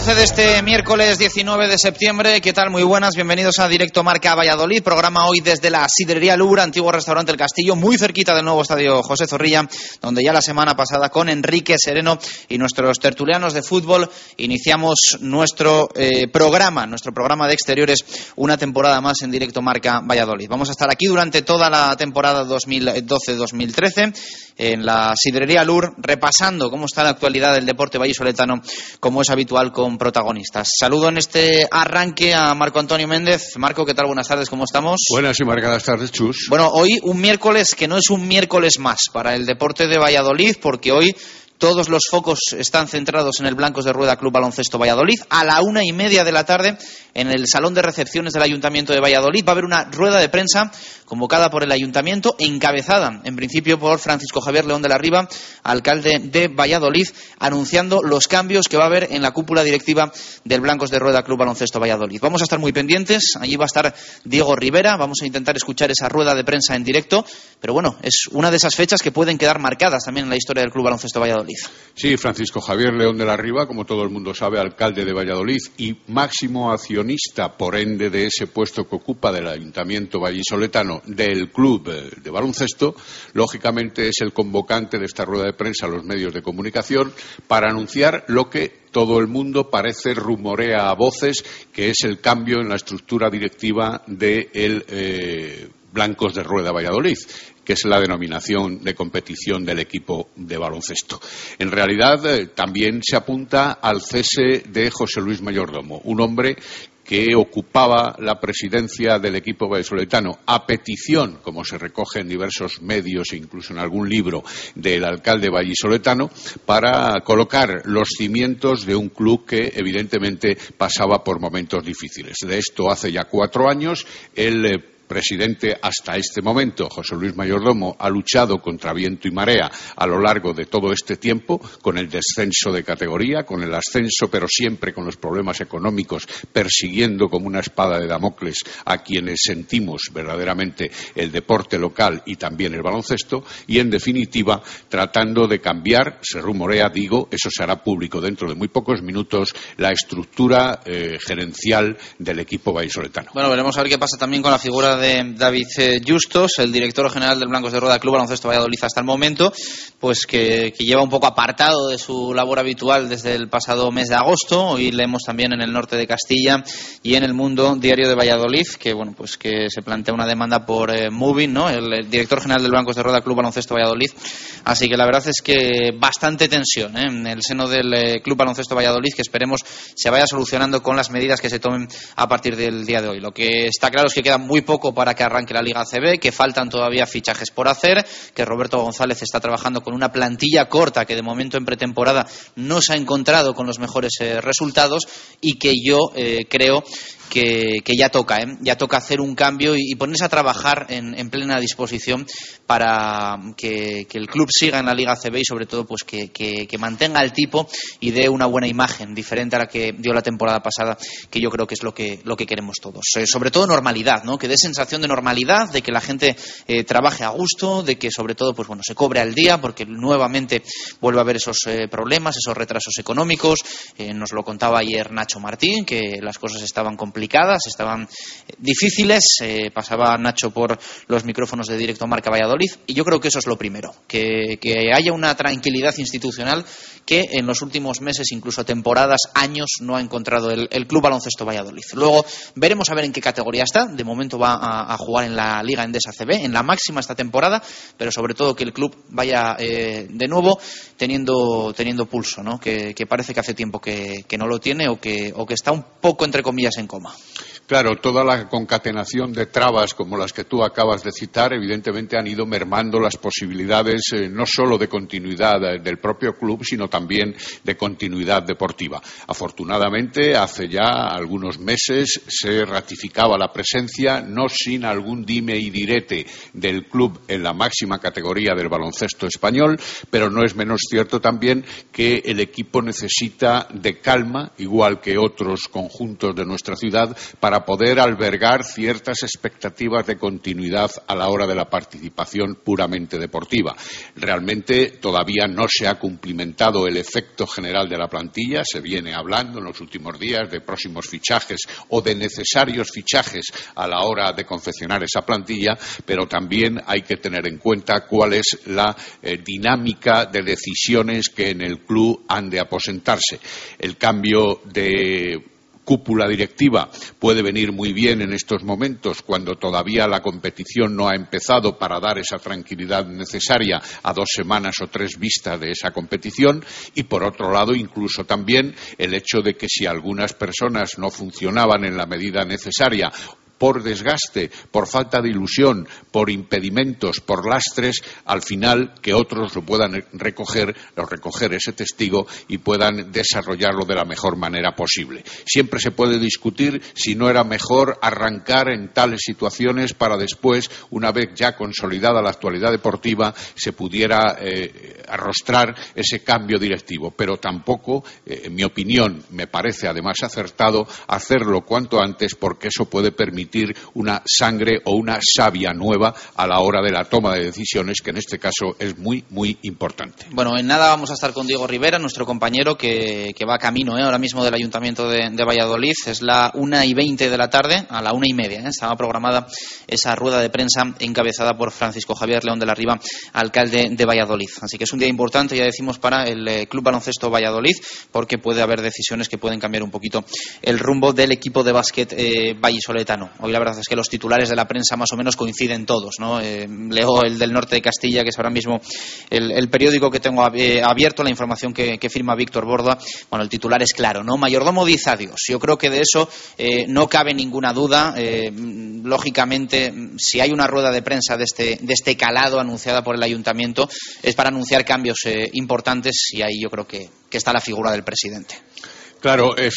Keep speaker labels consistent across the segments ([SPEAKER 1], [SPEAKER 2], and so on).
[SPEAKER 1] 12 de este miércoles 19 de septiembre. ¿Qué tal? Muy buenas, bienvenidos a Directo Marca Valladolid. Programa hoy desde la Sidrería Lur, antiguo restaurante El Castillo, muy cerquita del nuevo estadio José Zorrilla, donde ya la semana pasada con Enrique Sereno y nuestros tertulianos de fútbol iniciamos nuestro programa de exteriores, una temporada más en Directo Marca Valladolid. Vamos a estar aquí durante toda la temporada 2012-2013 en la Sidrería Lur, repasando cómo está la actualidad del deporte vallisoletano, como es habitual, con protagonistas. Saludo en este arranque a Marco Antonio Méndez. Marco, ¿qué tal? Buenas tardes, ¿cómo estamos?
[SPEAKER 2] Buenas y marcadas tardes, Chus.
[SPEAKER 1] Bueno, hoy un miércoles que no es un miércoles más para el deporte de Valladolid, porque hoy todos los focos están centrados en el Blancos de Rueda Club Baloncesto Valladolid. A la 1:30 de la tarde, en el Salón de Recepciones del Ayuntamiento de Valladolid, va a haber una rueda de prensa convocada por el Ayuntamiento, encabezada en principio por Francisco Javier León de la Riva, alcalde de Valladolid, anunciando los cambios que va a haber en la cúpula directiva del Blancos de Rueda Club Baloncesto Valladolid. Vamos a estar muy pendientes, allí va a estar Diego Rivera, vamos a intentar escuchar esa rueda de prensa en directo, pero bueno, es una de esas fechas que pueden quedar marcadas también en la historia del Club Baloncesto Valladolid.
[SPEAKER 2] Sí, Francisco Javier León de la Riva, como todo el mundo sabe, alcalde de Valladolid y máximo accionista, por ende, de ese puesto que ocupa del Ayuntamiento vallisoletano del Club de Baloncesto, lógicamente es el convocante de esta rueda de prensa a los medios de comunicación para anunciar lo que todo el mundo parece rumorea a voces, que es el cambio en la estructura directiva del Blancos de Rueda Valladolid, que es la denominación de competición del equipo de baloncesto. En realidad, también se apunta al cese de José Luis Mayordomo, un hombre que ocupaba la presidencia del equipo vallisoletano a petición, como se recoge en diversos medios e incluso en algún libro, del alcalde vallisoletano, para colocar los cimientos de un club que evidentemente pasaba por momentos difíciles. De esto hace ya 4 años. El presidente hasta este momento, José Luis Mayordomo, ha luchado contra viento y marea a lo largo de todo este tiempo, con el descenso de categoría, con el ascenso, pero siempre con los problemas económicos, persiguiendo como una espada de Damocles a quienes sentimos verdaderamente el deporte local y también el baloncesto, y en definitiva tratando de cambiar, se rumorea, digo, eso se hará público dentro de muy pocos minutos, la estructura gerencial del equipo vallisoletano.
[SPEAKER 1] Bueno, veremos a ver qué pasa también con la figura de David Justos, el director general del Blancos de Rueda Club Baloncesto Valladolid hasta el momento, pues que lleva un poco apartado de su labor habitual desde el pasado mes de agosto. Hoy leemos también en el norte de Castilla y en El Mundo Diario de Valladolid que bueno, pues que se plantea una demanda por Moving, ¿no? El director general del Blancos de Rueda Club Baloncesto Valladolid. Así que la verdad es que bastante tensión en el seno del Club Baloncesto Valladolid, que esperemos se vaya solucionando con las medidas que se tomen a partir del día de hoy. Lo que está claro es que queda muy poco para que arranque la Liga ACB, que faltan todavía fichajes por hacer, que Roberto González está trabajando con una plantilla corta que de momento en pretemporada no se ha encontrado con los mejores resultados, y que yo creo que ya toca hacer un cambio y ponerse a trabajar en plena disposición para que el club siga en la Liga ACB y sobre todo pues que mantenga el tipo y dé una buena imagen diferente a la que dio la temporada pasada, que yo creo que es lo que queremos todos. Sobre todo normalidad, ¿no? Que dé sensación de normalidad, de que la gente trabaje a gusto, de que sobre todo pues bueno, se cobre al día, porque nuevamente vuelve a haber esos problemas, esos retrasos económicos. Nos lo contaba ayer Nacho Martín, que las cosas estaban complicadas, estaban difíciles. Pasaba Nacho por los micrófonos de Directo Marca Valladolid, y yo creo que eso es lo primero, que haya una tranquilidad institucional que en los últimos meses, incluso temporadas, años, no ha encontrado el Club Baloncesto Valladolid. Luego veremos a ver en qué categoría está. De momento va a jugar en la Liga Endesa CB, en la máxima esta temporada, pero sobre todo que el club vaya de nuevo teniendo pulso, ¿no? Que parece que hace tiempo que no lo tiene, o que está un poco, entre comillas, en coma.
[SPEAKER 2] Claro, toda la concatenación de trabas como las que tú acabas de citar, evidentemente han ido mermando las posibilidades no solo de continuidad del propio club, sino también de continuidad deportiva. Afortunadamente, hace ya algunos meses se ratificaba la presencia, no sin algún dime y direte, del club en la máxima categoría del baloncesto español, pero no es menos cierto también que el equipo necesita de calma, igual que otros conjuntos de nuestra ciudad, para para poder albergar ciertas expectativas de continuidad a la hora de la participación puramente deportiva. Realmente todavía no se ha cumplimentado el efecto general de la plantilla. Se viene hablando en los últimos días de próximos fichajes o de necesarios fichajes a la hora de confeccionar esa plantilla, pero también hay que tener en cuenta cuál es la dinámica de decisiones que en el club han de aposentarse. El cambio de cúpula directiva puede venir muy bien en estos momentos cuando todavía la competición no ha empezado, para dar esa tranquilidad necesaria a 2 semanas o 3 vistas de esa competición, y por otro lado incluso también el hecho de que si algunas personas no funcionaban en la medida necesaria por desgaste, por falta de ilusión, por impedimentos, por lastres, al final que otros lo puedan recoger ese testigo y puedan desarrollarlo de la mejor manera posible. Siempre se puede discutir si no era mejor arrancar en tales situaciones para después, una vez ya consolidada la actualidad deportiva, se pudiera arrostrar ese cambio directivo. Pero tampoco, en mi opinión, me parece además acertado hacerlo cuanto antes, porque eso puede permitir una sangre o una savia nueva a la hora de la toma de decisiones, que en este caso es muy, muy importante.
[SPEAKER 1] Bueno, en nada vamos a estar con Diego Rivera, nuestro compañero que va camino ahora mismo del Ayuntamiento de Valladolid. Es la 1:20 de la tarde, a la 1:30. Estaba programada esa rueda de prensa encabezada por Francisco Javier León de la Riva, alcalde de Valladolid. Así que es un día importante, ya decimos, para el Club Baloncesto Valladolid, porque puede haber decisiones que pueden cambiar un poquito el rumbo del equipo de básquet vallisoletano. Hoy la verdad es que los titulares de la prensa más o menos coinciden todos, ¿no? Leo el del Norte de Castilla, que es ahora mismo el periódico que tengo abierto, la información que firma Víctor Borda. Bueno, el titular es claro, ¿no? Mayordomo dice adiós. Yo creo que de eso no cabe ninguna duda. Lógicamente, si hay una rueda de prensa de este calado anunciada por el Ayuntamiento, es para anunciar cambios importantes, y ahí yo creo que está la figura del presidente.
[SPEAKER 2] Claro, es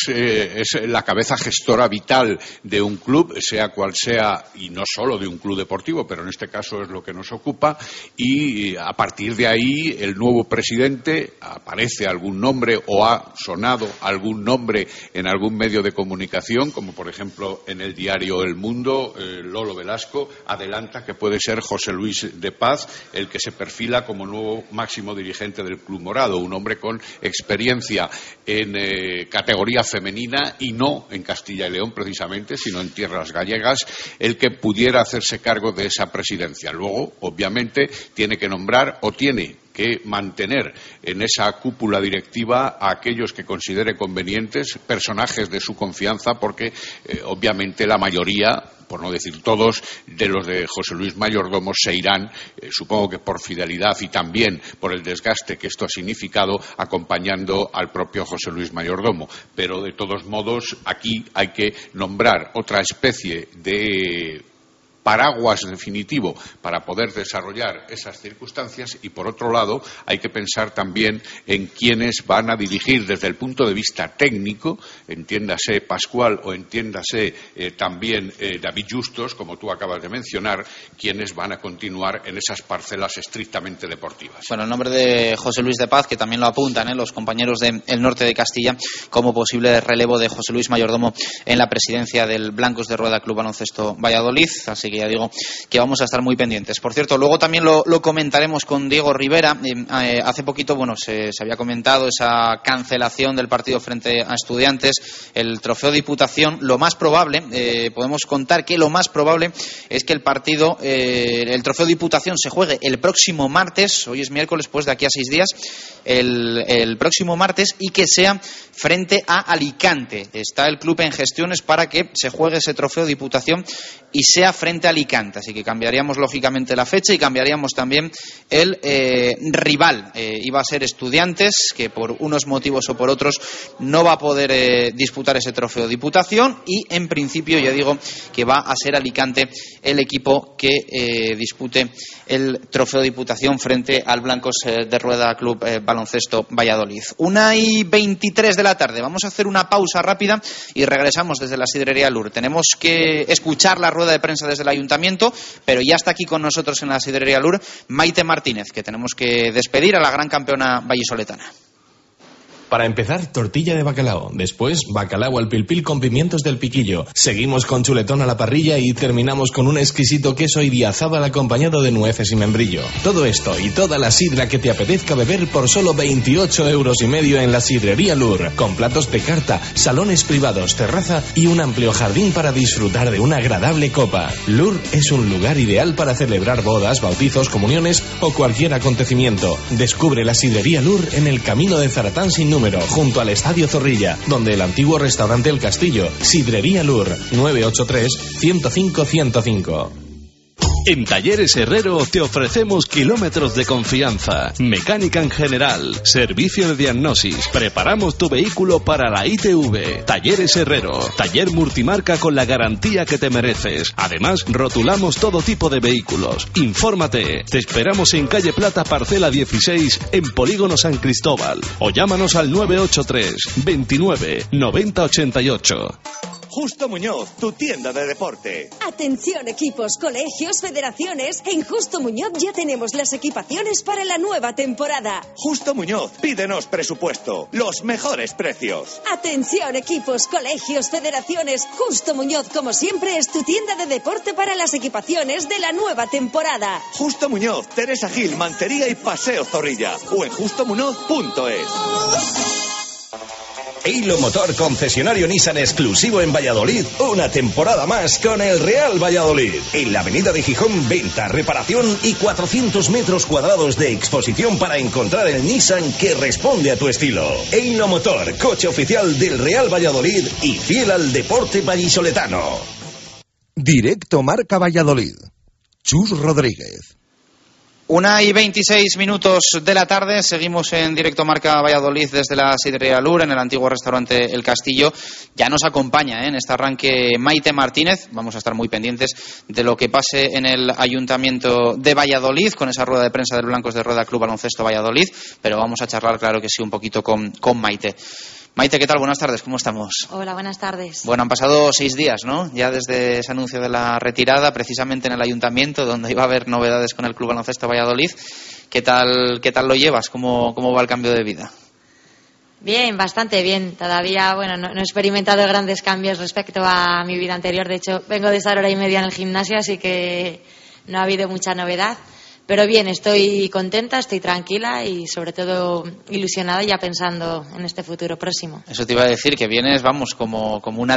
[SPEAKER 2] la cabeza gestora vital de un club, sea cual sea, y no solo de un club deportivo, pero en este caso es lo que nos ocupa, y a partir de ahí el nuevo presidente, aparece algún nombre o ha sonado algún nombre en algún medio de comunicación, como por ejemplo en el diario El Mundo, Lolo Velasco adelanta que puede ser José Luis de Paz el que se perfila como nuevo máximo dirigente del Club Morado, un hombre con experiencia en categoría femenina y no en Castilla y León precisamente, sino en tierras gallegas, el que pudiera hacerse cargo de esa presidencia. Luego, obviamente, tiene que nombrar o tiene que mantener en esa cúpula directiva a aquellos que considere convenientes, personajes de su confianza, porque obviamente la mayoría, por no decir todos, de los de José Luis Mayordomo se irán, supongo que por fidelidad y también por el desgaste que esto ha significado, acompañando al propio José Luis Mayordomo. Pero de todos modos, aquí hay que nombrar otra especie de paraguas definitivo para poder desarrollar esas circunstancias, y por otro lado hay que pensar también en quiénes van a dirigir desde el punto de vista técnico, entiéndase Pascual o entiéndase también David Justos, como tú acabas de mencionar, quiénes van a continuar en esas parcelas estrictamente deportivas.
[SPEAKER 1] Bueno, el nombre de José Luis de Paz, que también lo apuntan los compañeros del Norte de Castilla, como posible relevo de José Luis Mayordomo en la presidencia del Blancos de Rueda Club Baloncesto Valladolid. Así que ya digo que vamos a estar muy pendientes. Por cierto, luego también lo comentaremos con Diego Rivera. Hace poquito, se había comentado esa cancelación del partido frente a Estudiantes, el trofeo Diputación. Lo más probable, podemos contar que lo más probable es que el partido, el trofeo Diputación se juegue el próximo martes, hoy es miércoles, pues de aquí a 6 días, el próximo martes, y que sea frente a Alicante. Está el club en gestiones para que se juegue ese trofeo Diputación y sea frente a Alicante, así que cambiaríamos lógicamente la fecha y cambiaríamos también el rival. Iba a ser Estudiantes, que por unos motivos o por otros no va a poder disputar ese trofeo Diputación, y en principio ya digo que va a ser Alicante el equipo que dispute el trofeo Diputación frente al Blancos de Rueda Club Baloncesto Valladolid. 1:23 de la tarde. Vamos a hacer una pausa rápida y regresamos desde la Sidrería Lur. Tenemos que escuchar la rueda de prensa desde el Ayuntamiento, pero ya está aquí con nosotros en la Sidrería Lur Maite Martínez, que tenemos que despedir a la gran campeona vallisoletana.
[SPEAKER 3] Para empezar, tortilla de bacalao. Después, bacalao al pil pil con pimientos del piquillo. Seguimos con chuletón a la parrilla y terminamos con un exquisito queso idiazábal acompañado de nueces y membrillo. Todo esto y toda la sidra que te apetezca beber por solo 28,5 euros en la Sidrería Lur. Con platos de carta, salones privados, terraza y un amplio jardín para disfrutar de una agradable copa. Lur es un lugar ideal para celebrar bodas, bautizos, comuniones o cualquier acontecimiento. Descubre la Sidrería Lur en el camino de Zaratán sin número, junto al Estadio Zorrilla, donde el antiguo restaurante El Castillo. Sidrería Lur, 983-105-105.
[SPEAKER 4] En Talleres Herrero te ofrecemos kilómetros de confianza, mecánica en general, servicio de diagnosis. Preparamos tu vehículo para la ITV. Talleres Herrero, taller multimarca con la garantía que te mereces. Además, rotulamos todo tipo de vehículos. Infórmate. Te esperamos en calle Plata, parcela 16, en Polígono San Cristóbal. O llámanos al 983 29 90 88.
[SPEAKER 5] Justo Muñoz, tu tienda de deporte.
[SPEAKER 6] Atención equipos, colegios, federaciones. En Justo Muñoz ya tenemos las equipaciones para la nueva temporada.
[SPEAKER 5] Justo Muñoz, pídenos presupuesto. Los mejores precios.
[SPEAKER 6] Atención equipos, colegios, federaciones. Justo Muñoz, como siempre, es tu tienda de deporte para las equipaciones de la nueva temporada.
[SPEAKER 5] Justo Muñoz, Teresa Gil, Mantería y Paseo Zorrilla. O en justomuñoz.es.
[SPEAKER 7] Eilo Motor, concesionario Nissan exclusivo en Valladolid, una temporada más con el Real Valladolid. En la avenida de Gijón, venta, reparación y 400 metros cuadrados de exposición para encontrar el Nissan que responde a tu estilo. Eilo Motor, coche oficial del Real Valladolid y fiel al deporte vallisoletano.
[SPEAKER 8] Directo Marca Valladolid. Chus Rodríguez.
[SPEAKER 1] 1:26 de la tarde, seguimos en Directo Marca Valladolid desde la Sidrería Lur, en el antiguo restaurante El Castillo. Ya nos acompaña en este arranque Maite Martínez. Vamos a estar muy pendientes de lo que pase en el Ayuntamiento de Valladolid, con esa rueda de prensa del Blancos de Rueda Club Baloncesto Valladolid, pero vamos a charlar, claro que sí, un poquito con Maite. Maite, ¿qué tal? Buenas tardes, ¿cómo estamos?
[SPEAKER 9] Hola, buenas tardes.
[SPEAKER 1] Bueno, han pasado 6 días, ¿no? Ya desde ese anuncio de la retirada, precisamente en el Ayuntamiento, donde iba a haber novedades con el Club Baloncesto Valladolid. ¿Qué tal lo llevas? ¿Cómo va el cambio de vida?
[SPEAKER 9] Bien, bastante bien. Todavía, bueno, no he experimentado grandes cambios respecto a mi vida anterior. De hecho, vengo de estar 1:30 en el gimnasio, así que no ha habido mucha novedad. Pero bien, estoy contenta, estoy tranquila y sobre todo ilusionada, ya pensando en este futuro próximo.
[SPEAKER 1] Eso te iba a decir, que vienes, vamos, como un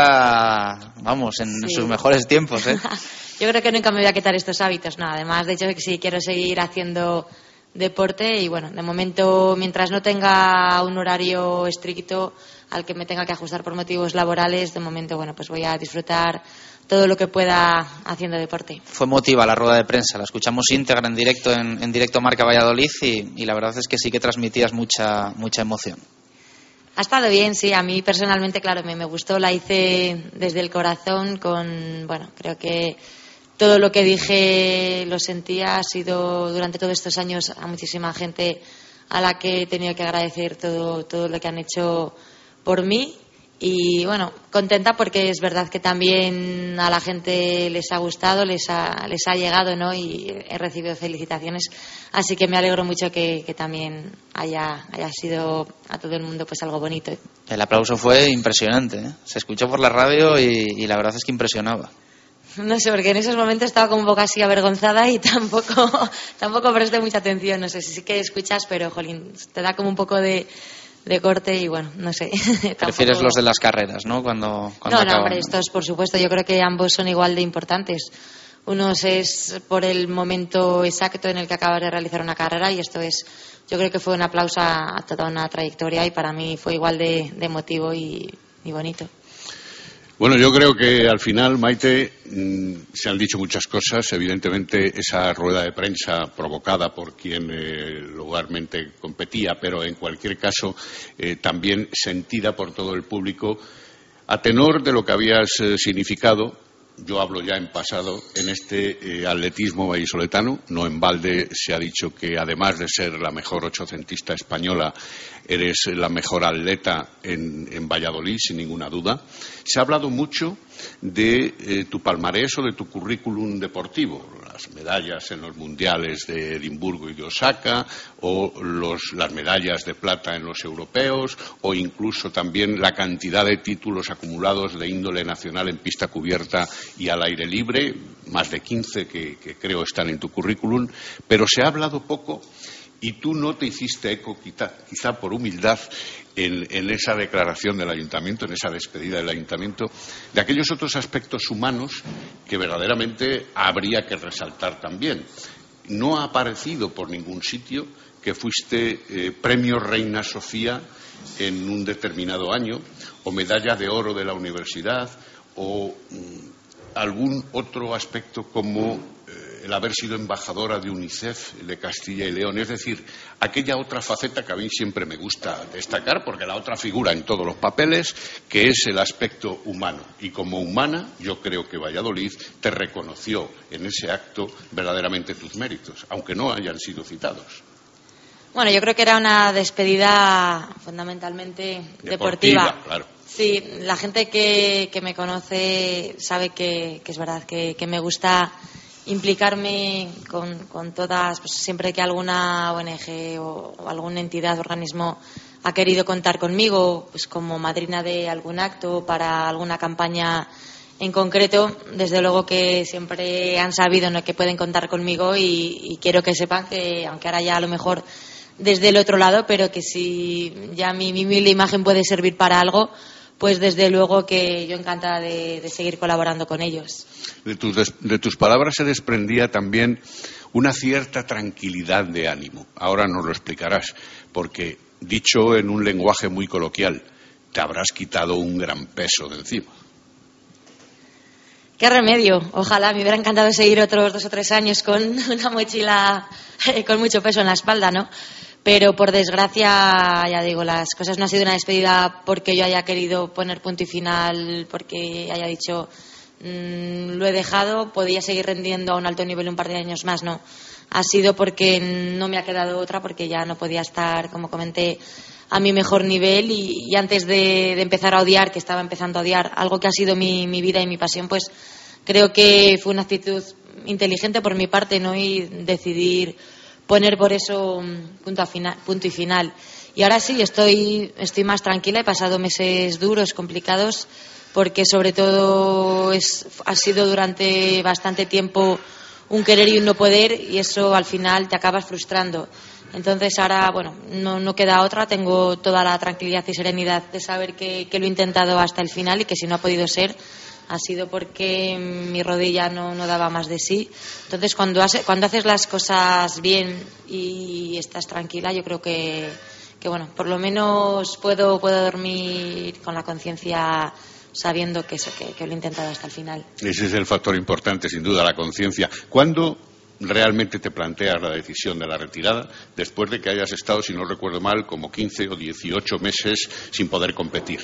[SPEAKER 1] atleta, vamos, en sus mejores tiempos, ¿eh?
[SPEAKER 9] Yo creo que nunca me voy a quitar estos hábitos, ¿no? Además, de hecho, que sí quiero seguir haciendo deporte y, bueno, de momento, mientras no tenga un horario estricto al que me tenga que ajustar por motivos laborales, de momento, bueno, pues voy a disfrutar todo lo que pueda haciendo deporte.
[SPEAKER 1] Fue emotiva la rueda de prensa, la escuchamos íntegra en directo en Directo Marca Valladolid y la verdad es que sí que transmitías mucha emoción.
[SPEAKER 9] Ha estado bien, sí, a mí personalmente, claro, me gustó, la hice desde el corazón bueno, creo que todo lo que dije lo sentía, ha sido durante todos estos años a muchísima gente a la que he tenido que agradecer todo lo que han hecho por mí. Y bueno, contenta porque es verdad que también a la gente les ha gustado, les ha llegado, ¿no? Y he recibido felicitaciones, así que me alegro mucho que también haya sido a todo el mundo pues algo bonito.
[SPEAKER 1] El aplauso fue impresionante, ¿eh? Se escuchó por la radio y la verdad es que impresionaba.
[SPEAKER 9] No sé, porque en esos momentos estaba como un poco así avergonzada y tampoco presté mucha atención. No sé si sí que escuchas, pero jolín, te da como un poco de corte y bueno, no sé.
[SPEAKER 1] Prefieres los de las carreras, ¿no? Cuando
[SPEAKER 9] no,
[SPEAKER 1] acaban,
[SPEAKER 9] hombre, estos por supuesto, yo creo que ambos son igual de importantes. Unos es por el momento exacto en el que acabas de realizar una carrera y esto es, yo creo que fue un aplauso a toda una trayectoria y para mí fue igual de emotivo y bonito.
[SPEAKER 2] Bueno, yo creo que al final, Maite, se han dicho muchas cosas. Evidentemente, esa rueda de prensa provocada por quien lugarmente competía, pero en cualquier caso también sentida por todo el público, a tenor de lo que habías significado yo hablo ya en pasado, en este atletismo vallisoletano. No en balde se ha dicho que, además de ser la mejor ochocentista española, eres la mejor atleta en Valladolid, sin ninguna duda. Se ha hablado mucho de tu palmarés o de tu currículum deportivo, las medallas en los mundiales de Edimburgo y de Osaka, o las medallas de plata en los europeos, o incluso también la cantidad de títulos acumulados de índole nacional en pista cubierta y al aire libre, más de 15 que creo están en tu currículum, pero se ha hablado poco, y tú no te hiciste eco, quizá por humildad, en esa declaración del Ayuntamiento, en esa despedida del Ayuntamiento, de aquellos otros aspectos humanos que verdaderamente habría que resaltar también. No ha aparecido por ningún sitio que fuiste premio Reina Sofía en un determinado año, o medalla de oro de la universidad, o algún otro aspecto como el haber sido embajadora de UNICEF de Castilla y León. Es decir, aquella otra faceta que a mí siempre me gusta destacar, porque la otra figura en todos los papeles, que es el aspecto humano. Y como humana, yo creo que Valladolid te reconoció en ese acto verdaderamente tus méritos, aunque no hayan sido citados.
[SPEAKER 9] Bueno, yo creo que era una despedida fundamentalmente deportiva.
[SPEAKER 2] Claro.
[SPEAKER 9] Sí, la gente que me conoce sabe que es verdad que me gusta implicarme con todas, pues siempre que alguna ONG o alguna entidad, organismo ha querido contar conmigo, pues como madrina de algún acto, para alguna campaña en concreto, desde luego que siempre han sabido, ¿no?, que pueden contar conmigo, y quiero que sepan que, aunque ahora ya a lo mejor desde el otro lado, pero que si ya mi humilde imagen puede servir para algo, pues desde luego que yo encantada de seguir colaborando con ellos.
[SPEAKER 2] De tus palabras se desprendía también una cierta tranquilidad de ánimo. Ahora nos lo explicarás, porque, dicho en un lenguaje muy coloquial, te habrás quitado un gran peso de encima.
[SPEAKER 9] ¡Qué remedio! Ojalá, me hubiera encantado seguir otros 2 o 3 años con una mochila con mucho peso en la espalda, ¿no? Pero por desgracia, ya digo, las cosas no han sido una despedida porque yo haya querido poner punto y final, porque haya dicho lo he dejado, podía seguir rendiendo a un alto nivel un par de años más, no. Ha sido porque no me ha quedado otra, porque ya no podía estar, como comenté, a mi mejor nivel, y antes de empezar a odiar, que estaba empezando a odiar algo que ha sido mi vida y mi pasión, pues creo que fue una actitud inteligente por mi parte, ¿no? Y decidir poner por eso punto y final. Y ahora sí, estoy más tranquila. He pasado meses duros, complicados, porque sobre todo ha sido durante bastante tiempo un querer y un no poder, y eso al final te acabas frustrando. Entonces ahora, bueno, no queda otra. Tengo toda la tranquilidad y serenidad de saber que lo he intentado hasta el final, y que si no ha podido ser, ha sido porque mi rodilla no daba más de sí. Entonces, cuando haces las cosas bien y estás tranquila, yo creo que bueno, por lo menos puedo dormir con la conciencia, sabiendo que lo he intentado hasta el final.
[SPEAKER 2] Ese es el factor importante, sin duda, la conciencia. ¿Cuándo realmente te planteas la decisión de la retirada, después de que hayas estado, si no recuerdo mal, como 15 o 18 meses sin poder competir?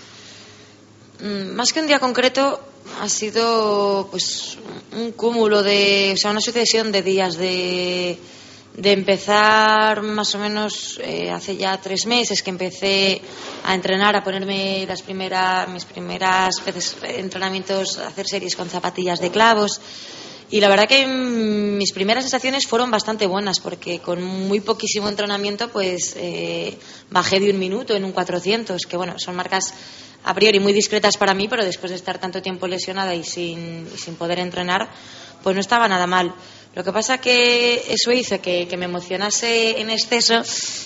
[SPEAKER 9] Más que un día concreto, ha sido pues un cúmulo una sucesión de días de empezar más o menos hace ya 3 meses que empecé a entrenar, a ponerme mis primeras veces entrenamientos, a hacer series con zapatillas de clavos. Y la verdad que mis primeras sensaciones fueron bastante buenas, porque con muy poquísimo entrenamiento pues bajé de 1 minuto en un 400, que bueno, son marcas a priori muy discretas para mí, pero después de estar tanto tiempo lesionada y sin poder entrenar, pues no estaba nada mal. Lo que pasa que eso hizo que me emocionase en exceso,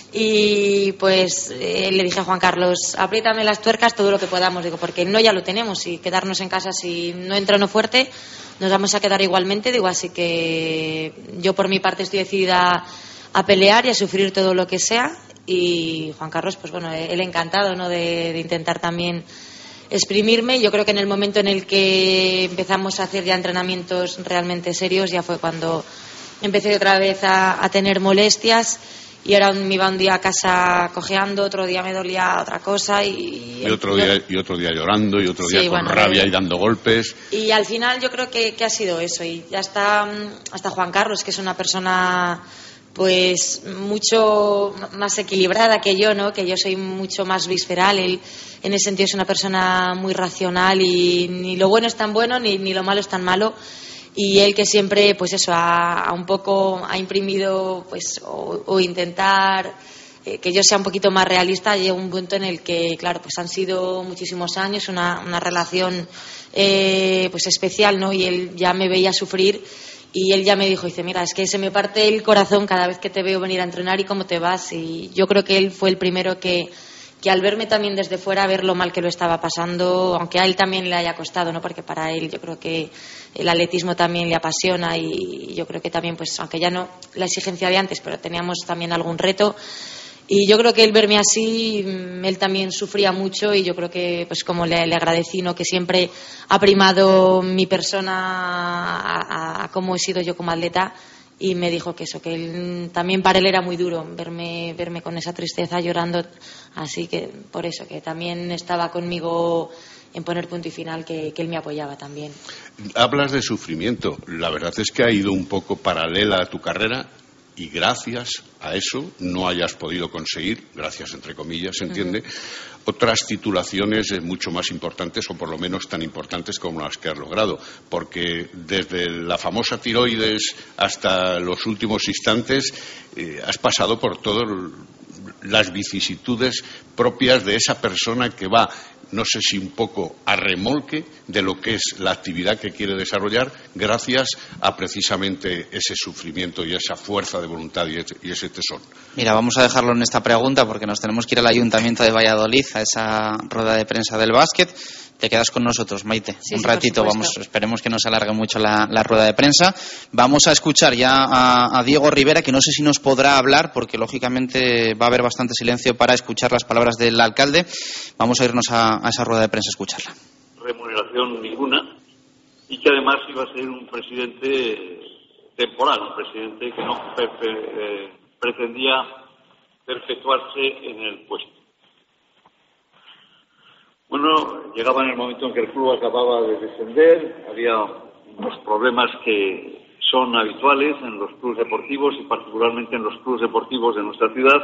[SPEAKER 9] y pues le dije a Juan Carlos, apriétame las tuercas todo lo que podamos, digo, porque no ya lo tenemos, y quedarnos en casa si no entreno fuerte nos vamos a quedar igualmente, digo, así que yo por mi parte estoy decidida a pelear y a sufrir todo lo que sea. Y Juan Carlos, pues bueno, él encantado, ¿no?, de intentar también exprimirme. Yo creo que en el momento en el que empezamos a hacer ya entrenamientos realmente serios, ya fue cuando empecé otra vez a tener molestias, y ahora me iba un día a casa cojeando, otro día me dolía otra cosa y
[SPEAKER 2] otro día llorando y otro día con rabia y dando golpes.
[SPEAKER 9] Y al final yo creo que ha sido eso, y ya está hasta Juan Carlos, que es una persona pues mucho más equilibrada que yo, ¿no? Que yo soy mucho más visceral. Él en ese sentido es una persona muy racional y ni lo bueno es tan bueno ni lo malo es tan malo. Y él, que siempre pues eso ha un poco ha imprimido pues o intentar que yo sea un poquito más realista, llega un punto en el que claro, pues han sido muchísimos años, una relación pues especial, ¿no? Y él ya me veía sufrir y él ya me dijo, dice, mira, es que se me parte el corazón cada vez que te veo venir a entrenar y cómo te vas. Y yo creo que él fue el primero que al verme también desde fuera, ver lo mal que lo estaba pasando, aunque a él también le haya costado, ¿no? Porque para él yo creo que el atletismo también le apasiona y yo creo que también, pues aunque ya no la exigencia de antes, pero teníamos también algún reto. Y yo creo que el verme así, él también sufría mucho y yo creo que, pues como le agradecí, ¿no? Que siempre ha primado mi persona a cómo he sido yo como atleta. Y me dijo que eso, que él, también para él era muy duro verme con esa tristeza llorando, así que por eso, que también estaba conmigo en poner punto y final, que él me apoyaba también.
[SPEAKER 2] Hablas de sufrimiento, la verdad es que ha ido un poco paralela a tu carrera y gracias a eso no hayas podido conseguir, gracias entre comillas, ¿se entiende?, otras titulaciones mucho más importantes o por lo menos tan importantes como las que has logrado, porque desde la famosa tiroides hasta los últimos instantes has pasado por todas las vicisitudes propias de esa persona que va, no sé si un poco a remolque de lo que es la actividad que quiere desarrollar, gracias a precisamente ese sufrimiento y esa fuerza de voluntad y ese tesón.
[SPEAKER 1] Mira, vamos a dejarlo en esta pregunta porque nos tenemos que ir al Ayuntamiento de Valladolid a esa rueda de prensa del básquet. Te quedas con nosotros, Maite, sí, un ratito. Esperemos que no se alargue mucho la rueda de prensa. Vamos a escuchar ya a Diego Rivera, que no sé si nos podrá hablar porque lógicamente va a haber bastante silencio para escuchar las palabras del alcalde. Vamos a irnos a esa rueda de prensa a escucharla.
[SPEAKER 10] Remuneración ninguna, y que además iba a ser un presidente temporal, un presidente que no pretendía perpetuarse en el puesto. Bueno, llegaba en el momento en que el club acababa de descender, había unos problemas que son habituales en los clubes deportivos y particularmente en los clubes deportivos de nuestra ciudad.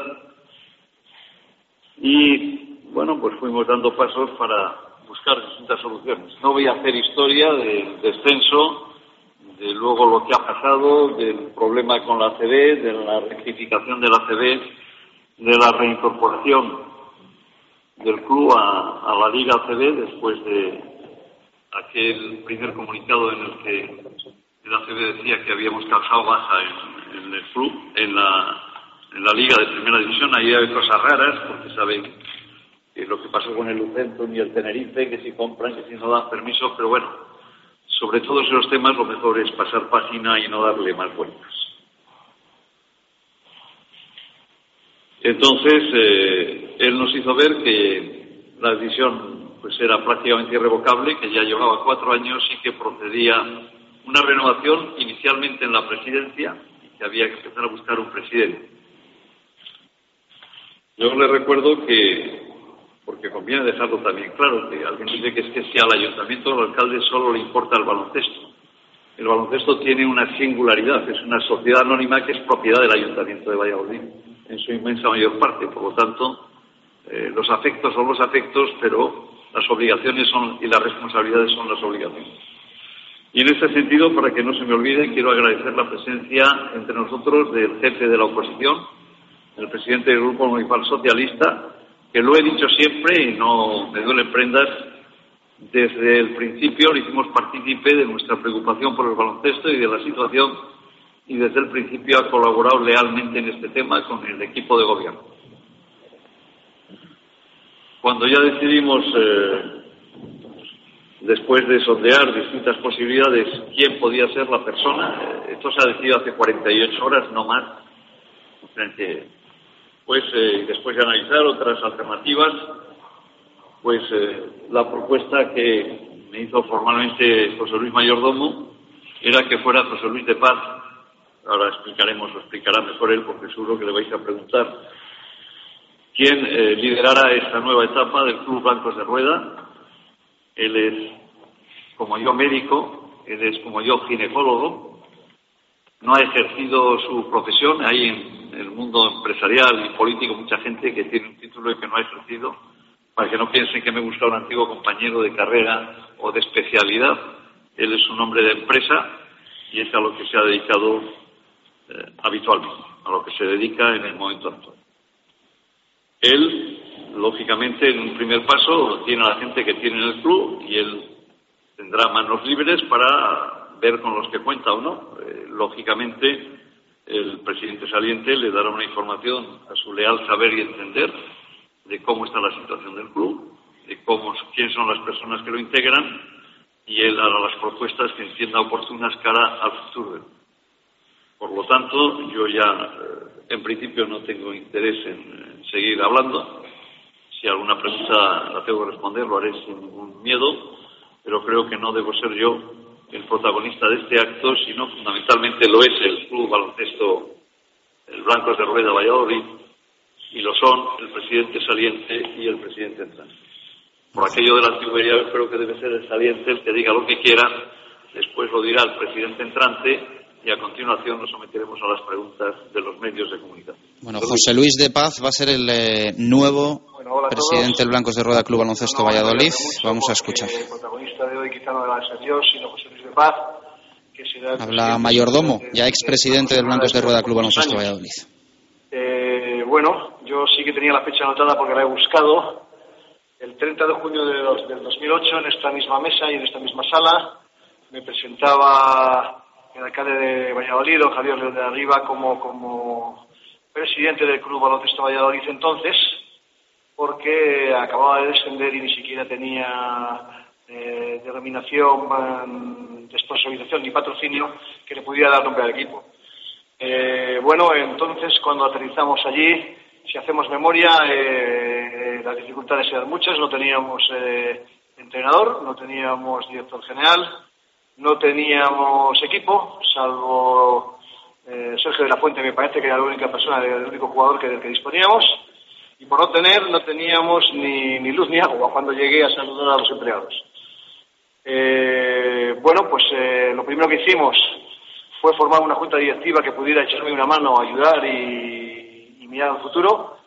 [SPEAKER 10] Y bueno, pues fuimos dando pasos para buscar distintas soluciones. No voy a hacer historia del descenso, de luego lo que ha pasado, del problema con la ACB, de la rectificación de la ACB, de la reincorporación del club a la Liga ACB después de aquel primer comunicado en el que el ACB decía que habíamos causado baja en el club, en la Liga de Primera División. Ahí hay cosas raras, porque saben que lo que pasó con el Lucentum y el Tenerife, que si compran, que si no dan permiso, pero bueno, sobre todos esos temas lo mejor es pasar página y no darle más vueltas. Entonces, él nos hizo ver que la decisión pues era prácticamente irrevocable, que ya llevaba 4 años y que procedía una renovación inicialmente en la presidencia y que había que empezar a buscar un presidente. Yo le recuerdo que, porque conviene dejarlo también claro, que alguien dice que es que si al ayuntamiento o al alcalde solo le importa el baloncesto. El baloncesto tiene una singularidad, es una sociedad anónima que es propiedad del Ayuntamiento de Valladolid, en su inmensa mayor parte. Por lo tanto, los afectos son los afectos, pero las obligaciones son y las responsabilidades son las obligaciones. Y en este sentido, para que no se me olvide, quiero agradecer la presencia entre nosotros del jefe de la oposición, el presidente del Grupo Municipal Socialista, que lo he dicho siempre y no me duelen prendas. Desde el principio le hicimos partícipe de nuestra preocupación por el baloncesto y de la situación, y desde el principio ha colaborado lealmente en este tema con el equipo de gobierno. Cuando ya decidimos, después de sondear distintas posibilidades, quién podía ser la persona, esto se ha decidido hace 48 horas, no más, pues después de analizar otras alternativas, pues la propuesta que me hizo formalmente José Luis Mayordomo era que fuera José Luis de Paz ahora explicará mejor él, porque seguro que le vais a preguntar quién liderará esta nueva etapa del Club Blancos de Rueda. Él es, como yo, médico, él es, como yo, ginecólogo. No ha ejercido su profesión. Hay en el mundo empresarial y político mucha gente que tiene un título y que no ha ejercido, para que no piensen que me busca un antiguo compañero de carrera o de especialidad. Él es un hombre de empresa y es a lo que se ha dedicado habitualmente, a lo que se dedica en el momento actual. Él, lógicamente, en un primer paso tiene a la gente que tiene en el club y él tendrá manos libres para ver con los que cuenta o no. Lógicamente, el presidente saliente le dará una información a su leal saber y entender de cómo está la situación del club, de quiénes son las personas que lo integran, y él hará las propuestas que entienda oportunas cara al futuro del club. Por lo tanto, yo ya, en principio, no tengo interés en seguir hablando. Si alguna pregunta la tengo que responder, lo haré sin ningún miedo, pero creo que no debo ser yo el protagonista de este acto, sino fundamentalmente lo es el Club Baloncesto, el Blancos de Rueda Valladolid, y lo son el presidente saliente y el presidente entrante. Por aquello de la antigüedad, creo que debe ser el saliente el que diga lo que quiera, después lo dirá el presidente entrante, y a continuación nos someteremos a las preguntas de los medios de comunicación.
[SPEAKER 1] Bueno, José Luis de Paz va a ser el nuevo presidente del Blancos de Rueda Club Baloncesto Valladolid. Vamos a escuchar.
[SPEAKER 11] El protagonista de hoy quizá no de la sesión, sino José Luis de Paz, que será el
[SPEAKER 1] habla Mayordomo, ya expresidente del Blancos de Rueda Club Baloncesto Valladolid.
[SPEAKER 11] Bueno, yo sí que tenía la fecha anotada porque la he buscado. El 30 de junio del 2008, en esta misma mesa y en esta misma sala, me presentaba el alcalde de Valladolid, don Javier León de la Riva, como presidente del Club Baloncesto Valladolid entonces, porque acababa de descender y ni siquiera tenía denominación de sponsorización ni patrocinio que le pudiera dar nombre al equipo. Bueno, entonces cuando aterrizamos allí, si hacemos memoria, las dificultades eran muchas. No teníamos entrenador, no teníamos director general, no teníamos equipo, salvo Sergio de la Fuente, me parece que era la única persona, el único jugador del que disponíamos, y por no teníamos ni luz ni agua cuando llegué a saludar a los empleados. Bueno, pues lo primero que hicimos fue formar una junta directiva que pudiera echarme una mano, ayudar y mirar al futuro.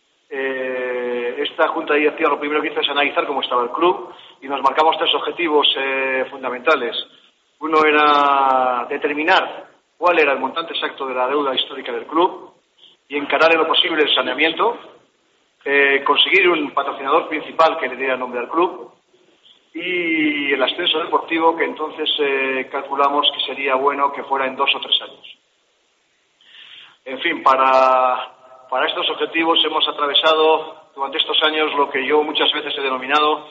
[SPEAKER 11] Esta junta directiva lo primero que hizo es analizar cómo estaba el club y nos marcamos 3 objetivos fundamentales. Uno era determinar cuál era el montante exacto de la deuda histórica del club y encarar en lo posible el saneamiento, conseguir un patrocinador principal que le diera nombre al club y el ascenso deportivo, que entonces calculamos que sería bueno que fuera en 2 o 3 años. En fin, para estos objetivos hemos atravesado durante estos años lo que yo muchas veces he denominado,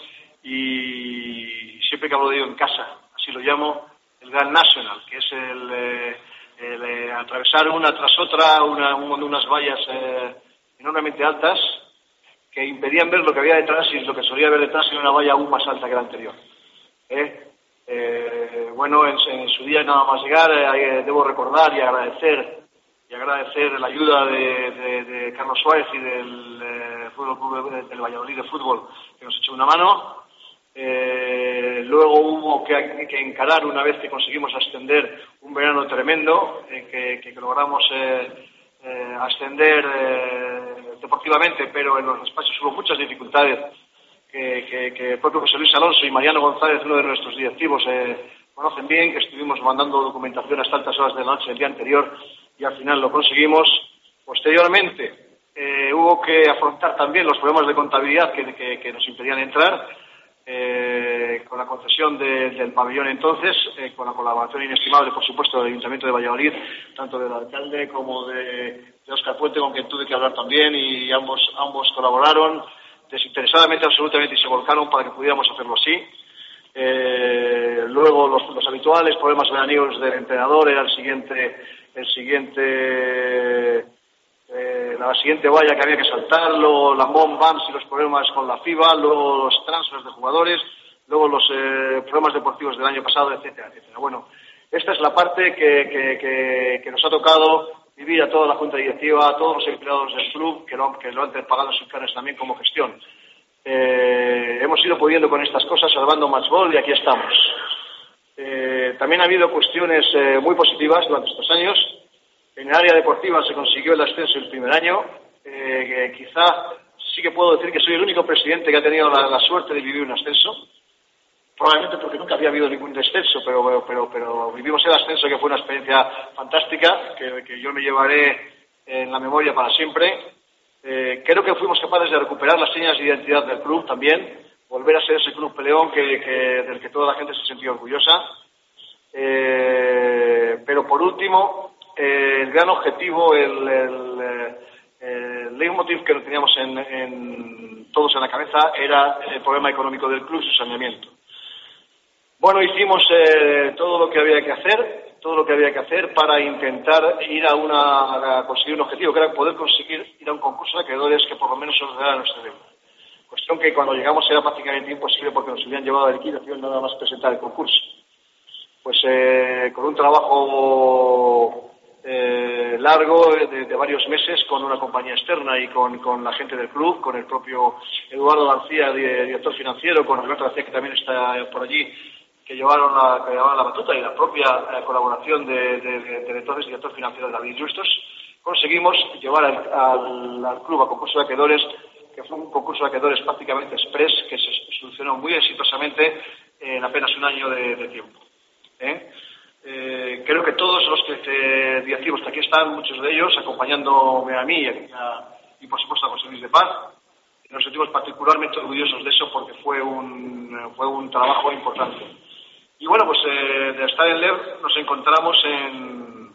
[SPEAKER 11] y siempre que hablo de ello en casa, así lo llamo, el Grand National, que es el atravesar una tras otra unas vallas enormemente altas que impedían ver lo que había detrás, y lo que solía ver detrás era una valla aún más alta que la anterior. Bueno, en su día nada más llegar, debo recordar y agradecer la ayuda de Carlos Suárez y del Fútbol Club del Valladolid de Fútbol, que nos echó una mano. Luego hubo que encarar, una vez que conseguimos ascender, un verano tremendo, que logramos ascender deportivamente, pero en los despachos hubo muchas dificultades que el propio José Luis Alonso y Mariano González, uno de nuestros directivos, conocen bien, que estuvimos mandando documentación hasta altas horas de la noche el día anterior y al final lo conseguimos. Posteriormente hubo que afrontar también los problemas de contabilidad que nos impedían entrar, con la concesión del pabellón entonces, con la colaboración inestimable, por supuesto, del Ayuntamiento de Valladolid, tanto del alcalde como de Óscar Puente, con quien tuve que hablar también, y ambos colaboraron desinteresadamente, absolutamente, y se volcaron para que pudiéramos hacerlo así. Luego los habituales problemas veraniegos del entrenador era la siguiente valla que había que saltar, luego la BAMS y los problemas con la FIBA, luego los transfers de jugadores, luego los problemas deportivos del año pasado, etcétera, etcétera. Bueno, Esta es la parte que nos ha tocado vivir a toda la junta directiva, a todos los empleados del club, que lo han pagado sus carnes también como gestión. Hemos ido pudiendo con estas cosas, salvando Matchball, y aquí estamos. También ha habido cuestiones muy positivas durante estos años. En el área deportiva se consiguió el ascenso el primer año. Quizá sí que puedo decir que soy el único presidente que ha tenido la suerte de vivir un ascenso. Probablemente porque nunca había habido ningún descenso, pero vivimos el ascenso, que fue una experiencia fantástica, que yo me llevaré en la memoria para siempre. Creo que fuimos capaces de recuperar las señas de identidad del club también, volver a ser ese club peleón del que toda la gente se sentía orgullosa. Pero por último, el gran objetivo, el leitmotiv que teníamos todos en la cabeza era el problema económico del club y su saneamiento. Bueno, hicimos todo lo que había que hacer para intentar ir a conseguir un objetivo, que era poder conseguir ir a un concurso de acreedores que por lo menos ordenara nuestra deuda. Cuestión que cuando llegamos era prácticamente imposible porque nos habían llevado a liquidación nada más presentar el concurso. Pues con un trabajo largo de varios meses con una compañía externa y con la gente del club, con el propio Eduardo García, director financiero, con Alberto García, que también está por allí, que llevaban la batuta, y la propia colaboración del entonces director financiero David Justos, conseguimos llevar al club a concurso de acreedores, que fue un concurso de acreedores prácticamente express, que se solucionó muy exitosamente en apenas un año de tiempo. Creo que todos los directivos que aquí están, muchos de ellos acompañándome a mí y por supuesto a José Luis de Paz, nos sentimos particularmente orgullosos de eso porque fue un trabajo importante. Y bueno, pues de estar en LEV nos encontramos en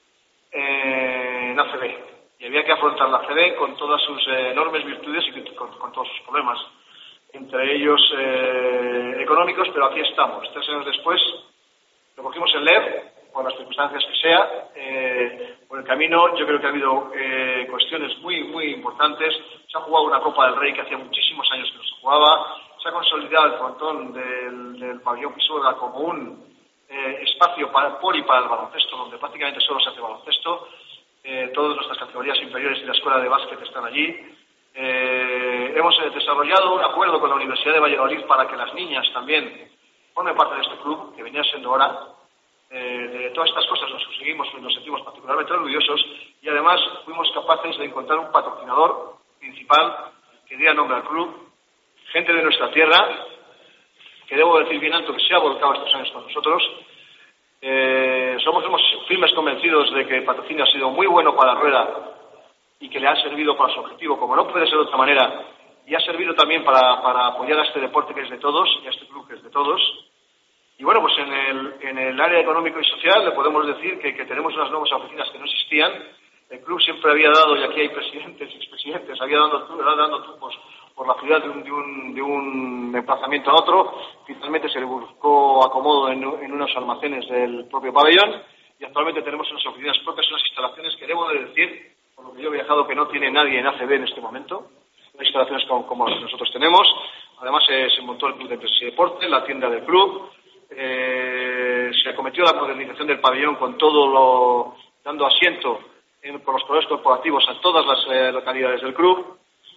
[SPEAKER 11] ACB, y había que afrontar la ACB con todas sus enormes virtudes y con todos sus problemas, entre ellos económicos, pero aquí estamos. 3 años después lo cogimos en LEV, por las circunstancias que sea. Por el camino yo creo que ha habido cuestiones muy, muy importantes. Se ha jugado una Copa del Rey que hacía muchísimos años que no se jugaba. Se ha consolidado el frontón del pabellón Pisuerga como un espacio por y para el baloncesto, donde prácticamente solo se hace baloncesto. Todas nuestras categorías inferiores y la escuela de básquet están allí. Hemos desarrollado un acuerdo con la Universidad de Valladolid para que las niñas también formen parte de este club, que venía siendo hora. De todas estas cosas nos sentimos particularmente orgullosos, y además fuimos capaces de encontrar un patrocinador principal que diera nombre al club, gente de nuestra tierra, que debo decir bien alto que se ha volcado estos años con nosotros. Somos firmes convencidos de que el patrocinio ha sido muy bueno para la rueda y que le ha servido para su objetivo, como no puede ser de otra manera, y ha servido también para apoyar a este deporte que es de todos y a este club que es de todos. Y bueno, pues en el área económico y social le podemos decir que tenemos unas nuevas oficinas que no existían. El club siempre había dado, y aquí hay presidentes y expresidentes, había dando tumbos por la ciudad de un emplazamiento a otro. Finalmente se le buscó acomodo en unos almacenes del propio pabellón, y actualmente tenemos unas oficinas propias, unas instalaciones que debo de decir, por lo que yo he viajado, que no tiene nadie en ACB en este momento. Unas instalaciones como las que nosotros tenemos. Además se montó el club de empresas y deporte, la tienda del club. Se acometió la modernización del pabellón con dando asiento con los colores corporativos a todas las localidades del club,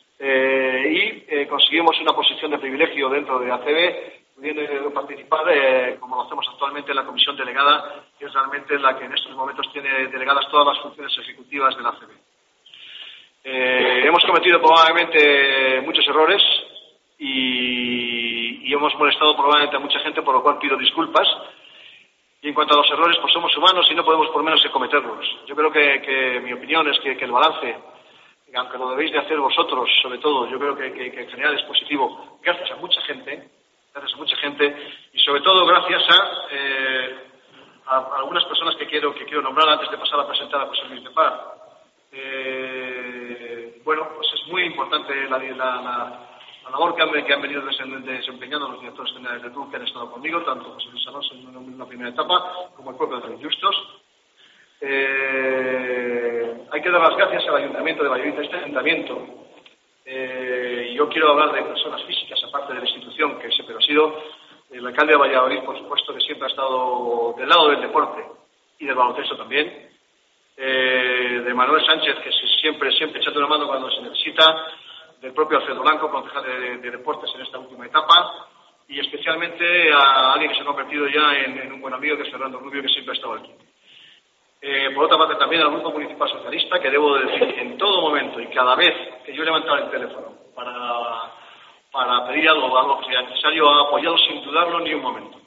[SPEAKER 11] y conseguimos una posición de privilegio dentro de ACB, pudiendo participar, como lo hacemos actualmente, en la comisión delegada, que es realmente la que en estos momentos tiene delegadas todas las funciones ejecutivas de la ACB. Hemos cometido probablemente muchos errores y hemos molestado probablemente a mucha gente, por lo cual pido disculpas. Y en cuanto a los errores, pues somos humanos y no podemos por menos que cometerlos. Yo creo que mi opinión es que el balance, aunque lo debéis de hacer vosotros, sobre todo, yo creo que en general es positivo, gracias a mucha gente, y sobre todo gracias a algunas personas que quiero nombrar antes de pasar a presentar a José Luis de Paz. Bueno, pues es muy importante la labor que han venido desempeñando los directores generales del club que han estado conmigo, tanto José Luis Alonso en una primera etapa como el propio David Justos. Hay que dar las gracias al Ayuntamiento de Valladolid, a este ayuntamiento. Yo quiero hablar de personas físicas, aparte de la institución, pero ha sido El alcalde de Valladolid, por supuesto, que siempre ha estado del lado del deporte y del baloncesto también. De Manuel Sánchez, que siempre echando una mano cuando se necesita. Del propio Alfredo Blanco, concejal de deportes en esta última etapa. Y especialmente a alguien que se ha convertido ya en un buen amigo, que es Fernando Rubio, que siempre ha estado aquí. Por otra parte, también al Grupo Municipal Socialista, que debo decir que en todo momento y cada vez que yo he levantado el teléfono para pedir algo que sea necesario, ha apoyado sin dudarlo ni un momento.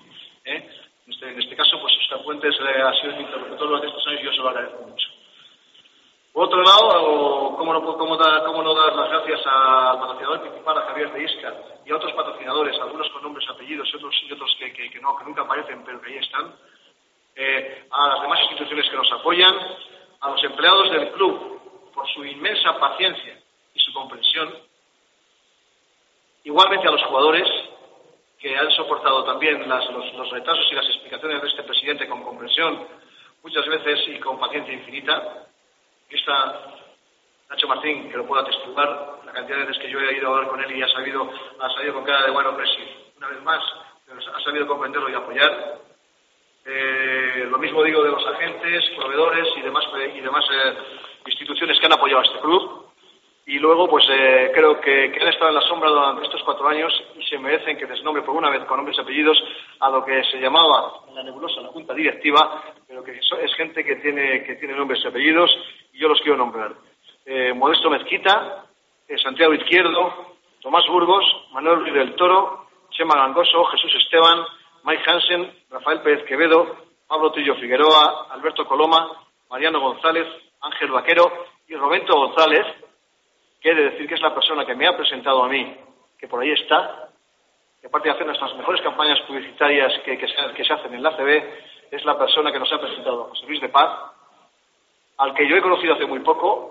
[SPEAKER 11] En este caso, pues Oscar Fuentes ha sido mi interlocutor durante estos años y yo se lo agradezco mucho. Por otro lado, ¿cómo no dar las gracias al patrocinador principal, a Javier de Iscar, y a otros patrocinadores, algunos con nombres y apellidos y otros que nunca aparecen, pero que ahí están, a las demás instituciones que nos apoyan, a los empleados del club por su inmensa paciencia y su comprensión, igualmente a los jugadores que han soportado también los retrasos y las explicaciones de este presidente con comprensión, muchas veces y con paciencia infinita. Aquí está Nacho Martín, que lo puedo atestiguar, la cantidad de veces que yo he ido a hablar con él y ha salido con cara de bueno, presi, una vez más, ha sabido comprenderlo y apoyar. Lo mismo digo de los agentes, proveedores y demás instituciones que han apoyado a este club. Y luego, pues creo que han estado en la sombra durante estos 4 años y se merecen que les nombre por una vez con nombres y apellidos a lo que se llamaba en la nebulosa la Junta Directiva, pero que es gente que tiene nombres y apellidos, y yo los quiero nombrar. Modesto Mezquita, Santiago Izquierdo, Tomás Burgos, Manuel Ruiz del Toro, Chema Gangoso, Jesús Esteban, Mike Hansen, Rafael Pérez Quevedo, Pablo Trillo Figueroa, Alberto Coloma, Mariano González, Ángel Vaquero y Roberto González, que he de decir que es la persona que me ha presentado a mí, que por ahí está, que aparte de hacer nuestras mejores campañas publicitarias que se hacen en la ACB, es la persona que nos ha presentado a José Luis de Paz, al que yo he conocido hace muy poco,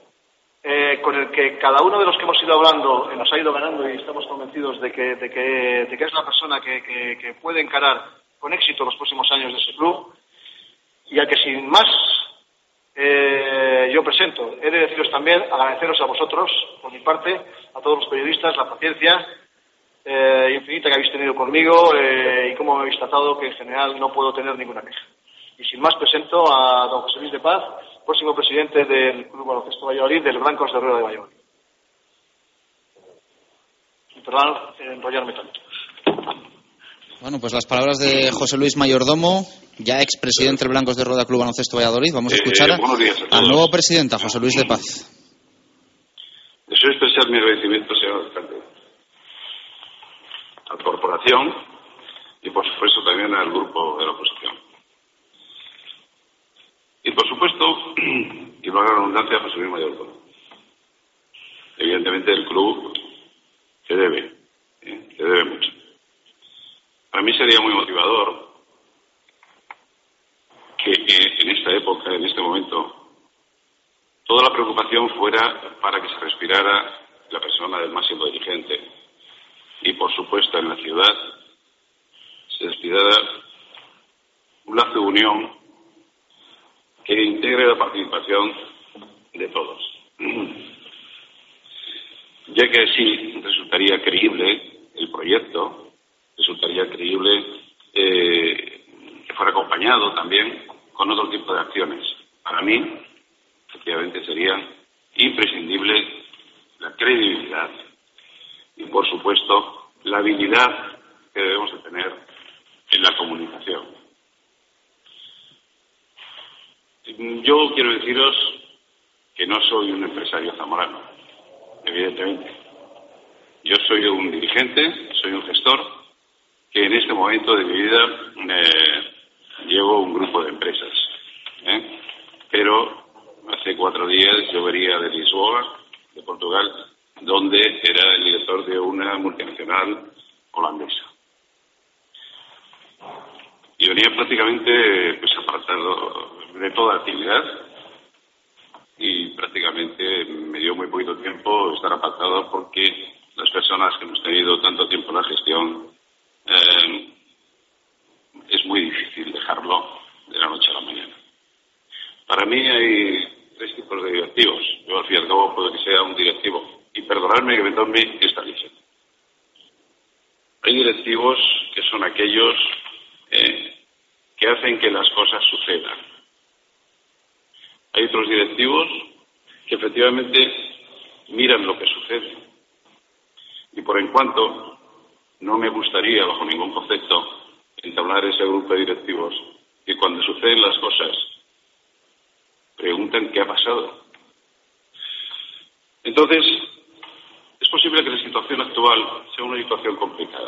[SPEAKER 11] con el que cada uno de los que hemos ido hablando nos ha ido ganando y estamos convencidos de que es la persona que puede encarar con éxito los próximos años de ese club, y al que sin más yo presento. He de deciros también, agradeceros a vosotros, por mi parte, a todos los periodistas, la paciencia infinita que habéis tenido conmigo y cómo me habéis tratado, que en general no puedo tener ninguna queja. Y sin más presento a don José Luis de Paz, próximo presidente del Club Baloncesto Valladolid, del Blancos de Rueda de Valladolid. Y perdón enrollarme tanto.
[SPEAKER 1] Bueno, pues las palabras de José Luis Mayordomo, ya expresidente del Blancos de Rueda Club Baloncesto Valladolid. Vamos a escuchar al nuevo presidente, a José Luis de Paz.
[SPEAKER 12] Deseo expresar mi agradecimiento, señor alcalde, a la corporación y, por supuesto, también al grupo de la oposición. Y, por supuesto, y valga la redundancia, a José Luis Mayordomo. Evidentemente, el club se debe mucho. Para mí sería muy motivador que en esta época, en este momento, toda la preocupación fuera para que se respirara la persona del máximo dirigente y, por supuesto, en la ciudad se respirara un lazo de unión que integre la participación de todos. Ya que así resultaría creíble el proyecto, resultaría creíble que fuera acompañado también con otro tipo de acciones. Para mí, efectivamente, sería imprescindible la credibilidad y, por supuesto, la habilidad que debemos de tener en la comunicación. Yo quiero deciros que no soy un empresario zamorano, evidentemente. Yo soy un dirigente, soy un gestor, que en este momento de mi vida llevo un grupo de empresas. Pero hace 4 días yo venía de Lisboa, de Portugal, donde era el director de una multinacional holandesa. Y venía prácticamente apartado de toda actividad y prácticamente me dio muy poquito tiempo estar apartado porque las personas que hemos tenido tanto tiempo en la gestión es muy difícil dejarlo de la noche a la mañana. Para mí hay 3 tipos de directivos. Yo al fin y al cabo puedo que sea un directivo y perdonadme que me tome esta licencia. Hay directivos que son aquellos que hacen que las cosas sucedan. Hay otros directivos que efectivamente miran lo que sucede. Y por en cuanto no me gustaría, bajo ningún concepto, entablar ese grupo de directivos que cuando suceden las cosas preguntan qué ha pasado. Entonces, es posible que la situación actual sea una situación complicada.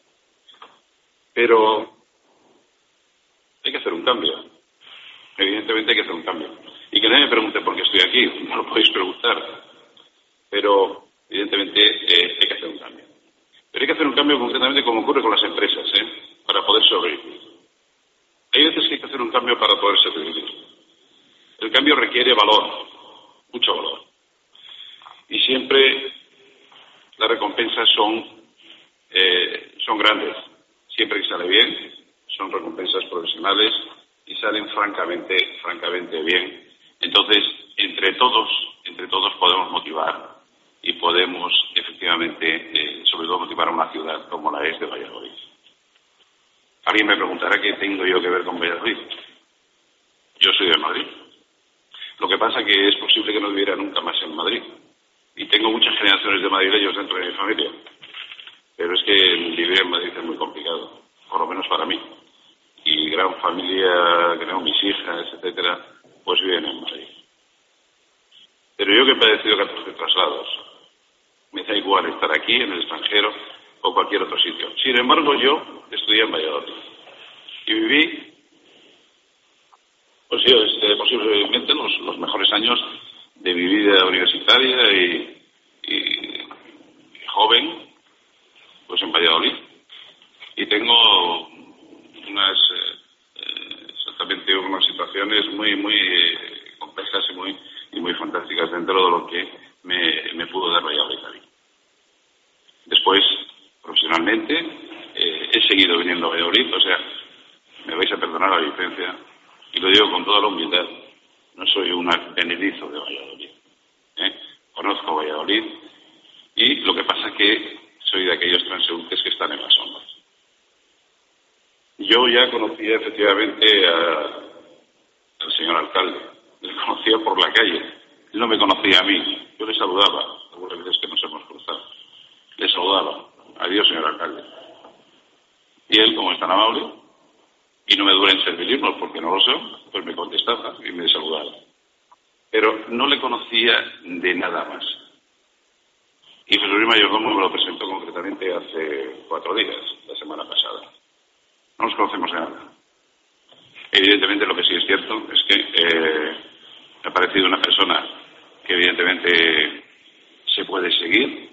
[SPEAKER 12] Pero hay que hacer un cambio. Evidentemente hay que hacer un cambio. Y que nadie me pregunte por qué estoy aquí, no lo podéis preguntar. Pero evidentemente hay que hacer un cambio. Pero hay que hacer un cambio concretamente como ocurre con las empresas, para poder sobrevivir. Hay veces que hay que hacer un cambio para poder sobrevivir. El cambio requiere valor, mucho valor. Y siempre las recompensas son grandes. Siempre que sale bien, son recompensas profesionales y salen francamente bien. Entonces, entre todos podemos motivar y podemos efectivamente, sobre todo, motivar a una ciudad como la es de Valladolid. Alguien me preguntará qué tengo yo que ver con Valladolid. Yo soy de Madrid. Lo que pasa que es posible que no viviera nunca más en Madrid. Y tengo muchas generaciones de madrileños dentro de mi familia. Pero es que vivir en Madrid es muy complicado, por lo menos para mí. Y gran familia, que tengo mis hijas, etcétera, pues viven en Madrid. Pero yo que he padecido 14 traslados, me da igual estar aquí, en el extranjero o cualquier otro sitio. Sin embargo, yo estudié en Valladolid y viví, pues yo, posiblemente los mejores años de mi vida universitaria y joven, pues en Valladolid. Y tengo exactamente unas situaciones muy complejas y muy fantásticas dentro de lo que me pudo dar Valladolid a mí. Después, profesionalmente, he seguido viniendo a Valladolid, o sea, me vais a perdonar la licencia, y lo digo con toda la humildad, no soy un benedizo de Valladolid. Conozco Valladolid y lo que pasa es que soy de aquellos transeúntes que están en las sombras. Yo ya conocía efectivamente al señor alcalde, le conocía por la calle, él no me conocía a mí, yo le saludaba, algunas veces que nos hemos cruzado, le saludaba, adiós señor alcalde. Y él, como es tan amable, y no me dura en servirnos porque no lo sé, pues me contestaba y me saludaba. Pero no le conocía de nada más. Y Jesús Luis Mayordomo me lo presentó concretamente hace 4 días, la semana pasada. No nos conocemos de nada. Evidentemente lo que sí es cierto es que me ha parecido una persona que evidentemente se puede seguir.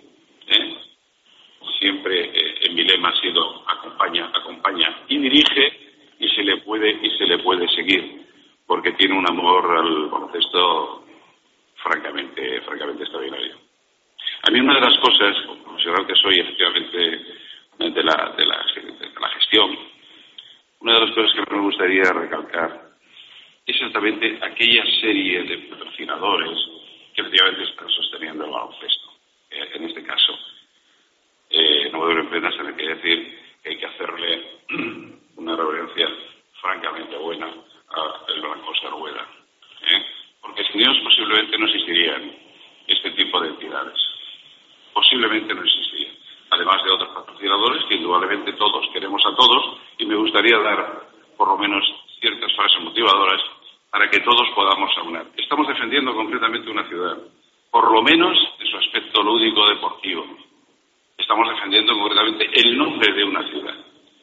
[SPEAKER 12] Siempre en mi lema ha sido acompaña y dirige y se le puede seguir porque tiene un amor al baloncesto francamente extraordinario. A mí una de las cosas, como profesional que soy efectivamente de la gestión, una de las cosas que me gustaría recalcar es exactamente aquella serie de patrocinadores que efectivamente están sosteniendo el baloncesto. En este caso, no me duele pena tener que decir que hay que hacerle una reverencia francamente buena al gran José Rueda. Porque sin ellos posiblemente no existirían este tipo de entidades. Posiblemente no existirían. Además de otros patrocinadores que indudablemente todos queremos a todos y me gustaría dar por lo menos ciertas frases motivadoras para que todos podamos aunar. Estamos defendiendo concretamente una ciudad, por lo menos en su aspecto lúdico deportivo. Estamos defendiendo concretamente el nombre de una ciudad.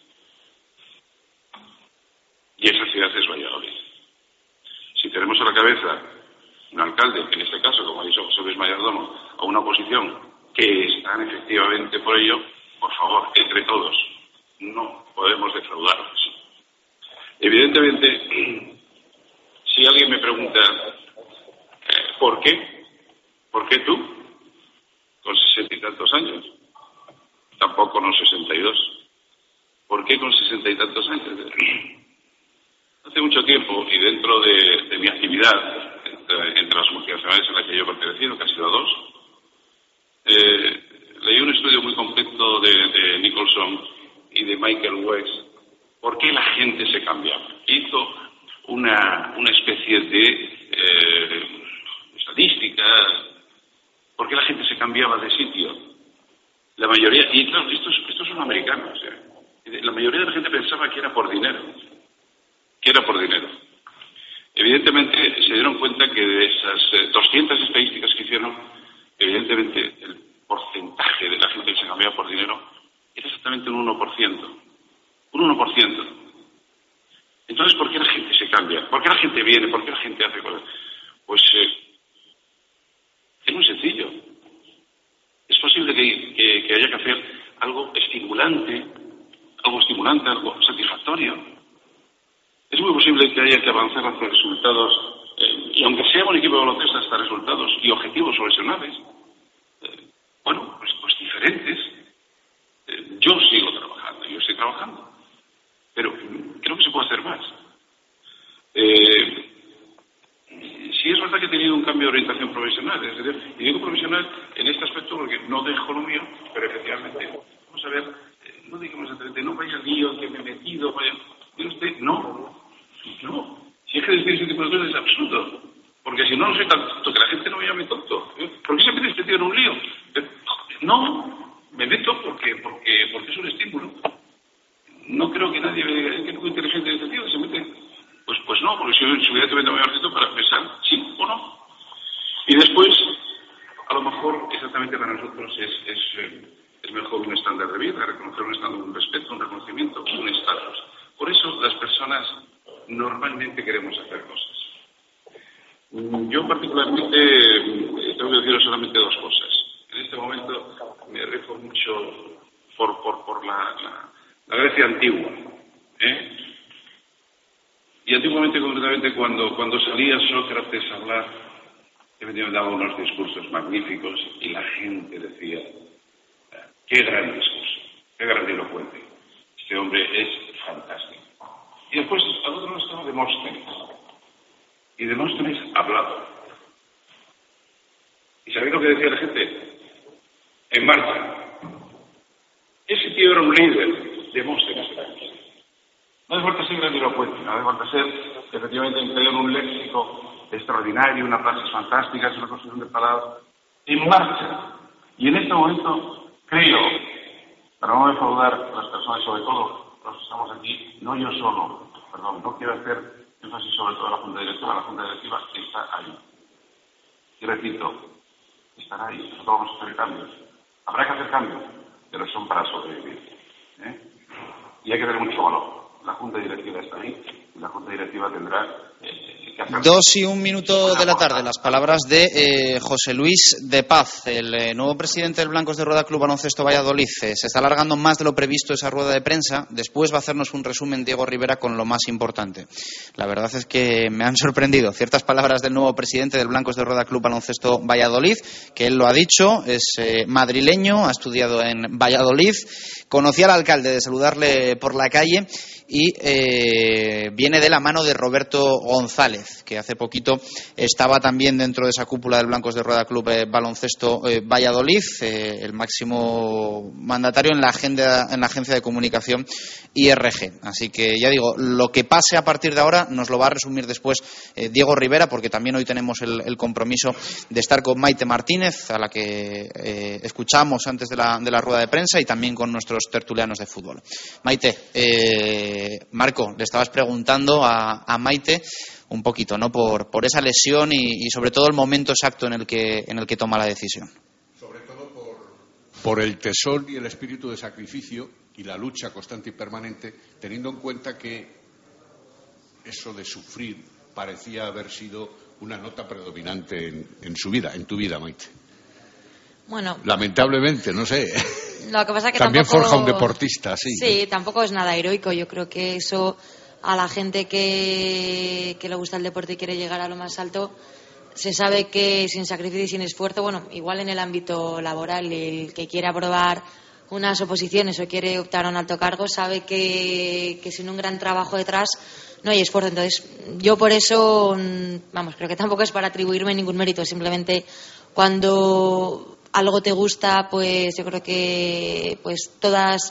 [SPEAKER 12] Y esa ciudad es Valladolid. Si tenemos a la cabeza un alcalde, en este caso, como ha dicho José Luis Mayordomo, a una oposición que están efectivamente por ello, por favor, entre todos, no podemos defraudarlos. Evidentemente, si alguien me pregunta ¿por qué? ¿Por qué tú? Con 60 y tantos años. Tampoco no 62. ¿Por qué con 60 y tantos años? Hace mucho tiempo, y dentro de mi actividad, entre las multinacionales en las que yo he pertenecido, que ha sido 2, leí un estudio muy completo de Nicholson y de Michael West, ¿por qué la gente se cambiaba? Hizo una especie de estadística. ¿Por qué la gente se cambiaba de sitio? La mayoría, y claro, estos son americanos, la mayoría de la gente pensaba que era por dinero. Evidentemente se dieron cuenta que de esas 200 estadísticas que hicieron, evidentemente el porcentaje de la gente que se cambiaba por dinero era exactamente un 1%. Un 1%. Entonces, ¿por qué la gente se cambia? ¿Por qué la gente viene? ¿Por qué la gente hace cosas? Pues es muy sencillo. Es posible que haya que hacer algo estimulante, algo satisfactorio. Es muy posible que haya que avanzar hacia resultados, y aunque sea un equipo de baloncesto, hasta resultados y objetivos profesionales, pues diferentes. Yo sigo trabajando, yo estoy trabajando, pero creo que se puede hacer más. Sí es verdad que he tenido un cambio de orientación profesional, es decir, y digo profesional en este aspecto porque no dejo lo mío, pero efectivamente, vamos a ver, no digamos entre no vaya lío que me he metido, vaya, ¿tiene usted? No, si es que decir ese tipo de cosas es absurdo, porque si no soy tan tonto, que la gente no me llame tonto. ¿Por qué se mete este tío en un lío? No, me meto porque es un estímulo. No creo que nadie que es muy inteligente en este tío se mete. Pues no, porque si hubiera tenido un objeto para pensar sí o no. Y después, a lo mejor exactamente para nosotros es mejor un estándar de vida, reconocer un estándar, un respeto, un reconocimiento, un estatus. Por eso las personas normalmente queremos hacer cosas. Yo particularmente tengo que deciros solamente dos cosas. En este momento me rijo mucho por la Grecia antigua. Y antiguamente, concretamente, cuando salía Sócrates a hablar, me daba unos discursos magníficos y la gente decía, qué gran discurso, qué grandilocuente. Este hombre es fantástico. Y después, al otro lado estaba Demóstenes. Y Demóstenes hablaba. ¿Y sabéis lo que decía la gente? En marcha. Ese tío era un líder. Demóstenes era. No hace falta ser grandilocuente, no hace falta ser efectivamente interior un léxico extraordinario, una frases fantásticas, una construcción de palabras. En marcha. Y en este momento creo, para no defraudar a las personas, sobre todo los que estamos aquí, no yo solo, no quiero hacer énfasis sobre todo en la Junta Directiva está ahí. Y repito, estará ahí, nosotros vamos a hacer cambios. Habrá que hacer cambios, pero son para sobrevivir. Y hay que tener mucho valor. La Junta Directiva está ahí y la Junta Directiva tendrá que hacer...
[SPEAKER 1] 2:01 de la tarde, las palabras de José Luis de Paz, el nuevo presidente del Blancos de Rueda Club Baloncesto Valladolid. Se está alargando más de lo previsto esa rueda de prensa. Después va a hacernos un resumen Diego Rivera con lo más importante. La verdad es que me han sorprendido ciertas palabras del nuevo presidente del Blancos de Rueda Club Baloncesto Valladolid, que él lo ha dicho, es madrileño, ha estudiado en Valladolid, conocía al alcalde de saludarle por la calle y viene de la mano de Roberto González, que hace poquito estaba también dentro de esa cúpula del Blancos de Rueda Club Baloncesto Valladolid, el máximo mandatario en la agencia de comunicación IRG. Así que ya digo, lo que pase a partir de ahora nos lo va a resumir después Diego Rivera, porque también hoy tenemos el compromiso de estar con Maite Martínez, a la que escuchamos antes de la rueda de prensa, y también con nuestros tertulianos de fútbol. Maite, Marco, le estabas preguntando a Maite un poquito, ¿no?, por esa lesión y sobre todo el momento exacto en el que toma la decisión.
[SPEAKER 2] Sobre todo por el tesón y el espíritu de sacrificio y la lucha constante y permanente, teniendo en cuenta que eso de sufrir parecía haber sido una nota predominante en su vida, en tu vida, Maite.
[SPEAKER 9] Bueno,
[SPEAKER 2] lamentablemente, no sé.
[SPEAKER 9] Lo que pasa que
[SPEAKER 2] también
[SPEAKER 9] tampoco,
[SPEAKER 2] forja un deportista, sí.
[SPEAKER 9] Sí, tampoco es nada heroico. Yo creo que eso a la gente que le gusta el deporte y quiere llegar a lo más alto, se sabe que sin sacrificio y sin esfuerzo, bueno, igual en el ámbito laboral, el que quiera probar unas oposiciones o quiere optar a un alto cargo sabe que sin un gran trabajo detrás no hay esfuerzo. Entonces, yo por eso, creo que tampoco es para atribuirme ningún mérito, simplemente cuando algo te gusta, pues yo creo que pues todas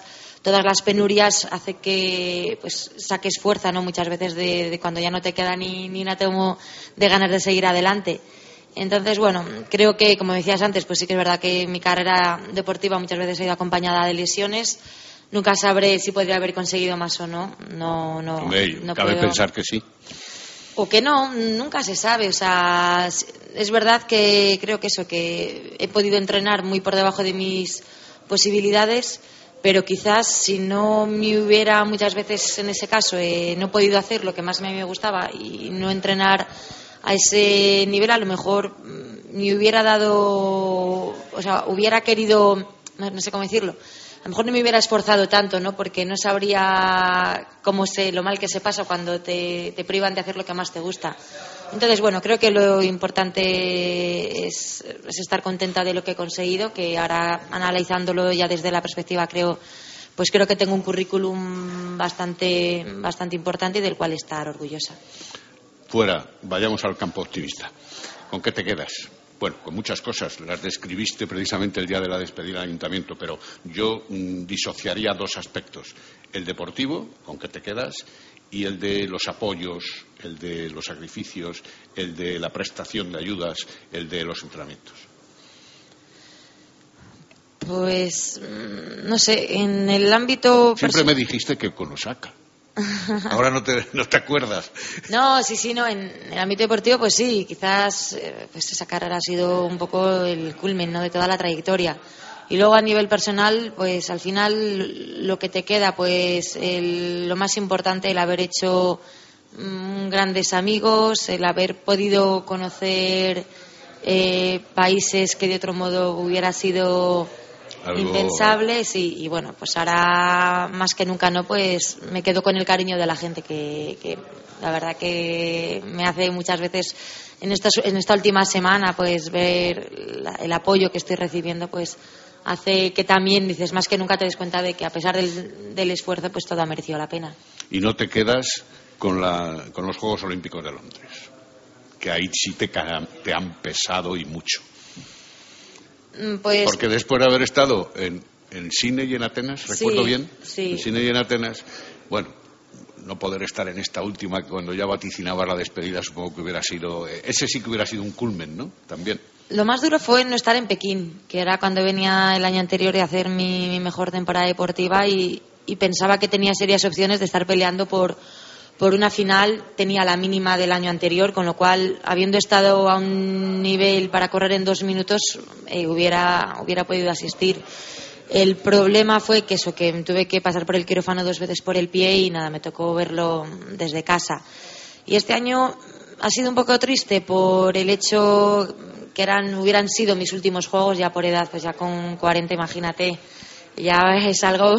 [SPEAKER 9] todas las penurias hace que pues saques fuerza, ¿no? Muchas veces de cuando ya no te queda ni un átomo de ganas de seguir adelante. Entonces, bueno, creo que, como decías antes, pues sí que es verdad que mi carrera deportiva muchas veces ha ido acompañada de lesiones. Nunca sabré si podría haber conseguido más o no. No
[SPEAKER 2] cabe
[SPEAKER 9] puedo
[SPEAKER 2] pensar que sí.
[SPEAKER 9] O que no, nunca se sabe. O sea, es verdad que creo que he podido entrenar muy por debajo de mis posibilidades, pero quizás si no me hubiera muchas veces en ese caso no podido hacer lo que más a mí me gustaba y no entrenar a ese nivel, a lo mejor me hubiera dado, o sea, hubiera querido, no sé cómo decirlo, a lo mejor no me hubiera esforzado tanto, ¿no? Porque no sabría lo mal que se pasa cuando te privan de hacer lo que más te gusta. Entonces, bueno, creo que lo importante es estar contenta de lo que he conseguido, que ahora, analizándolo ya desde la perspectiva, creo que tengo un currículum bastante importante y del cual estar orgullosa.
[SPEAKER 2] Fuera, vayamos al campo optimista. ¿Con qué te quedas? Bueno, con muchas cosas. Las describiste precisamente el día de la despedida del ayuntamiento, pero yo disociaría dos aspectos. El deportivo, ¿con qué te quedas? Y el de los apoyos, el de los sacrificios, el de la prestación de ayudas, el de los entrenamientos.
[SPEAKER 9] Pues, no sé, en el ámbito...
[SPEAKER 2] Siempre me dijiste que con Osaka. Ahora no te acuerdas.
[SPEAKER 9] No, sí, no. En el ámbito deportivo, pues sí, quizás pues esa carrera ha sido un poco el culmen, ¿no?, de toda la trayectoria. Y luego a nivel personal, pues al final lo que te queda, pues lo más importante, el haber hecho grandes amigos, el haber podido conocer países que de otro modo hubiera sido impensables y bueno, pues ahora más que nunca pues me quedo con el cariño de la gente que la verdad que me hace muchas veces en esta última semana pues ver el apoyo que estoy recibiendo, pues hace que también dices más que nunca te des cuenta de que a pesar del esfuerzo pues todo ha merecido la pena.
[SPEAKER 2] Y no te quedas con los Juegos Olímpicos de Londres, que ahí sí te han pesado y mucho.
[SPEAKER 9] Pues,
[SPEAKER 2] porque después de haber estado en Sydney y en Atenas, ¿recuerdo bien?
[SPEAKER 9] Sí.
[SPEAKER 2] En Sydney y en Atenas, bueno, no poder estar en esta última, cuando ya vaticinaba la despedida, supongo que hubiera sido, ese sí que hubiera sido un culmen, ¿no? También.
[SPEAKER 9] Lo más duro fue no estar en Pekín, que era cuando venía el año anterior de hacer mi mejor temporada deportiva y pensaba que tenía serias opciones de estar peleando por una final. Tenía la mínima del año anterior, con lo cual, habiendo estado a un nivel para correr en 2 minutos, hubiera podido asistir. El problema fue que tuve que pasar por el quirófano 2 veces por el pie y nada, me tocó verlo desde casa. Y este año ha sido un poco triste por el hecho que hubieran sido mis últimos juegos ya por edad, pues ya con 40, imagínate. Ya es algo,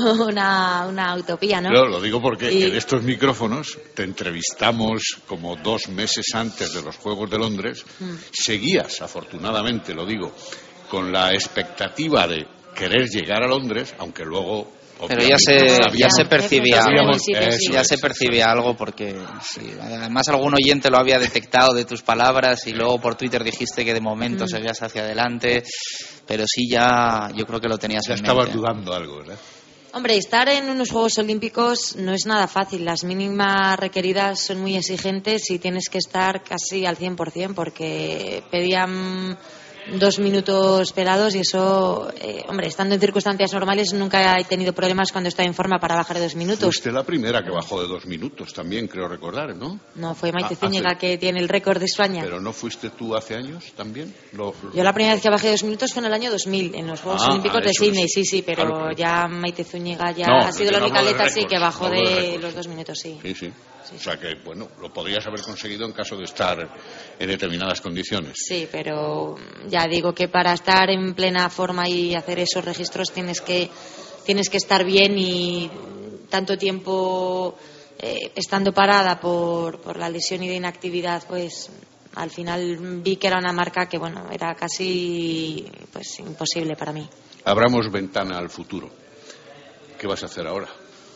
[SPEAKER 9] una utopía, ¿no?
[SPEAKER 2] Yo lo digo porque en estos micrófonos te entrevistamos como 2 meses antes de los Juegos de Londres. Seguías, afortunadamente, lo digo, con la expectativa de querer llegar a Londres, aunque luego...
[SPEAKER 1] Pero ya se percibía algo, ya se percibía algo porque sí, además algún oyente lo había detectado de tus palabras y luego por Twitter dijiste que de momento seguías hacia adelante, pero sí ya yo creo que lo tenías en mente.
[SPEAKER 2] Ya estabas dudando algo, ¿verdad?
[SPEAKER 9] Hombre, estar en unos Juegos Olímpicos no es nada fácil. Las mínimas requeridas son muy exigentes y tienes que estar casi al 100% porque pedían 2 minutos pelados y eso, hombre, estando en circunstancias normales nunca he tenido problemas cuando estoy en forma para bajar de 2 minutos.
[SPEAKER 2] Fuiste la primera que bajó de 2 minutos también, creo recordar, ¿no?
[SPEAKER 9] No, fue Maite Zúñiga que tiene el récord de España.
[SPEAKER 2] ¿Pero no fuiste tú hace años también?
[SPEAKER 9] Yo la primera vez que bajé de 2 minutos fue en el año 2000, en los Juegos Olímpicos de Sydney, sí, pero claro. Ya Maite Zúñiga ha sido la única atleta sí que bajó de los 2 minutos, sí.
[SPEAKER 2] Sí. O sea que, bueno, lo podrías haber conseguido en caso de estar en determinadas condiciones.
[SPEAKER 9] Sí, pero ya digo que para estar en plena forma y hacer esos registros tienes que estar bien y tanto tiempo estando parada por la lesión y de inactividad, pues al final vi que era una marca que, bueno, era casi pues imposible para mí. Abramos
[SPEAKER 2] ventana al futuro. ¿Qué vas a hacer ahora?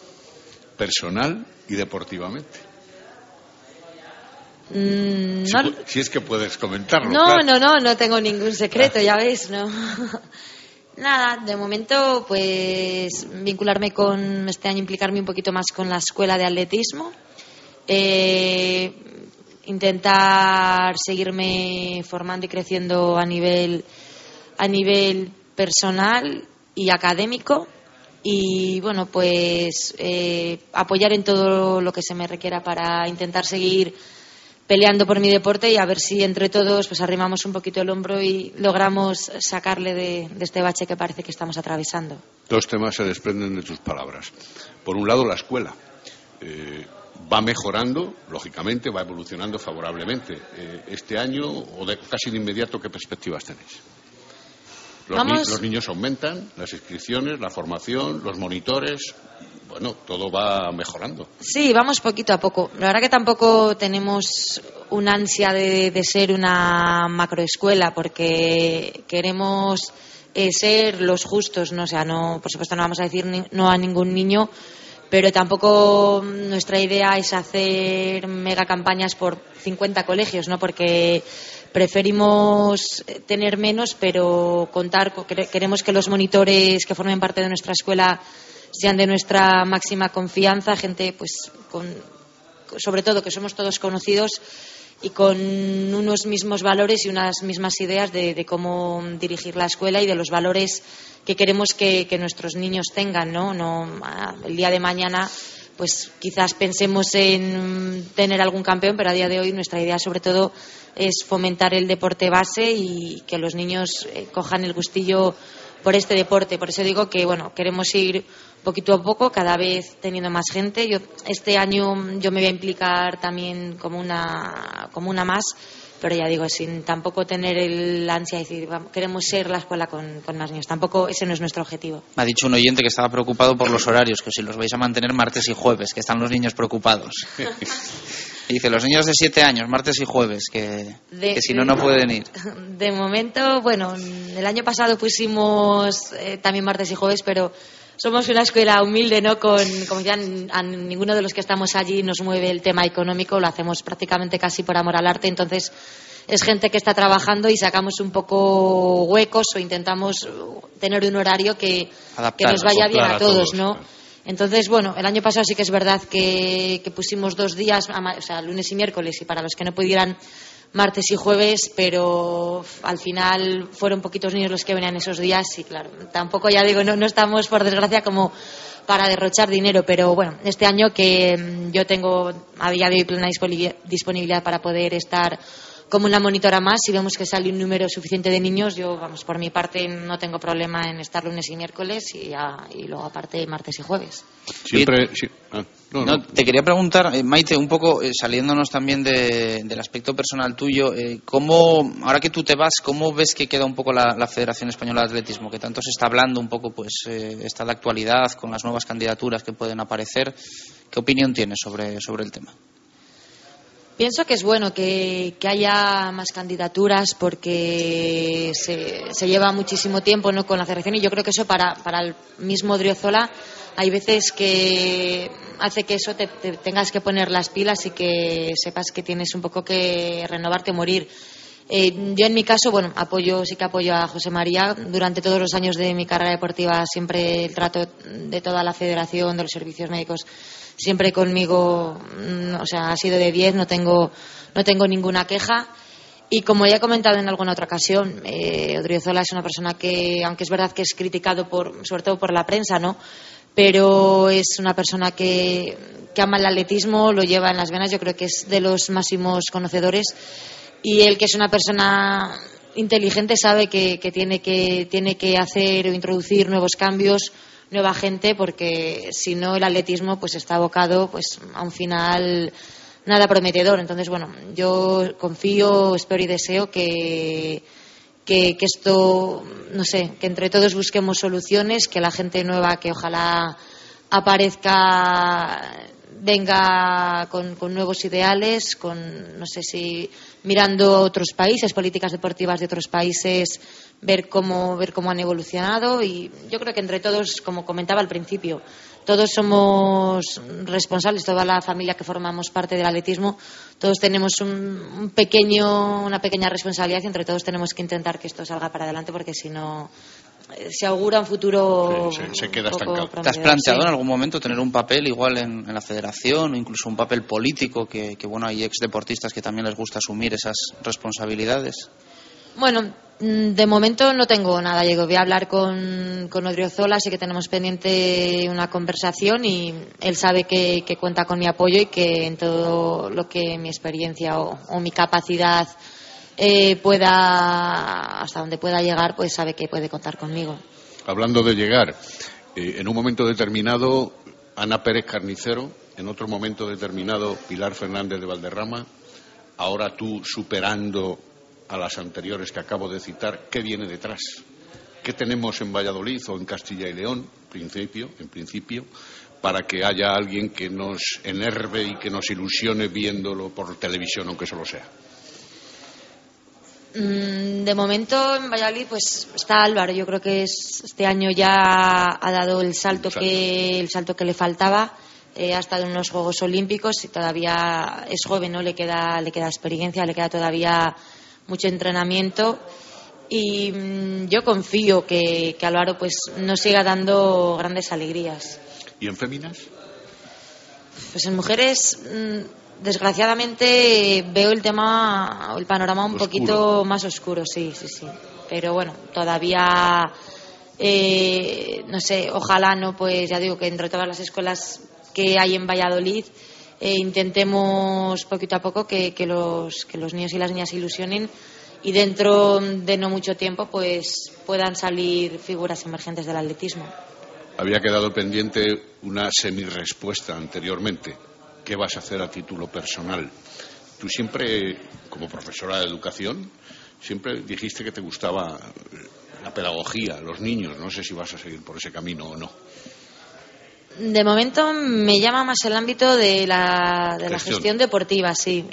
[SPEAKER 2] Personal y deportivamente. Si es que puedes comentarlo.
[SPEAKER 9] No tengo ningún secreto, ya ves, ¿no? Nada, de momento, pues vincularme con este año, implicarme un poquito más con la escuela de atletismo, intentar seguirme formando y creciendo a nivel personal y académico, y bueno, pues apoyar en todo lo que se me requiera para intentar seguir peleando por mi deporte, y a ver si entre todos pues arrimamos un poquito el hombro y logramos sacarle de este bache que parece que estamos atravesando.
[SPEAKER 2] Dos temas se desprenden de tus palabras. Por un lado, la escuela. Va mejorando, lógicamente, va evolucionando favorablemente. Este año, o casi de inmediato, ¿qué perspectivas tenéis? Los niños aumentan, las inscripciones, la formación, los monitores. Bueno, todo va mejorando.
[SPEAKER 9] Sí, vamos poquito a poco. La verdad que tampoco tenemos una ansia de ser una macroescuela, porque queremos ser los justos, ¿no? O sea, no, por supuesto no vamos a decir no a ningún niño, pero tampoco nuestra idea es hacer mega campañas por 50 colegios, ¿no? Porque preferimos tener menos, pero queremos que los monitores que formen parte de nuestra escuela sean de nuestra máxima confianza, gente pues sobre todo que somos todos conocidos y con unos mismos valores y unas mismas ideas de cómo dirigir la escuela y de los valores que queremos que nuestros niños tengan, ¿no? El día de mañana pues quizás pensemos en tener algún campeón, pero a día de hoy nuestra idea sobre todo es fomentar el deporte base y que los niños cojan el gustillo por este deporte. Por eso digo que bueno, queremos ir poquito a poco, cada vez teniendo más gente. Este año me voy a implicar también como una más, pero ya digo, sin tampoco tener el ansia de decir queremos ser la escuela con más niños. Tampoco ese no es nuestro objetivo.
[SPEAKER 1] Me ha dicho un oyente que estaba preocupado por los horarios, que si los vais a mantener martes y jueves, que están los niños preocupados. Y dice, los niños de 7 años, martes y jueves, que si no pueden ir.
[SPEAKER 9] De momento, bueno, el año pasado pusimos también martes y jueves, pero somos una escuela humilde, ¿no? Como ya a ninguno de los que estamos allí nos mueve el tema económico, lo hacemos prácticamente casi por amor al arte, entonces es gente que está trabajando y sacamos un poco huecos o intentamos tener un horario que nos vaya bien a todos, ¿no? Entonces, bueno, el año pasado sí que es verdad que pusimos 2 días, o sea, lunes y miércoles, y para los que no pudieran, martes y jueves, pero al final fueron poquitos niños los que venían esos días y claro, tampoco ya digo, no estamos por desgracia como para derrochar dinero, pero bueno, este año que yo tengo a día de hoy plena disponibilidad para poder estar como una monitora más, si vemos que sale un número suficiente de niños, yo, vamos, por mi parte no tengo problema en estar lunes y miércoles y luego aparte martes y jueves.
[SPEAKER 2] Siempre, sí.
[SPEAKER 1] Te quería preguntar, Maite, un poco saliéndonos también del aspecto personal tuyo, ahora que tú te vas, ¿cómo ves que queda un poco la Federación Española de Atletismo? Que tanto se está hablando un poco, pues está la actualidad con las nuevas candidaturas que pueden aparecer. ¿Qué opinión tienes sobre el tema?
[SPEAKER 9] Pienso que es bueno que haya más candidaturas porque se lleva muchísimo tiempo, ¿no?, con la federación, y yo creo que eso para el mismo Odriozola hay veces que hace que eso te tengas que poner las pilas y que sepas que tienes un poco que renovarte o morir. Yo en mi caso, bueno, sí que apoyo a José María. Durante todos los años de mi carrera deportiva siempre el trato de toda la federación, de los servicios médicos, siempre conmigo, o sea, ha sido de 10, no tengo ninguna queja. Y como ya he comentado en alguna otra ocasión, Odriozola es una persona que, aunque es verdad que es criticado sobre todo por la prensa, ¿no?, pero es una persona que ama el atletismo, lo lleva en las venas, yo creo que es de los máximos conocedores, y él, que es una persona inteligente, sabe que tiene que hacer o introducir nuevos cambios, nueva gente, porque si no el atletismo pues está abocado pues a un final nada prometedor. Entonces, bueno, yo confío, espero y deseo que esto, no sé, que entre todos busquemos soluciones, que la gente nueva que ojalá aparezca venga con nuevos ideales, no sé si mirando otros países, políticas deportivas de otros países, ver cómo han evolucionado. Y yo creo que entre todos, como comentaba al principio, todos somos responsables, toda la familia que formamos parte del atletismo, todos tenemos una pequeña responsabilidad, y entre todos tenemos que intentar que esto salga para adelante, porque si no se augura un futuro.
[SPEAKER 2] Se queda estancado.
[SPEAKER 1] ¿Te has planteado en algún momento tener un papel igual en la federación o incluso un papel político que bueno, hay exdeportistas que también les gusta asumir esas responsabilidades?
[SPEAKER 9] Bueno, de momento no tengo nada. Voy a hablar con Odriozola, sé que tenemos pendiente una conversación y él sabe que cuenta con mi apoyo y que en todo lo que mi experiencia o mi capacidad hasta donde pueda llegar, pues sabe que puede contar conmigo.
[SPEAKER 2] Hablando de llegar, en un momento determinado Ana Pérez Carnicero, en otro momento determinado Pilar Fernández de Valderrama, ahora tú superando a las anteriores que acabo de citar, ¿qué viene detrás? ¿Qué tenemos en Valladolid o en Castilla y León, en principio, para que haya alguien que nos enerve y que nos ilusione viéndolo por televisión, aunque solo sea?
[SPEAKER 9] De momento en Valladolid pues está Álvaro. Yo creo que este año ya ha dado el salto que le faltaba. Ha estado en unos Juegos Olímpicos y todavía es joven, ¿no? Le queda experiencia, le queda todavía mucho entrenamiento y yo confío que Álvaro pues nos siga dando grandes alegrías.
[SPEAKER 2] ¿Y en féminas?
[SPEAKER 9] Pues en mujeres desgraciadamente veo el panorama un poquito más oscuro, sí. Pero bueno, todavía no sé, ojalá no, pues ya digo que entre todas las escuelas que hay en Valladolid intentemos poquito a poco que los niños y las niñas se ilusionen y dentro de no mucho tiempo pues puedan salir figuras emergentes del atletismo.
[SPEAKER 2] Había quedado pendiente una semi-respuesta anteriormente. ¿Qué vas a hacer a título personal? Tú siempre, como profesora de educación, siempre dijiste que te gustaba la pedagogía, los niños. No sé si vas a seguir por ese camino o no.
[SPEAKER 9] De momento me llama más el ámbito de la gestión deportiva, sí.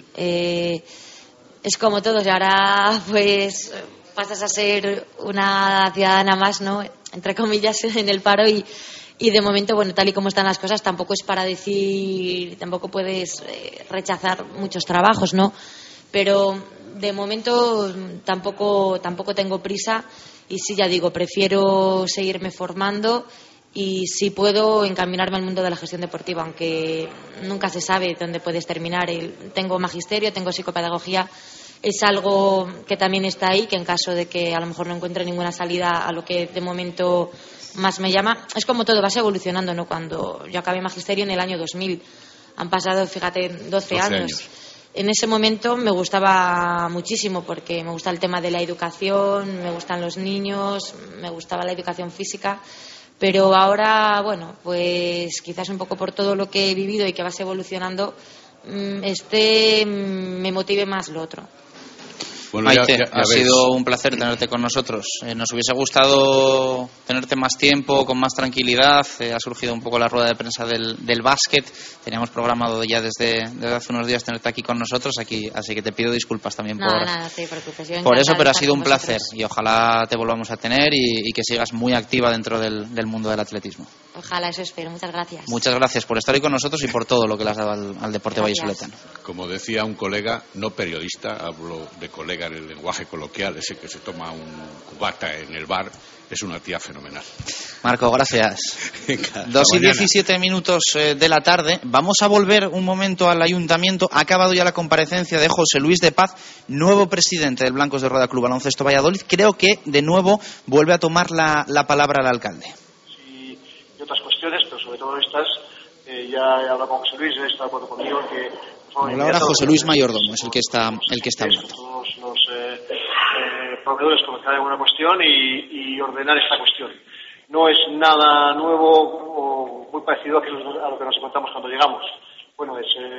[SPEAKER 9] Es como todos, y ahora pues pasas a ser una ciudadana más, ¿no? Entre comillas, en el paro y de momento, bueno, tal y como están las cosas, tampoco es para decir, tampoco puedes rechazar muchos trabajos, ¿no? Pero de momento tampoco tengo prisa y sí, ya digo, prefiero seguirme formando y si puedo encaminarme al mundo de la gestión deportiva, aunque nunca se sabe dónde puedes terminar. Tengo magisterio, tengo psicopedagogía, es algo que también está ahí, que en caso de que a lo mejor no encuentre ninguna salida a lo que de momento más me llama, es como todo, vas evolucionando, ¿no? Cuando yo acabé magisterio en el año 2000, han pasado, fíjate, 12 años. En ese momento me gustaba muchísimo porque me gusta el tema de la educación, me gustan los niños, me gustaba la educación física. Pero ahora, bueno, pues quizás un poco por todo lo que he vivido y que vas evolucionando, me motive más lo otro.
[SPEAKER 1] Bueno, Maite, ha sido un placer tenerte con nosotros. Nos hubiese gustado tenerte más tiempo, con más tranquilidad. Ha surgido un poco la rueda de prensa del básquet. Teníamos programado ya desde hace unos días tenerte aquí con nosotros, así que te pido disculpas también por eso, pero ha sido un placer y ojalá te volvamos a tener y que sigas muy activa dentro del mundo del atletismo.
[SPEAKER 9] Ojalá, eso espero. Muchas gracias.
[SPEAKER 1] Muchas gracias por estar hoy con nosotros y por todo lo que le has dado al deporte vallisoletano.
[SPEAKER 2] Como decía un colega, no periodista, hablo de colega en el lenguaje coloquial, ese que se toma un cubata en el bar, es una tía fenomenal.
[SPEAKER 1] Marco, gracias. 2:17 de la tarde. Vamos a volver un momento al ayuntamiento. Ha acabado ya la comparecencia de José Luis de Paz, nuevo presidente del Blancos de Rueda Club Baloncesto Valladolid. Creo que de nuevo vuelve a tomar la palabra el alcalde.
[SPEAKER 11] Sí, y otras cuestiones, pero sobre todo estas, ya he hablado con José Luis, está de acuerdo conmigo que...
[SPEAKER 1] Ahora José Luis Mayordomo es el que está hablando.
[SPEAKER 11] Todos los proveedores comentar alguna cuestión y ordenar esta cuestión. No es nada nuevo o muy parecido a lo que nos encontramos cuando llegamos. Bueno,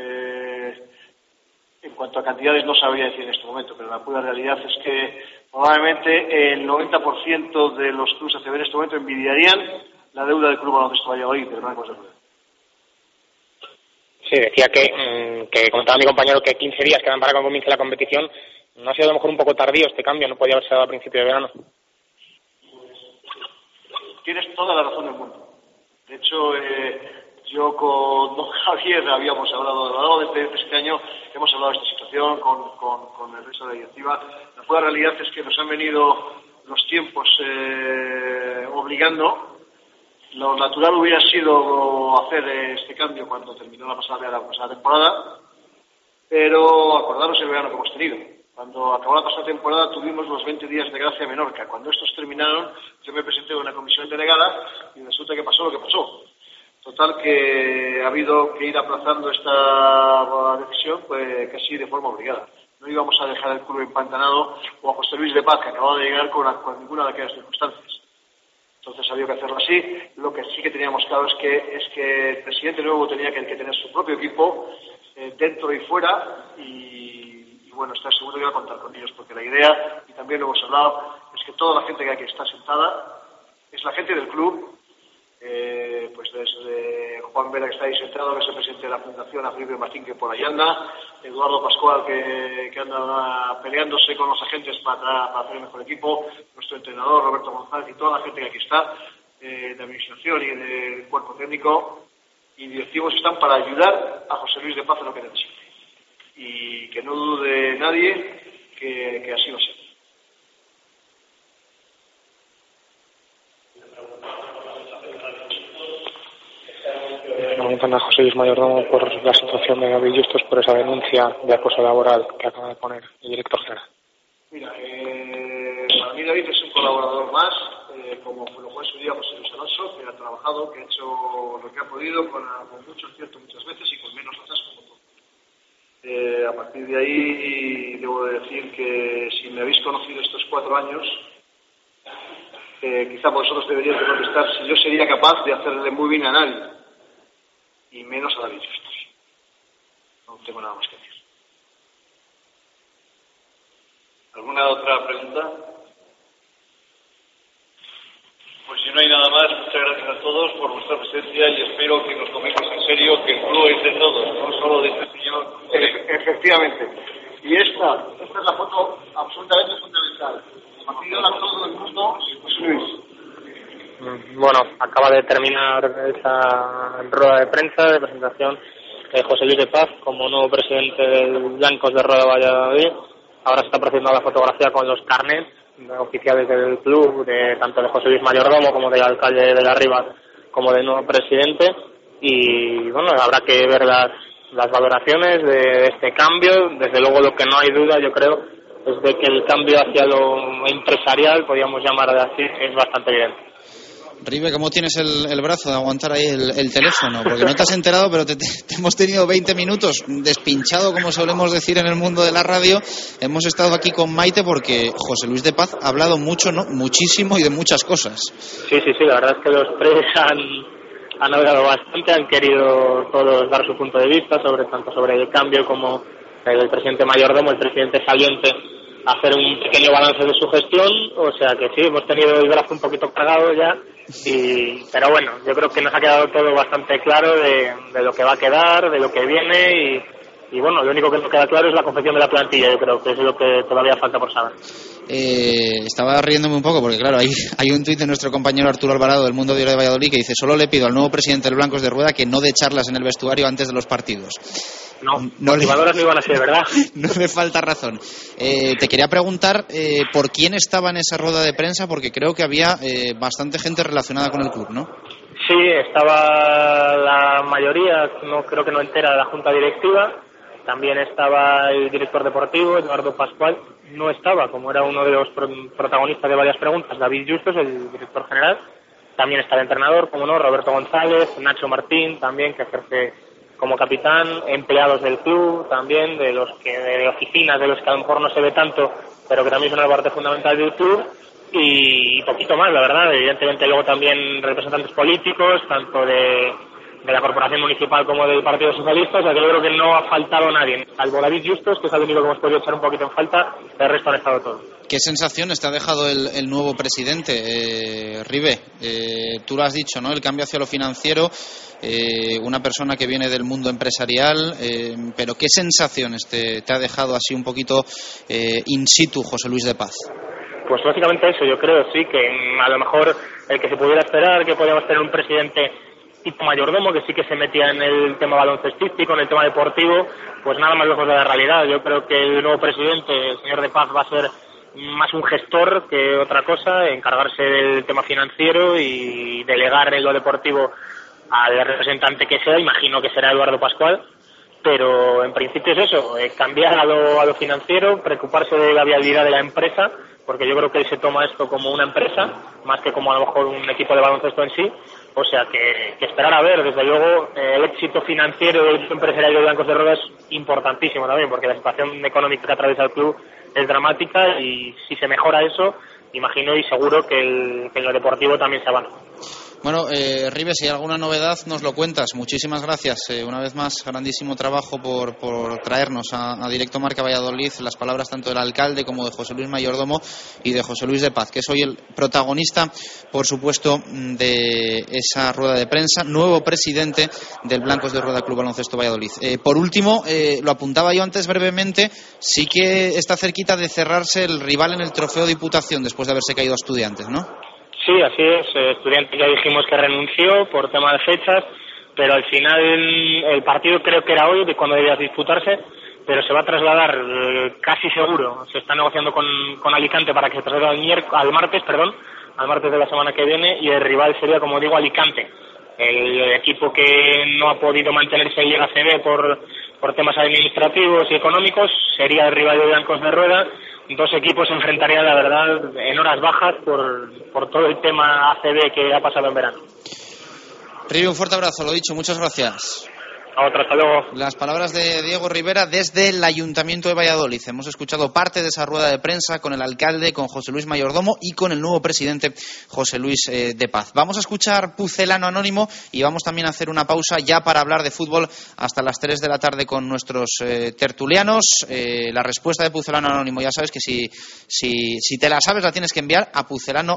[SPEAKER 11] en cuanto a cantidades no sabría decir en este momento, pero la pura realidad es que probablemente el 90% de los clubes ACB en este momento envidiarían la deuda del Club Baloncesto Valladolid del Blancos de Rueda.
[SPEAKER 13] Sí, decía que comentaba mi compañero que 15 días quedan para que comience la competición. ¿No ha sido a lo mejor un poco tardío este cambio? ¿No podía haberse dado a principio de verano?
[SPEAKER 11] Tienes toda la razón del mundo. De hecho, yo con don Javier habíamos hablado a lo largo de este año, hemos hablado de esta situación con el resto de la directiva. La pura realidad es que nos han venido los tiempos obligando. Lo natural hubiera sido hacer este cambio cuando terminó la pasada temporada, pero acordaros el verano que hemos tenido. Cuando acabó la pasada temporada tuvimos los 20 días de gracia en Menorca. Cuando estos terminaron, yo me presenté en una comisión delegada y resulta que pasó lo que pasó. Total, que ha habido que ir aplazando esta decisión pues casi de forma obligada. No íbamos a dejar el club empantanado o a José Luis de Paz, que acababa de llegar con ninguna de aquellas circunstancias. Entonces había que hacerlo así. Lo que sí que teníamos claro es que el presidente nuevo tenía que tener su propio equipo dentro y fuera y bueno, estar seguro que iba a contar con ellos, porque la idea, y también lo hemos hablado, es que toda la gente que aquí está sentada es la gente del club, pues desde Juan Vera, que está ahí sentado, que es el presidente de la Fundación, a Felipe Martín, que por ahí anda, Eduardo Pascual, que anda peleándose con los agentes para hacer el mejor equipo, nuestro entrenador Roberto González y toda la gente que aquí está, de administración y del cuerpo técnico y directivos, están para ayudar a José Luis de Paz en lo que necesite. Y que no dude nadie que así va a ser.
[SPEAKER 13] Preguntan a José Luis Mayordomo por la situación de David Justos, por esa denuncia de acoso laboral que acaba de poner el director general.
[SPEAKER 11] Mira, para mí David es un colaborador más, como lo fue en su día José Luis Alonso, que ha trabajado, que ha hecho lo que ha podido, con mucho acierto muchas veces y con menos otras como todo. A partir de ahí debo decir que si me habéis conocido estos 4 años, quizá vosotros deberíais de contestar si yo sería capaz de hacerle muy bien a nadie, y menos a David Justos. No tengo nada más que decir.
[SPEAKER 10] ¿Alguna otra pregunta? Pues si no hay nada más, muchas gracias a todos por vuestra presencia y espero que nos tomemos en serio que el club es de todos, no solo de este señor.
[SPEAKER 11] Efectivamente. Y esta es la foto absolutamente fundamental. Partido a todo el mundo, José Luis.
[SPEAKER 13] Bueno, acaba de terminar esa rueda de prensa de presentación de José Luis de Paz como nuevo presidente del Blancos de Rueda Valladolid. Ahora se está procediendo la fotografía con los carnets oficiales del club, tanto de José Luis Mayordomo como del alcalde de La Ribas, como del nuevo presidente. Y bueno, habrá que ver las valoraciones de este cambio. Desde luego, lo que no hay duda, yo creo, es de que el cambio hacia lo empresarial, podríamos llamarlo así, es bastante evidente.
[SPEAKER 1] Ribe, ¿cómo tienes el brazo de aguantar ahí el teléfono? Porque no te has enterado, pero te hemos tenido 20 minutos despinchado, como solemos decir en el mundo de la radio. Hemos estado aquí con Maite porque José Luis de Paz ha hablado mucho, ¿no? Muchísimo y de muchas cosas. Sí, la verdad es que los tres han hablado bastante, han querido todos dar su punto de vista, tanto sobre el cambio como el presidente Mayordomo, el presidente saliente, hacer un pequeño balance de su gestión. O sea que sí, hemos tenido el brazo un poquito cargado ya. Pero bueno, yo creo que nos ha quedado todo bastante claro de lo que va a quedar, de lo que viene y bueno, lo único que nos queda claro es la confección de la plantilla. Yo creo que es lo que todavía falta por saber. Estaba riéndome un poco porque claro, hay un tuit de nuestro compañero Arturo Alvarado del Mundo Diario de Valladolid que dice: solo le pido al nuevo presidente del Blancos de Rueda que no dé charlas en el vestuario antes de los partidos. No motivadoras no iban a ser, ¿verdad? No me falta razón. Te quería preguntar por quién estaba en esa rueda de prensa, porque creo que había bastante gente relacionada con el club, ¿no? Sí, estaba la mayoría, creo que no entera, de la junta directiva. También estaba el director deportivo, Eduardo Pascual. No estaba, como era uno de los protagonistas de varias preguntas, David Justos, el director general. También está el entrenador, como no, Roberto González, Nacho Martín, también, que ejerce como capitán, empleados del club también, de oficinas, de los que a lo mejor no se ve tanto, pero que también son una parte fundamental del club, y poquito más, la verdad. Evidentemente luego también representantes políticos, tanto de la Corporación Municipal como del Partido Socialista. O sea que yo creo que no ha faltado nadie, salvo David Justos, que es el único que hemos podido echar un poquito en falta. El resto han estado todos. ¿Qué sensaciones te ha dejado el nuevo presidente, Ribe? Tú lo has dicho, ¿no? El cambio hacia lo financiero, una persona que viene del mundo empresarial, pero ¿qué sensaciones te ha dejado así un poquito in situ José Luis de Paz? Pues básicamente eso, yo creo, sí, que a lo mejor el que se pudiera esperar que podíamos tener un presidente tipo Mayordomo, que sí que se metía en el tema baloncestístico, en el tema deportivo, pues nada más lejos de la realidad. Yo creo que el nuevo presidente, el señor de Paz, va a ser
[SPEAKER 13] más un gestor que otra cosa, encargarse del tema financiero y delegar en lo deportivo al representante que sea. Imagino que será Eduardo Pascual, pero en principio es eso, cambiar a lo financiero, preocuparse de la viabilidad de la empresa, porque yo creo que él se toma esto como una empresa, más que como a lo mejor un equipo de baloncesto en sí. O sea que esperar a ver. Desde luego el éxito financiero del empresarial de Blancos de Roda es importantísimo también, porque la situación económica que atraviesa el club es dramática, y si se mejora eso, imagino y seguro que en lo deportivo también se avanza.
[SPEAKER 1] Bueno, Ribes, si hay alguna novedad nos lo cuentas. Muchísimas gracias. Una vez más, grandísimo trabajo por traernos a Directo Marca Valladolid las palabras tanto del alcalde como de José Luis Mayordomo y de José Luis de Paz, que es hoy el protagonista, por supuesto, de esa rueda de prensa, nuevo presidente del Blancos de Rueda Club Baloncesto Valladolid. Por último, lo apuntaba yo antes brevemente, sí que está cerquita de cerrarse el rival en el Trofeo Diputación después de haberse caído a Estudiantes, ¿no?
[SPEAKER 13] Sí, así es. Estudiantes ya dijimos que renunció por tema de fechas, pero al final el partido creo que era hoy, de cuando debía disputarse, pero se va a trasladar casi seguro. Se está negociando con Alicante para que se traslade al martes de la semana que viene, y el rival sería, como digo, Alicante. El equipo que no ha podido mantenerse en Liga CB por temas administrativos y económicos sería el rival de Blancos de Rueda. Dos equipos se enfrentarían, la verdad, en horas bajas por todo el tema ACB que ha pasado en verano.
[SPEAKER 1] Ribe, un fuerte abrazo, lo dicho, muchas gracias.
[SPEAKER 13] A otra, hasta luego.
[SPEAKER 1] Las palabras de Diego Rivera desde el Ayuntamiento de Valladolid. Hemos escuchado parte de esa rueda de prensa con el alcalde, con José Luis Mayordomo y con el nuevo presidente José Luis de Paz. Vamos a escuchar Pucelano Anónimo y vamos también a hacer una pausa ya para hablar de fútbol hasta las 3 de la tarde con nuestros tertulianos. La respuesta de Pucelano Anónimo, ya sabes que si te la sabes la tienes que enviar a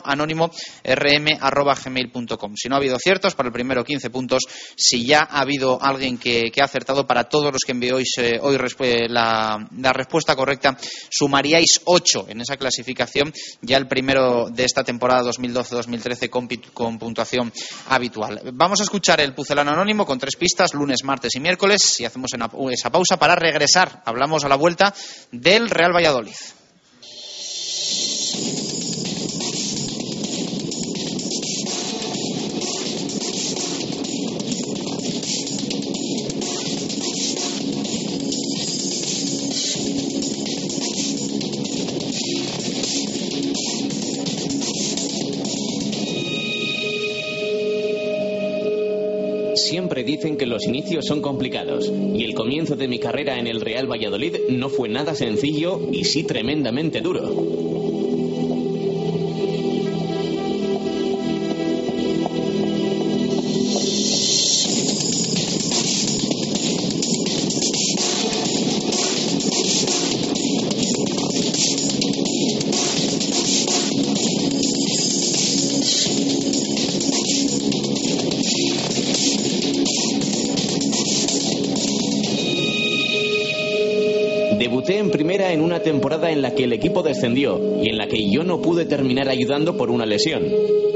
[SPEAKER 1] pucelanoanónimo@gmail.com. Si no ha habido ciertos, para el primero 15 puntos. Si ya ha habido alguien que ha acertado, para todos los que enviáis hoy la respuesta correcta, sumaríais 8 en esa clasificación, ya el primero de esta temporada 2012-2013 con puntuación habitual. Vamos a escuchar el Pucelano Anónimo con 3 pistas, lunes, martes y miércoles, y hacemos esa pausa para regresar. Hablamos a la vuelta del Real Valladolid.
[SPEAKER 14] Siempre dicen que los inicios son complicados, y el comienzo de mi carrera en el Real Valladolid no fue nada sencillo y sí tremendamente duro. Debuté en primera en una temporada en la que el equipo descendió y en la que yo no pude terminar ayudando por una lesión.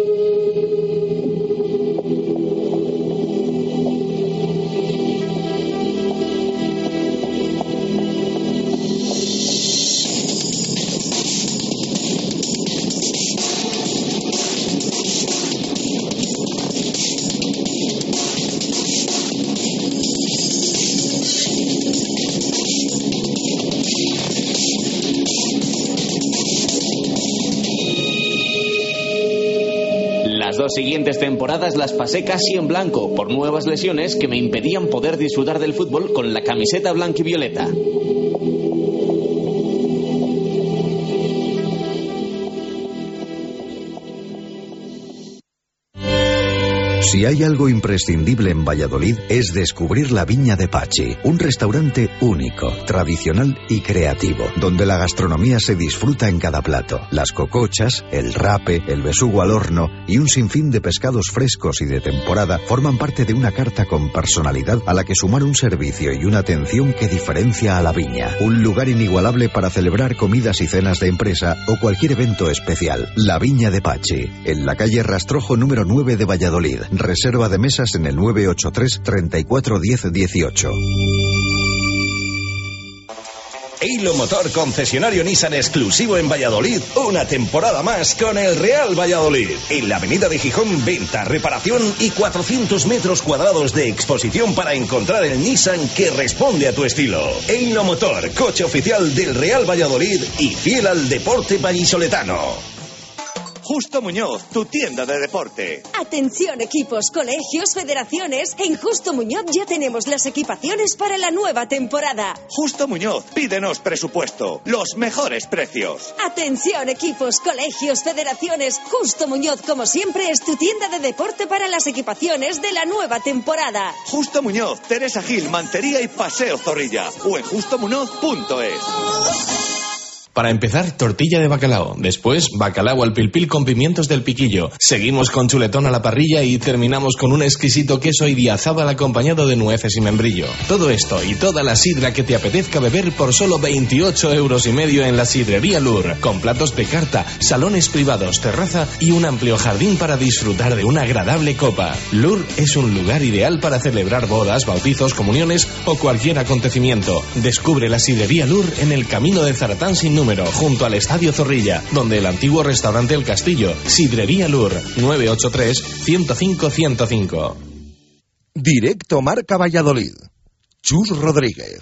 [SPEAKER 14] Las 2 siguientes temporadas las pasé casi en blanco por nuevas lesiones que me impedían poder disfrutar del fútbol con la camiseta blanquivioleta.
[SPEAKER 8] Si hay algo imprescindible en Valladolid es descubrir la Viña de Pachi, un restaurante único, tradicional y creativo, donde la gastronomía se disfruta en cada plato. Las cocochas, el rape, el besugo al horno y un sinfín de pescados frescos y de temporada forman parte de una carta con personalidad a la que sumar un servicio y una atención que diferencia a la Viña. Un lugar inigualable para celebrar comidas y cenas de empresa o cualquier evento especial. La Viña de Pachi, en la calle Rastrojo número 9 de Valladolid. Reserva de mesas en el 983 34 10 18.
[SPEAKER 7] Eilo Motor, concesionario Nissan exclusivo en Valladolid, una temporada más con el Real Valladolid. En la avenida de Gijón, venta, reparación y 400 metros cuadrados de exposición para encontrar el Nissan que responde a tu estilo. Eilo Motor, coche oficial del Real Valladolid y fiel al deporte vallisoletano.
[SPEAKER 5] Justo Muñoz, tu tienda de deporte.
[SPEAKER 6] Atención equipos, colegios, federaciones. En Justo Muñoz ya tenemos las equipaciones para la nueva temporada.
[SPEAKER 5] Justo Muñoz, pídenos presupuesto. Los mejores precios.
[SPEAKER 6] Atención equipos, colegios, federaciones. Justo Muñoz, como siempre, es tu tienda de deporte para las equipaciones de la nueva temporada.
[SPEAKER 5] Justo Muñoz, Teresa Gil, Mantería y Paseo Zorrilla. O en justomuñoz.es.
[SPEAKER 3] Para empezar, tortilla de bacalao. Después, bacalao al pil pil con pimientos del piquillo. Seguimos con chuletón a la parrilla y terminamos con un exquisito queso idiazábal acompañado de nueces y membrillo. Todo esto y toda la sidra que te apetezca beber por solo 28,5 euros en la Sidrería Lur. Con platos de carta, salones privados, terraza y un amplio jardín para disfrutar de una agradable copa. Lur es un lugar ideal para celebrar bodas, bautizos, comuniones o cualquier acontecimiento. Descubre la Sidrería Lur en el camino de Zaratán sin número, junto al Estadio Zorrilla, donde el antiguo restaurante El Castillo. Sidrería Lur, 983-105-105.
[SPEAKER 8] Directo Marca Valladolid. Chus Rodríguez.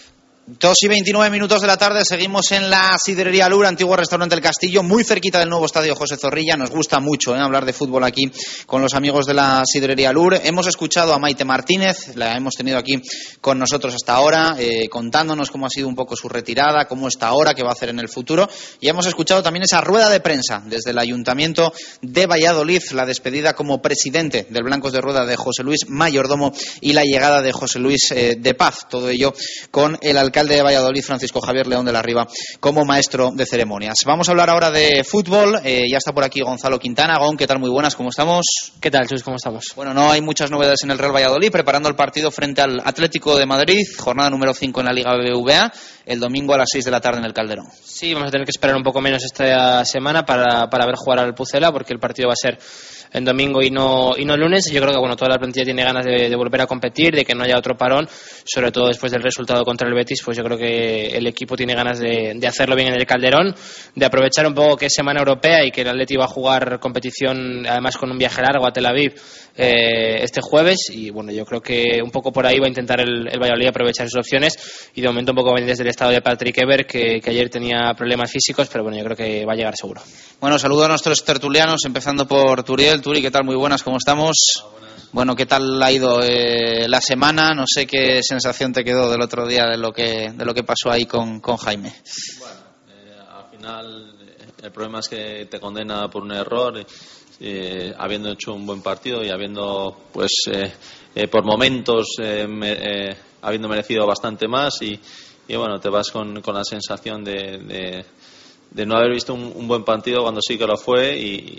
[SPEAKER 1] 2:29 de la tarde, seguimos en la Sidrería Lur, antiguo restaurante El Castillo, muy cerquita del nuevo estadio José Zorrilla. Nos gusta mucho hablar de fútbol aquí con los amigos de la Sidrería Lur. Hemos escuchado a Maite Martínez, la hemos tenido aquí con nosotros hasta ahora, contándonos cómo ha sido un poco su retirada, cómo está ahora, qué va a hacer en el futuro. Y hemos escuchado también esa rueda de prensa desde el Ayuntamiento de Valladolid, la despedida como presidente del Blancos de Rueda de José Luis Mayordomo y la llegada de José Luis de Paz. Todo ello con el alcalde de Valladolid, Francisco Javier León de la Riva, como maestro de ceremonias. Vamos a hablar ahora de fútbol. Ya está por aquí Gonzalo Quintana. Gon, ¿qué tal? Muy buenas, ¿cómo estamos?
[SPEAKER 15] ¿Qué tal, Chus? ¿Cómo estamos?
[SPEAKER 1] Bueno, no hay muchas novedades en el Real Valladolid, preparando el partido frente al Atlético de Madrid, jornada número 5 en la Liga BBVA, el domingo a las 6 de la tarde en el Calderón.
[SPEAKER 15] Sí, vamos a tener que esperar un poco menos esta semana para ver jugar al Pucela, porque el partido va a ser en domingo y no lunes. Yo creo que toda la plantilla tiene ganas de volver a competir, de que no haya otro parón, sobre todo después del resultado contra el Betis. Pues yo creo que el equipo tiene ganas de hacerlo bien en el Calderón, de aprovechar un poco que es semana europea y que el Atleti va a jugar competición, además con un viaje largo a Tel Aviv este jueves. Y bueno, yo creo que un poco por ahí va a intentar el Valladolid aprovechar sus opciones, y de momento un poco desde el estado de Patrick Eber, que ayer tenía problemas físicos, pero bueno, yo creo que va a llegar seguro.
[SPEAKER 1] Bueno, saludo a nuestros tertulianos, empezando por Turiel. Turi, ¿qué tal? Muy buenas, ¿cómo estamos? Bueno, ¿qué tal ha ido la semana? No sé qué sensación te quedó del otro día de lo que pasó ahí con Jaime.
[SPEAKER 16] Bueno, al final el problema es que te condena por un error, habiendo hecho un buen partido y habiendo, pues, por momentos, habiendo merecido bastante más y bueno, te vas con la sensación de no haber visto un buen partido cuando sí que lo fue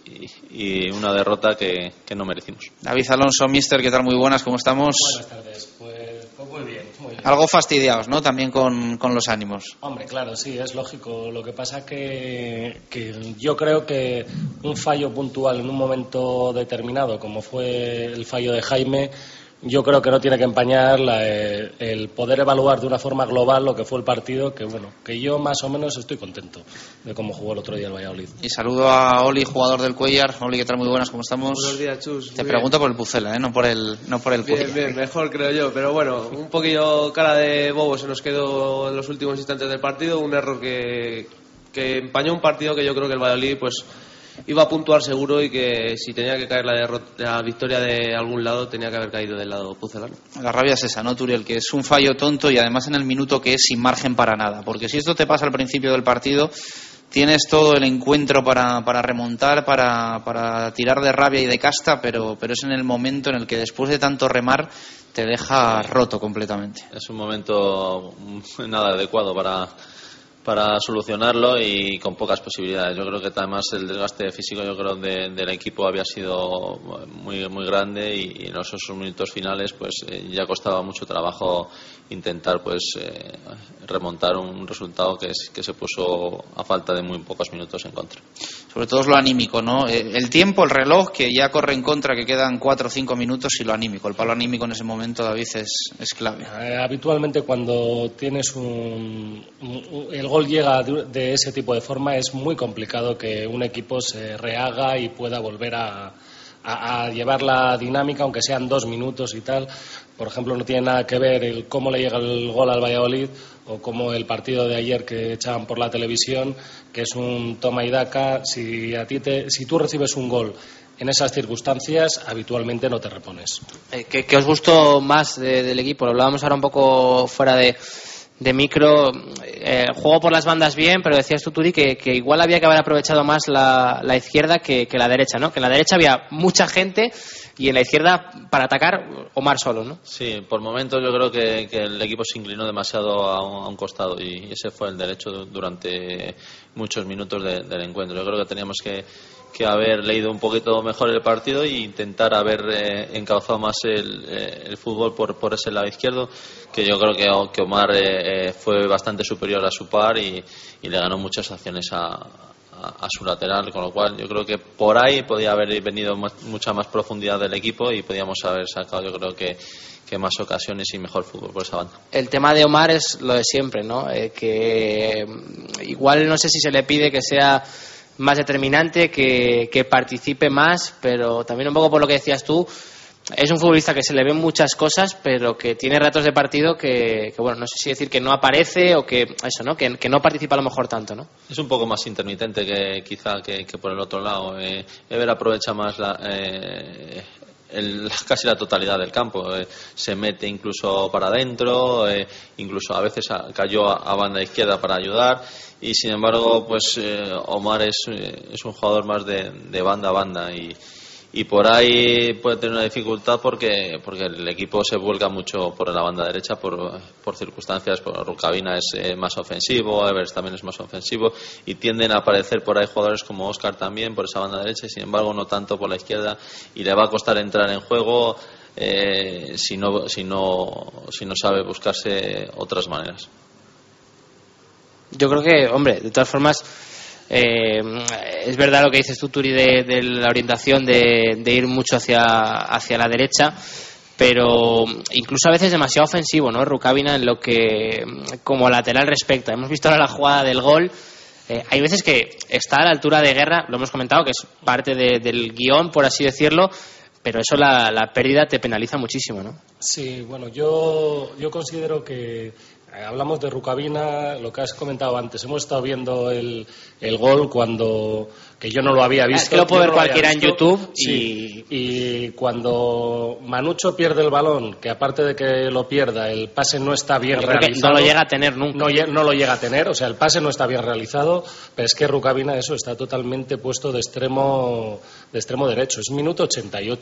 [SPEAKER 16] y una derrota que no merecimos.
[SPEAKER 1] David Alonso, mister, ¿qué tal? Muy buenas, ¿cómo estamos?
[SPEAKER 17] Buenas tardes, pues muy bien.
[SPEAKER 1] Algo fastidiados, ¿no? También con los ánimos.
[SPEAKER 17] Hombre, claro, sí, es lógico. Lo que pasa que yo creo que un fallo puntual en un momento determinado, como fue el fallo de Jaime, yo creo que no tiene que empañar el poder evaluar de una forma global lo que fue el partido, que yo más o menos estoy contento de cómo jugó el otro día el Valladolid.
[SPEAKER 1] Y saludo a Oli, jugador del Cuellar. Oli, ¿qué tal? Muy buenas, ¿cómo estamos?
[SPEAKER 18] Buenos días, Chus.
[SPEAKER 1] Te pregunto por el Pucela, no por el Cuellar.
[SPEAKER 18] Bien, mejor creo yo, pero bueno, un poquillo cara de bobo se nos quedó en los últimos instantes del partido, un error que empañó un partido que yo creo que el Valladolid pues iba a puntuar seguro, y que si tenía que caer la victoria de algún lado, tenía que haber caído del lado pucelano.
[SPEAKER 1] La rabia es esa, ¿no, Turiel? Que es un fallo tonto, y además en el minuto que es sin margen para nada. Porque si esto te pasa al principio del partido, tienes todo el encuentro para remontar, para tirar de rabia y de casta, pero es en el momento en el que después de tanto remar te deja roto completamente.
[SPEAKER 16] Es un momento nada adecuado solucionarlo y con pocas posibilidades. Yo creo que además el desgaste físico del equipo había sido muy muy grande y en esos minutos finales pues ya costaba mucho trabajo intentar remontar un resultado que se puso a falta de muy pocos minutos en contra.
[SPEAKER 1] Sobre todo es lo anímico, ¿no? El tiempo, el reloj, que ya corre en contra, que quedan 4 o 5 minutos, y lo anímico. El palo anímico en ese momento, David, es clave.
[SPEAKER 17] Habitualmente cuando tienes el gol llega de ese tipo de forma, es muy complicado que un equipo se rehaga y pueda volver a llevar la dinámica, aunque sean 2 minutos y tal. Por ejemplo, no tiene nada que ver el cómo le llega el gol al Valladolid o como el partido de ayer que echaban por la televisión, que es un toma y daca. Si tú recibes un gol en esas circunstancias, habitualmente no te repones.
[SPEAKER 15] ¿Qué os gustó más del equipo? Lo hablábamos ahora un poco fuera de micro. Juego por las bandas bien, pero decías tú, Turi, que igual había que haber aprovechado más la izquierda que la derecha, ¿no? Que en la derecha había mucha gente y en la izquierda para atacar Omar solo, ¿no?
[SPEAKER 16] Sí, por momentos yo creo que el equipo se inclinó demasiado a un costado y ese fue el derecho durante muchos minutos del encuentro. Yo creo que teníamos que haber leído un poquito mejor el partido e intentar haber encauzado más el fútbol por ese lado izquierdo, que yo creo que Omar fue bastante superior a su par y le ganó muchas acciones a su lateral, con lo cual yo creo que por ahí podía haber venido mucha más profundidad del equipo y podíamos haber sacado, yo creo que más ocasiones y mejor fútbol por esa banda.
[SPEAKER 15] El tema de Omar es lo de siempre, ¿no? Que igual no sé si se le pide que sea más determinante, que participe más, pero también un poco por lo que decías tú, es un futbolista que se le ven muchas cosas, pero que tiene ratos de partido que bueno, no sé si decir que no aparece o que eso, ¿no? Que no participa a lo mejor tanto, ¿no?
[SPEAKER 16] Es un poco más intermitente que quizá que por el otro lado. Ever aprovecha más casi la totalidad del campo, se mete incluso para adentro, incluso a veces cayó a banda izquierda para ayudar y sin embargo pues Omar es un jugador más de banda a banda y por ahí puede tener una dificultad porque el equipo se vuelca mucho por la banda derecha por circunstancias. Rukavina es más ofensivo, Evers también es más ofensivo y tienden a aparecer por ahí jugadores como Óscar también por esa banda derecha y sin embargo no tanto por la izquierda y le va a costar entrar en juego si no sabe buscarse otras maneras.
[SPEAKER 15] Yo creo que, hombre, de todas formas es verdad lo que dices tú, Turi, de la orientación de ir mucho hacia la derecha, pero incluso a veces demasiado ofensivo, ¿no? Rukavina en lo que como lateral respecta. Hemos visto ahora la jugada del gol. Hay veces que está a la altura de Guerra, lo hemos comentado, que es parte del guión, por así decirlo, pero eso la pérdida te penaliza muchísimo, ¿no?
[SPEAKER 17] Sí, bueno, yo considero que hablamos de Rukavina, lo que has comentado antes. Hemos estado viendo el gol que yo no lo había visto.
[SPEAKER 15] Es que lo puede ver cualquiera en YouTube.
[SPEAKER 17] Sí, y cuando Manucho pierde el balón, que aparte de que lo pierda, el pase no está bien realizado.
[SPEAKER 15] No lo llega a tener nunca.
[SPEAKER 17] No lo llega a tener, o sea, el pase no está bien realizado, pero es que Rukavina está totalmente puesto de extremo derecho. Es minuto 88.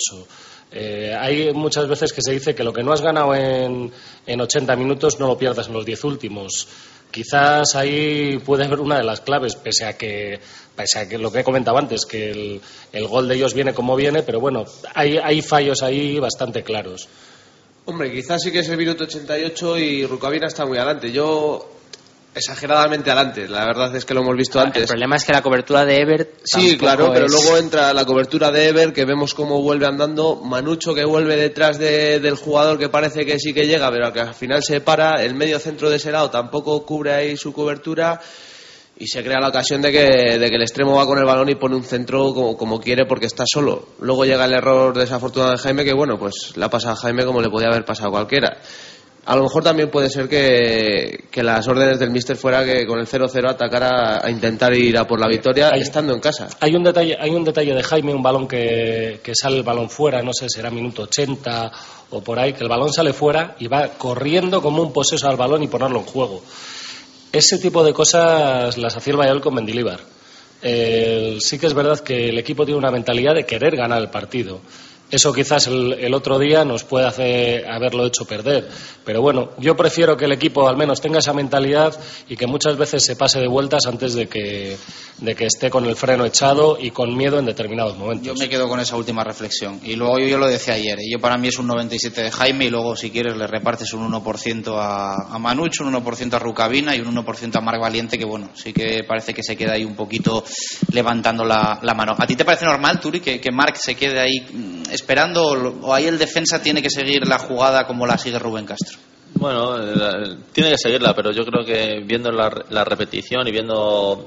[SPEAKER 17] Hay muchas veces que se dice que lo que no has ganado en 80 minutos no lo pierdas en los 10 últimos. Quizás ahí puede haber una de las claves, pese a que lo que he comentado antes, que el gol de ellos viene como viene, pero bueno, hay fallos ahí bastante claros.
[SPEAKER 18] Hombre, quizás sí que es el minuto 88 y Rukavina está muy adelante. Exageradamente adelante, la verdad es que lo hemos visto antes.
[SPEAKER 15] El problema es que la cobertura de Ever
[SPEAKER 18] sí, claro, pero luego entra la cobertura de Ever, que vemos cómo vuelve andando, Manucho que vuelve detrás del jugador, que parece que sí que llega, pero que al final se para, el medio centro de ese lado tampoco cubre ahí su cobertura y se crea la ocasión de que el extremo va con el balón y pone un centro como quiere porque está solo. Luego llega el error desafortunado de Jaime, que bueno, pues le ha pasado a Jaime como le podía haber pasado a cualquiera. A lo mejor también puede ser que las órdenes del míster fuera que con el 0-0 atacara a intentar ir a por la victoria estando en casa.
[SPEAKER 17] Hay un detalle de Jaime, un balón que sale el balón fuera, no sé, será minuto 80 o por ahí, que el balón sale fuera y va corriendo como un poseso al balón y ponerlo en juego. Ese tipo de cosas las hacía el Valladolid con Mendilibar. Sí que es verdad que el equipo tiene una mentalidad de querer ganar el partido. Eso quizás el otro día nos puede hacer haberlo hecho perder. Pero bueno, yo prefiero que el equipo al menos tenga esa mentalidad y que muchas veces se pase de vueltas antes de que esté con el freno echado y con miedo en determinados momentos.
[SPEAKER 1] Yo me quedo con esa última reflexión. Y luego yo lo decía ayer. Yo para mí es un 97 de Jaime y luego si quieres le repartes un 1% a Manucho, un 1% a Rucabina y un 1% a Marc Valiente, que bueno, sí que parece que se queda ahí un poquito levantando la mano. ¿A ti te parece normal, Turi, que Marc se quede ahí esperando o ahí el defensa tiene que seguir la jugada como la sigue Rubén Castro?
[SPEAKER 16] Bueno, tiene que seguirla, pero yo creo que viendo la repetición y viendo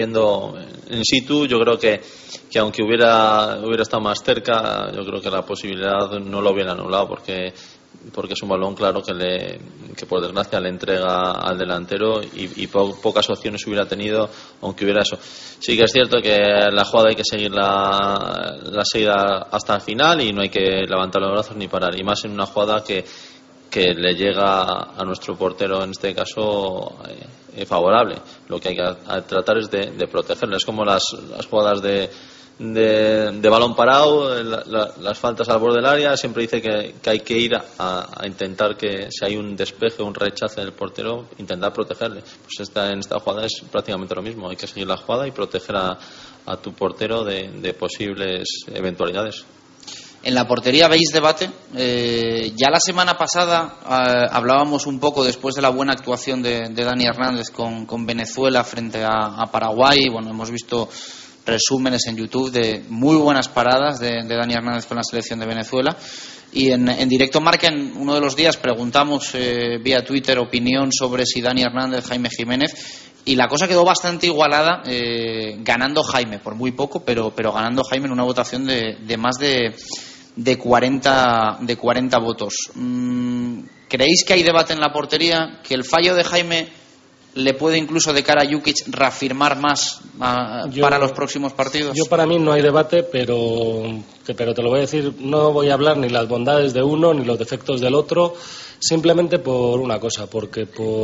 [SPEAKER 16] in situ, yo creo que aunque hubiera estado más cerca, yo creo que la posibilidad no lo hubiera anulado porque es un balón claro que por desgracia le entrega al delantero y pocas opciones hubiera tenido aunque hubiera eso. Sí que es cierto que la jugada hay que seguir la seguida hasta el final y no hay que levantar los brazos ni parar, y más en una jugada que le llega a nuestro portero en este caso favorable. Lo que hay que tratar es de protegerle. Es como las jugadas de balón parado, las faltas al borde del área, siempre dice que hay que ir a intentar que si hay un despeje, un rechace del portero, intentar protegerle. Pues en esta jugada es prácticamente lo mismo, hay que seguir la jugada y proteger a tu portero de posibles eventualidades.
[SPEAKER 1] En la portería veis debate. Ya la semana pasada hablábamos un poco después de la buena actuación de Dani Hernández con Venezuela frente a Paraguay. Bueno, hemos visto resúmenes en YouTube de muy buenas paradas de Dani Hernández con la selección de Venezuela. Y en Directo Marca, en uno de los días, preguntamos vía Twitter opinión sobre si Dani Hernández, Jaime Jiménez. Y la cosa quedó bastante igualada, ganando Jaime, por muy poco, pero ganando Jaime en una votación de más de 40 votos. ¿Creéis que hay debate en la portería? ¿Que el fallo de Jaime le puede incluso de cara a Jukic reafirmar más para los próximos partidos?
[SPEAKER 17] Yo para mí no hay debate, pero te lo voy a decir, no voy a hablar ni las bondades de uno ni los defectos del otro, simplemente por una cosa, porque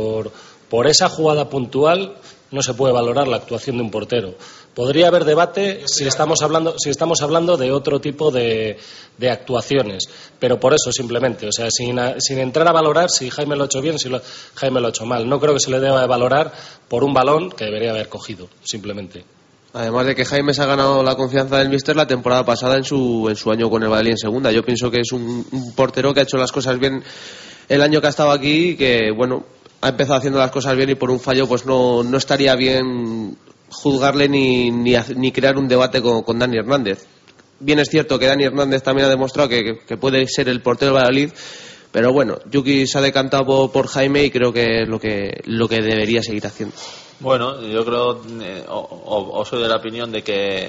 [SPEAKER 17] por esa jugada puntual no se puede valorar la actuación de un portero. Podría haber debate si estamos hablando de otro tipo de actuaciones, pero por eso simplemente, o sea, sin entrar a valorar si Jaime lo ha hecho bien, si Jaime lo ha hecho mal. No creo que se le deba de valorar por un balón que debería haber cogido, simplemente.
[SPEAKER 18] Además de que Jaime se ha ganado la confianza del míster la temporada pasada en su año con el Valladolid en segunda. Yo pienso que es un portero que ha hecho las cosas bien el año que ha estado aquí y que, bueno, ha empezado haciendo las cosas bien y por un fallo pues no estaría bien juzgarle ni crear un debate con Dani Hernández. Bien es cierto que Dani Hernández también ha demostrado que puede ser el portero del Valladolid, pero bueno, Yuki se ha decantado por Jaime y creo que es lo que debería seguir haciendo.
[SPEAKER 16] Bueno, yo creo o soy de la opinión de que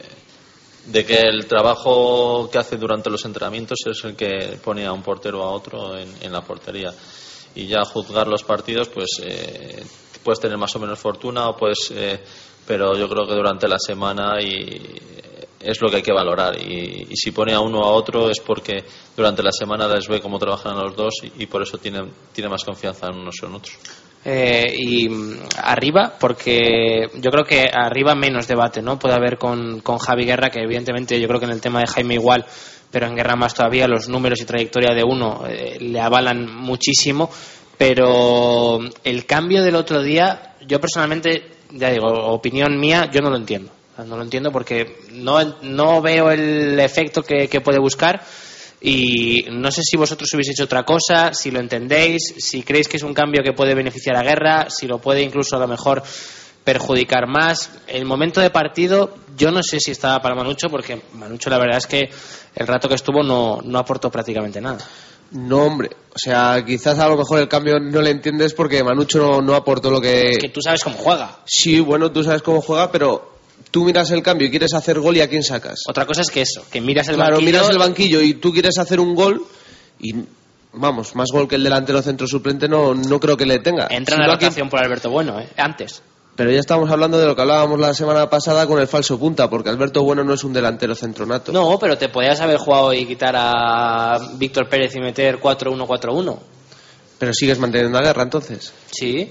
[SPEAKER 16] el trabajo que hace durante los entrenamientos es el que pone a un portero a otro en la portería. Y ya juzgar los partidos, pues puedes tener más o menos fortuna pero yo creo que durante la semana es lo que hay que valorar y si pone a uno o a otro es porque durante la semana les ve cómo trabajan a los dos y por eso tiene más confianza en unos o en otros.
[SPEAKER 15] Y arriba, porque yo creo que arriba menos debate, ¿no? Puede haber con Javi Guerra, que evidentemente yo creo que en el tema de Jaime igual, pero en Guerra más todavía, los números y trayectoria de uno le avalan muchísimo, pero el cambio del otro día, yo personalmente, ya digo, opinión mía, yo no lo entiendo. No lo entiendo porque no veo el efecto que puede buscar. Y no sé si vosotros hubiese hecho otra cosa, si lo entendéis, si creéis que es un cambio que puede beneficiar a Guerra, si lo puede incluso a lo mejor perjudicar más. El momento de partido, yo no sé si estaba para Manucho, porque Manucho la verdad es que el rato que estuvo no aportó prácticamente nada.
[SPEAKER 18] No, hombre, o sea, quizás a lo mejor el cambio no le entiendes porque Manucho no aportó lo que...
[SPEAKER 15] Que tú sabes cómo juega.
[SPEAKER 18] Sí, bueno, tú sabes cómo juega, pero... Tú miras el cambio y quieres hacer gol y ¿a quién sacas?
[SPEAKER 15] Otra cosa es que eso, que miras el
[SPEAKER 18] banquillo...
[SPEAKER 15] banquillo...
[SPEAKER 18] Claro, miras el banquillo y tú quieres hacer un gol y, vamos, más gol que el delantero centro suplente no creo que le tenga.
[SPEAKER 15] Entra en la rotación por Alberto Bueno, antes.
[SPEAKER 18] Pero ya estamos hablando de lo que hablábamos la semana pasada con el falso punta, porque Alberto Bueno no es un delantero centronato.
[SPEAKER 15] No, pero te podías haber jugado y quitar a Víctor Pérez y meter 4-1-4-1.
[SPEAKER 18] ¿Pero sigues manteniendo a Guerra entonces?
[SPEAKER 15] Sí.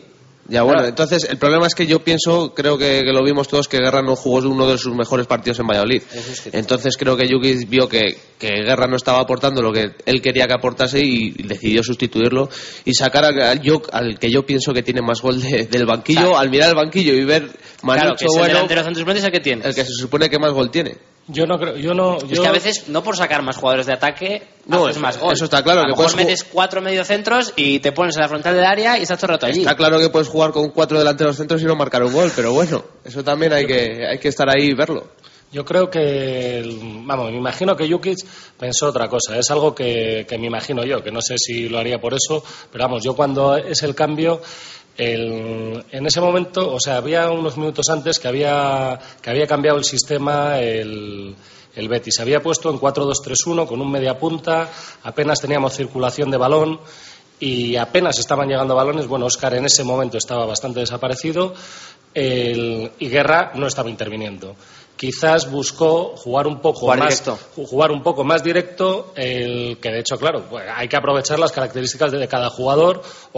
[SPEAKER 18] Ya, bueno, entonces el problema es que yo creo que lo vimos todos, que Guerra no jugó uno de sus mejores partidos en Valladolid. Entonces creo que Jukic vio que Guerra no estaba aportando lo que él quería que aportase y decidió sustituirlo y sacar al que yo pienso que tiene más gol del banquillo. Claro. Al mirar el banquillo y ver Manucho,
[SPEAKER 15] que es el delantero centro suplente, es el que tiene.
[SPEAKER 18] El que se supone que más gol tiene.
[SPEAKER 15] Yo no creo, Es que a veces, no por sacar más jugadores de ataque, haces más gol.
[SPEAKER 18] Eso está claro.
[SPEAKER 15] A lo mejor metes 4 mediocentros y te pones en la frontal del área y estás todo el rato allí.
[SPEAKER 18] Está claro que puedes jugar con 4 delanteros centros y no marcar un gol, pero bueno, eso también hay que estar ahí y verlo.
[SPEAKER 17] Yo creo que, me imagino que Jukic pensó otra cosa. Es algo que me imagino yo, que no sé si lo haría por eso, pero vamos, yo cuando es el cambio... en ese momento, o sea, había unos minutos antes que había cambiado el sistema el Betis. Se había puesto en 4-2-3-1 con un media punta, apenas teníamos circulación de balón y apenas estaban llegando balones. Bueno, Óscar en ese momento estaba bastante desaparecido y Guerra no estaba interviniendo. Quizás buscó jugar un poco más directo, que de hecho, claro, pues hay que aprovechar las características de cada jugador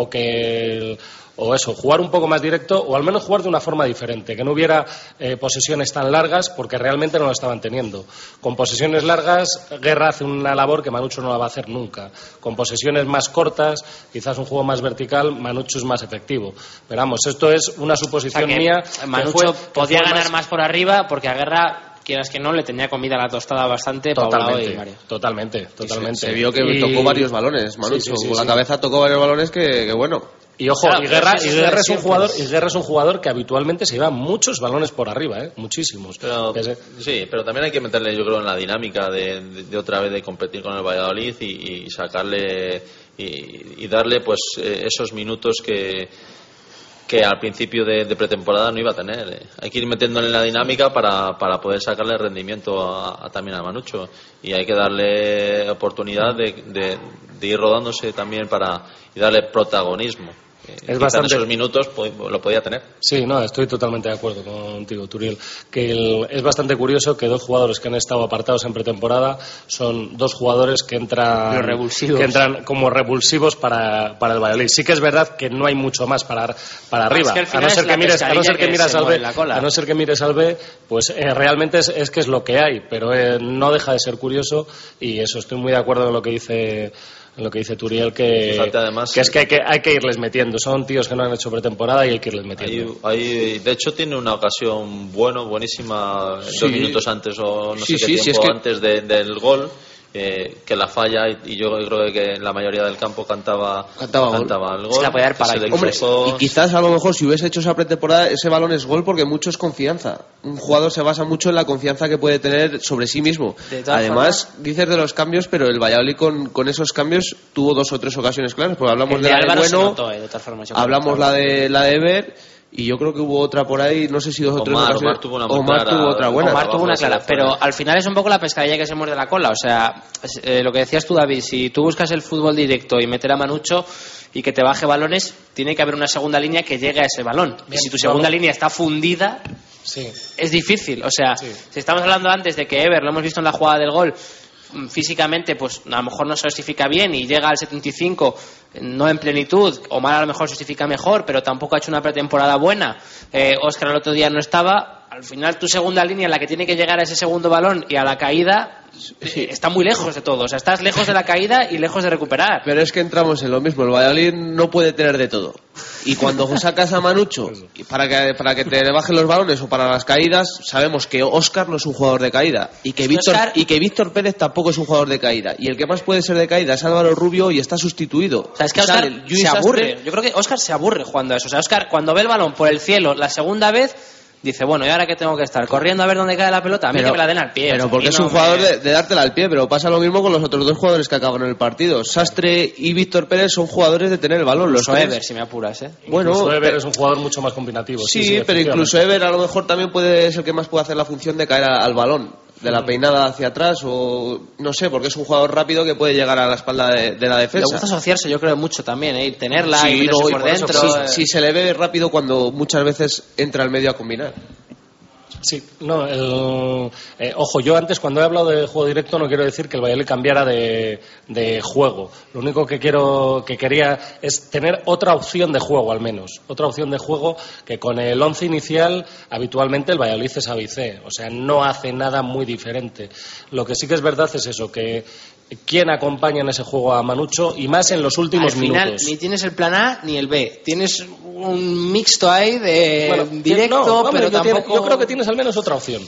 [SPEAKER 17] jugar un poco más directo o al menos jugar de una forma diferente, que no hubiera posesiones tan largas porque realmente no lo estaban teniendo. Con posesiones largas, Guerra hace una labor que Manucho no la va a hacer nunca. Con posesiones más cortas, quizás un juego más vertical, Manucho es más efectivo. Pero vamos, esto es una suposición mía.
[SPEAKER 15] Manucho podía ganar más por arriba porque a Guerra, quieras que no, le tenía comida a la tostada bastante.
[SPEAKER 17] Totalmente.
[SPEAKER 18] Se vio que tocó varios balones, Manucho. Con la cabeza tocó varios balones que bueno.
[SPEAKER 17] Y ojo, claro, Guerra es un jugador que habitualmente se lleva muchos balones por arriba, muchísimos.
[SPEAKER 16] Pero también hay que meterle, yo creo, en la dinámica de otra vez de competir con el Valladolid y sacarle y darle pues esos minutos que al principio de pretemporada no iba a tener. Hay que ir metiéndole en la dinámica para poder sacarle rendimiento también a Manucho, y hay que darle oportunidad de ir rodándose también y darle protagonismo. Esos minutos lo podía tener.
[SPEAKER 17] Sí, no, estoy totalmente de acuerdo contigo, Turiel. Es bastante curioso que 2 jugadores que han estado apartados en pretemporada son 2 jugadores que entran como revulsivos para el Valladolid. Sí que es verdad que no hay mucho más para arriba. Es que a no ser que mires al B, pues realmente es que es lo que hay, pero no deja de ser curioso, y eso, estoy muy de acuerdo en lo que dice Turiel, es que hay que irles metiendo. Son tíos que no han hecho pretemporada y hay que irles metiendo.
[SPEAKER 16] De hecho tiene una ocasión buenísima 2 minutos antes o no sé qué tiempo antes del gol, que la falla, y yo creo que la mayoría del campo cantaba el gol.
[SPEAKER 18] Y quizás a lo mejor si hubiese hecho esa pretemporada, ese balón es gol porque mucho es confianza. Un jugador se basa mucho en la confianza que puede tener sobre sí mismo. Además, dices de los cambios, pero el Valladolid con esos cambios tuvo 2 o 3 ocasiones claras, porque hablamos de la de Bueno, hablamos la de Ever. Y yo creo que hubo otra por ahí, no sé si 2 o 3.
[SPEAKER 16] Omar tuvo una otra
[SPEAKER 15] buena. Omar tuvo una clara, pero al final es un poco la pescadilla que se muerde la cola. O sea, lo que decías tú, David, si tú buscas el fútbol directo y meter a Manucho y que te baje balones, tiene que haber una segunda línea que llegue a ese balón. Y si tu segunda línea está fundida, es difícil. O sea, si estamos hablando antes de que Ever, lo hemos visto en la jugada del gol, físicamente pues a lo mejor no se justifica bien y llega al 75 no en plenitud. Omar a lo mejor justifica mejor, pero tampoco ha hecho una pretemporada buena. Óscar el otro día no estaba. Al final tu segunda línea, la que tiene que llegar a ese segundo balón y a la caída, está muy lejos de todo. O sea, estás lejos de la caída y lejos de recuperar.
[SPEAKER 18] Pero es que entramos en lo mismo. El Valladolid no puede tener de todo. Y cuando sacas a Manucho para que te bajen los balones o para las caídas, sabemos que Óscar no es un jugador de caída y que Víctor Pérez tampoco es un jugador de caída. Y el que más puede ser de caída es Álvaro Rubio y está sustituido.
[SPEAKER 15] O sea, es que Óscar se aburre. Yo creo que Óscar se aburre jugando a eso. O sea, Óscar, cuando ve el balón por el cielo la segunda vez, dice, bueno, ¿y ahora qué tengo que estar? Corriendo a ver dónde cae la pelota. A mí que me la den al pie.
[SPEAKER 18] Pero porque es un jugador de dártela al pie. Pero pasa lo mismo con los otros 2 jugadores que acaban en el partido. Sastre y Víctor Pérez son jugadores de tener el balón.
[SPEAKER 15] Incluso Ever, si me apuras,
[SPEAKER 17] Bueno, Ever es un jugador mucho más combinativo.
[SPEAKER 18] Sí, pero incluso Ever a lo mejor también puede ser el que más puede hacer la función de caer al balón, de la peinada hacia atrás, o no sé, porque es un jugador rápido que puede llegar a la espalda de la defensa.
[SPEAKER 15] Le gusta asociarse, yo creo, mucho también, y tenerla y meterse por dentro.
[SPEAKER 18] Sí, se le ve rápido cuando muchas veces entra al medio a combinar.
[SPEAKER 17] Sí, no, ojo, yo antes cuando he hablado de juego directo no quiero decir que el Valladolid cambiara de juego. Lo único que quería es tener otra opción de juego, al menos. Otra opción de juego que con el 11 inicial habitualmente el Valladolid es A, B y C. O sea, no hace nada muy diferente. Lo que sí que es verdad es eso, que quién acompaña en ese juego a Manucho y más en los últimos minutos.
[SPEAKER 15] Al final ni tienes el plan A ni el B. Tienes un mixto ahí de directo, pero tampoco...
[SPEAKER 17] Yo creo que tienes al menos otra opción.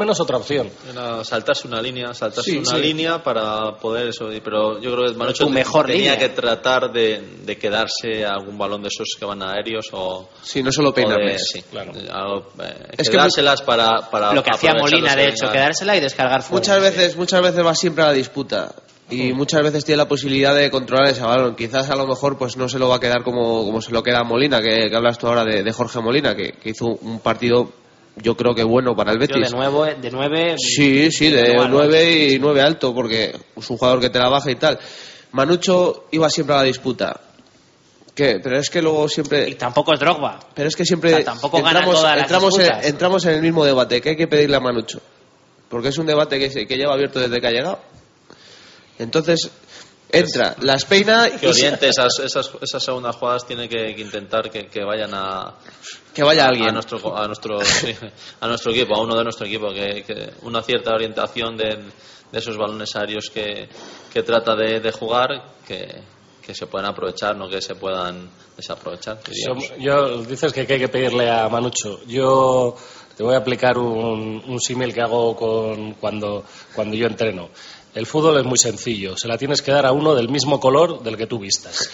[SPEAKER 16] Saltarse una línea para poder eso. Pero yo creo que Manucho tenía que tratar de quedarse a algún balón de esos que van aéreos o...
[SPEAKER 18] Sí, no solo peinarles.
[SPEAKER 16] Sí, claro. Quedárselas para
[SPEAKER 15] lo que hacía Molina, de hecho, quedársela y descargar fuera.
[SPEAKER 18] Muchas veces va siempre a la disputa. Y muchas veces tiene la posibilidad de controlar ese balón. Quizás a lo mejor pues no se lo va a quedar como se lo queda Molina, que hablas tú ahora de Jorge Molina, que hizo un partido, yo creo que bueno para el Betis.
[SPEAKER 15] De 9.
[SPEAKER 18] Sí, de 9 y 9 alto, porque es un jugador que te la baja y tal. Manucho iba siempre a la disputa. Pero es que luego siempre...
[SPEAKER 15] Y tampoco es Drogba.
[SPEAKER 18] Pero es que siempre
[SPEAKER 15] tampoco gana todas las disputas.
[SPEAKER 18] Entramos en el mismo debate, que hay que pedirle a Manucho. Porque es un debate que lleva abierto desde que ha llegado. Entonces entra, las peina
[SPEAKER 16] que oriente esas segundas jugadas. Tiene que intentar que vayan
[SPEAKER 18] que vaya alguien
[SPEAKER 16] a nuestro equipo, a uno de nuestro equipo, que una cierta orientación de esos balones aéreos que trata de jugar, que se puedan aprovechar, no que se puedan desaprovechar.
[SPEAKER 17] Yo dices que hay que pedirle a Manucho. Yo te voy a aplicar un símil que hago cuando yo entreno. El fútbol es muy sencillo, se la tienes que dar a uno del mismo color del que tú vistas.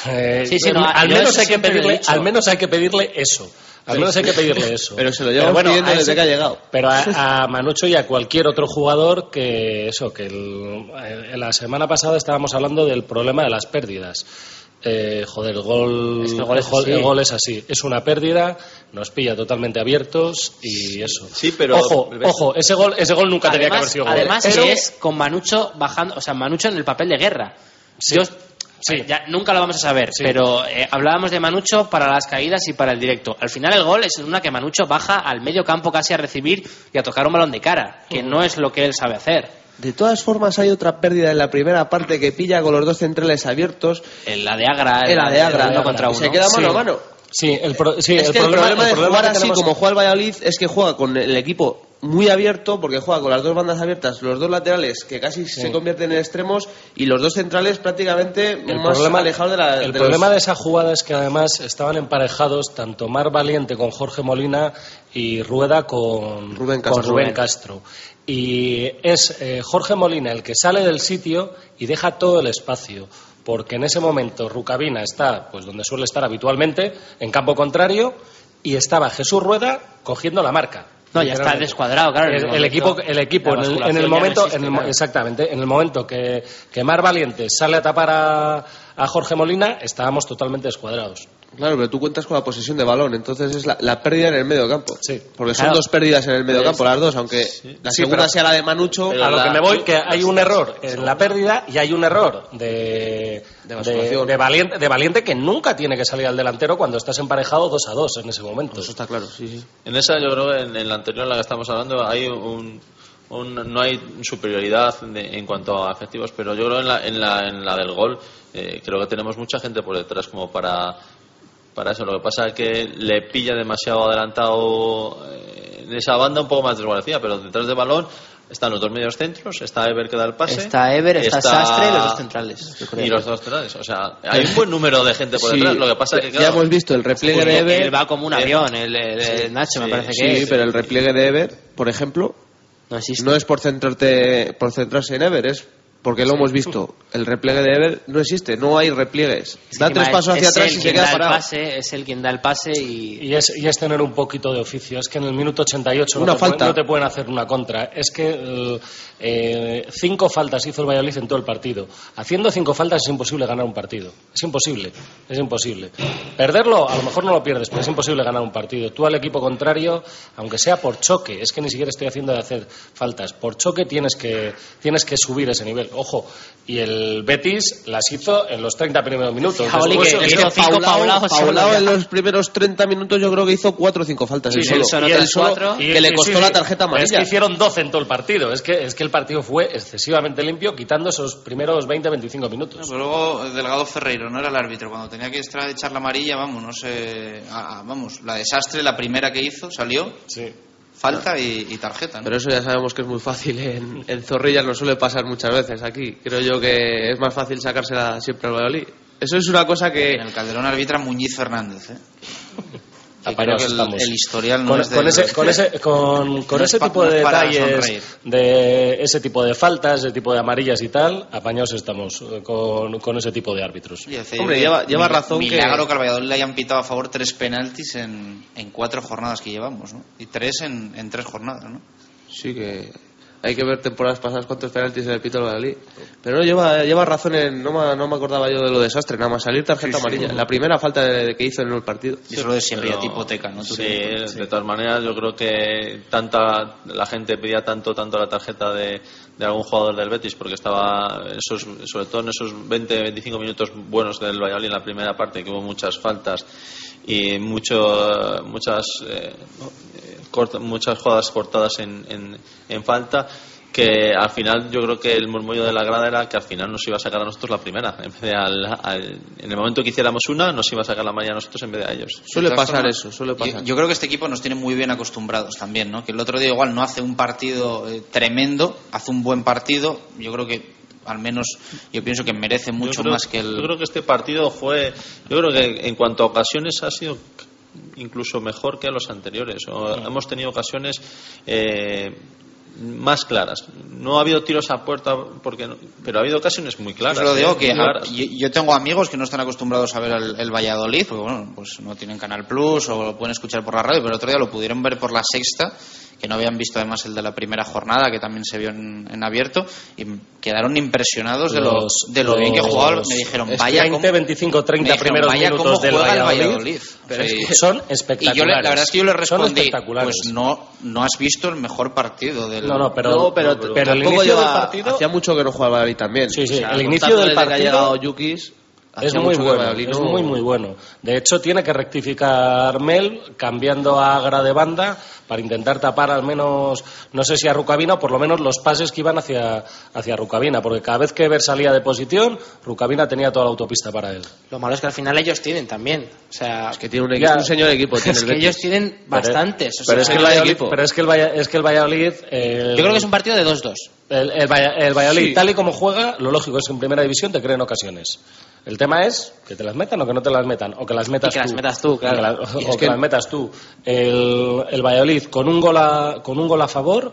[SPEAKER 17] Al menos hay que pedirle eso.
[SPEAKER 18] Pero se lo llevamos pidiendo desde que ha llegado.
[SPEAKER 17] Pero a Manucho y a cualquier otro jugador la semana pasada estábamos hablando del problema de las pérdidas. El gol es así, es una pérdida, nos pilla totalmente abiertos y eso.
[SPEAKER 16] Sí, pero
[SPEAKER 17] ojo, ese gol nunca tenía que haber sido gol.
[SPEAKER 15] Además es con Manucho bajando, o sea, Manucho en el papel de guerra. Ya nunca lo vamos a saber, pero hablábamos de Manucho para las caídas y para el directo. Al final el gol es una que Manucho baja al medio campo casi a recibir y a tocar un balón de cara, que no es lo que él sabe hacer.
[SPEAKER 18] De todas formas, hay otra pérdida en la primera parte que pilla con los dos centrales abiertos.
[SPEAKER 15] La de Agra.
[SPEAKER 18] Uno contra uno. Se queda mano a mano.
[SPEAKER 17] El
[SPEAKER 18] problema de jugar así como juega el Valladolid es que juega con el equipo muy abierto, porque juega con las dos bandas abiertas, los dos laterales que casi se convierten en extremos y los dos centrales prácticamente más alejados de la...
[SPEAKER 17] El problema de esa jugada es que además estaban emparejados tanto Mar Valiente con Jorge Molina y Rueda con Rubén Castro. Y es Jorge Molina el que sale del sitio y deja todo el espacio, porque en ese momento Rucabina está pues donde suele estar habitualmente, en campo contrario, y estaba Jesús Rueda cogiendo la marca.
[SPEAKER 15] No, ya está descuadrado, claro.
[SPEAKER 17] El equipo en el momento, exactamente, en el momento que Mar Valiente sale a tapar a Jorge Molina, estábamos totalmente descuadrados.
[SPEAKER 18] Claro, pero tú cuentas con la posesión de balón, entonces es la pérdida en el medio campo.
[SPEAKER 17] Sí.
[SPEAKER 18] Porque son dos pérdidas en el medio campo, las dos, aunque la segunda sea la de Manucho.
[SPEAKER 17] A lo que me voy, que hay un error en la pérdida y hay un error de Valiente que nunca tiene que salir al delantero cuando estás emparejado 2-2 en ese momento.
[SPEAKER 18] Eso está claro, sí.
[SPEAKER 16] En esa, yo creo que en la anterior, en la que estamos hablando, hay no hay superioridad en cuanto a efectivos, pero yo creo en la del gol, creo que tenemos mucha gente por detrás como para eso. Lo que pasa es que le pilla demasiado adelantado en esa banda, un poco más desguarnecida, pero detrás del balón están los dos medios centros, está Ever que da el pase,
[SPEAKER 15] está Sastre y los dos centrales.
[SPEAKER 16] Y los dos centrales, o sea, hay un buen número de gente por detrás. Lo que pasa es que, claro,
[SPEAKER 18] ya hemos visto el repliegue de Ever.
[SPEAKER 15] Él va como un avión, el Nacho, me parece que es.
[SPEAKER 18] Sí, pero el repliegue de Ever, por ejemplo, no es por centrarse en Ever, es porque lo hemos visto. El repliegue de Ever no existe, no hay repliegues. Da tres pasos hacia atrás y se queda parado.
[SPEAKER 15] Es el quien da el pase y
[SPEAKER 17] es tener un poquito de oficio. Es que en el minuto 88 no te pueden hacer una contra. Es que 5 faltas hizo el Valladolid en todo el partido. Haciendo 5 faltas es imposible ganar un partido. Es imposible. Perderlo, a lo mejor no lo pierdes, pero es imposible ganar un partido. Tú al equipo contrario, aunque sea por choque, es que ni siquiera estoy haciendo de hacer faltas. Por choque tienes que subir ese nivel. ojo, y el Betis las hizo en los 30 primeros minutos.
[SPEAKER 18] Paulao en los primeros 30 minutos yo creo que hizo 4 o 5 faltas.
[SPEAKER 17] Sí,
[SPEAKER 18] él solo, que le costó la tarjeta amarilla.
[SPEAKER 17] Es que hicieron 12 en todo el partido. Es que el partido fue excesivamente limpio, quitando esos primeros 20-25 minutos.
[SPEAKER 1] Pero luego Delgado Ferreiro no era el árbitro. Cuando tenía que echar la amarilla, la desastre, la primera que hizo, salió.
[SPEAKER 17] Sí.
[SPEAKER 1] Falta y tarjeta, ¿no?
[SPEAKER 18] Pero eso ya sabemos que es muy fácil en Zorrilla, no suele pasar muchas veces aquí. Creo yo que es más fácil sacársela siempre al Valladolid. Eso es una cosa que...
[SPEAKER 1] En el Calderón arbitra Muñiz Fernández,
[SPEAKER 17] Creo que
[SPEAKER 1] el historial no
[SPEAKER 17] con,
[SPEAKER 1] es de...
[SPEAKER 17] Con ese tipo de detalles, de ese tipo de faltas, ese tipo de amarillas y tal, apañados estamos con ese tipo de árbitros.
[SPEAKER 18] Hombre, lleva razón.
[SPEAKER 1] Milagro que al Valladolid le hayan pitado a favor 3 penaltis en 4 jornadas que llevamos, ¿no? Y 3 en 3 jornadas, ¿no?
[SPEAKER 18] Sí, que hay que ver temporadas pasadas cuántos penaltis en el pito del Valladolid. Pero no, lleva razón no me acordaba yo de lo desastre, nada más salir tarjeta amarilla. La primera falta que hizo en el partido.
[SPEAKER 1] Y eso lo de siempre, ya hipoteca, ¿no?
[SPEAKER 16] Sí, de todas maneras yo creo que la gente pedía tanto la tarjeta de algún jugador del Betis, porque estaba sobre todo en esos 20-25 minutos buenos del Valladolid en la primera parte, que hubo muchas faltas y muchas jugadas cortadas en falta, que al final yo creo que el murmullo de la grada era que al final nos iba a sacar a nosotros la primera, en vez de en el momento que hiciéramos una nos iba a sacar la mayoría a nosotros en vez de a ellos.
[SPEAKER 18] Suele pasar.
[SPEAKER 1] Yo creo que este equipo nos tiene muy bien acostumbrados también, ¿no? Que el otro día igual no hace un partido tremendo, hace un buen partido. Yo creo que al menos yo pienso que merece mucho más que el...
[SPEAKER 16] Yo creo que este partido yo creo que en cuanto a ocasiones ha sido incluso mejor que los anteriores. Hemos tenido ocasiones más claras. No ha habido tiros a puerta, pero ha habido ocasiones muy claras.
[SPEAKER 1] Pues lo digo que yo tengo amigos que no están acostumbrados a ver el Valladolid, porque bueno, pues no tienen Canal Plus o lo pueden escuchar por la radio, pero el otro día lo pudieron ver por La Sexta, que no habían visto además el de la primera jornada, que también se vio en abierto, y quedaron impresionados de lo bien que jugaba. Me dijeron, vaya
[SPEAKER 17] 20, 25, 30 primeros minutos del Valladolid.
[SPEAKER 1] Pero
[SPEAKER 17] es que son espectaculares.
[SPEAKER 1] Y yo la verdad es que yo le respondí, pues no has visto el mejor partido del...
[SPEAKER 18] pero el inicio del partido... Hacía mucho que no jugaba Valladolid también.
[SPEAKER 17] Sí, el inicio del partido...
[SPEAKER 18] Que ha llegado Yukis...
[SPEAKER 17] Es muy bueno, muy bueno. De hecho, tiene que rectificar Mel cambiando a Agra de banda para intentar tapar al menos, no sé si a Rukavina o por lo menos los pases que iban hacia Rukavina, porque cada vez que Ever salía de posición, Rukavina tenía toda la autopista para él.
[SPEAKER 15] Lo malo es que al final ellos tienen también. O sea,
[SPEAKER 18] es que tiene un señor equipo.
[SPEAKER 15] Es que ellos tienen bastantes.
[SPEAKER 17] Pero es que el Valladolid...
[SPEAKER 15] Yo creo que es un partido de 2-2.
[SPEAKER 17] El Valladolid, tal y como juega, lo lógico es que en primera división te creen ocasiones. El tema es que te las metan o que no te las metan, o que las metas
[SPEAKER 15] tú. Las metas tú, claro.
[SPEAKER 17] Que las metas tú. El Valladolid con un gol a favor,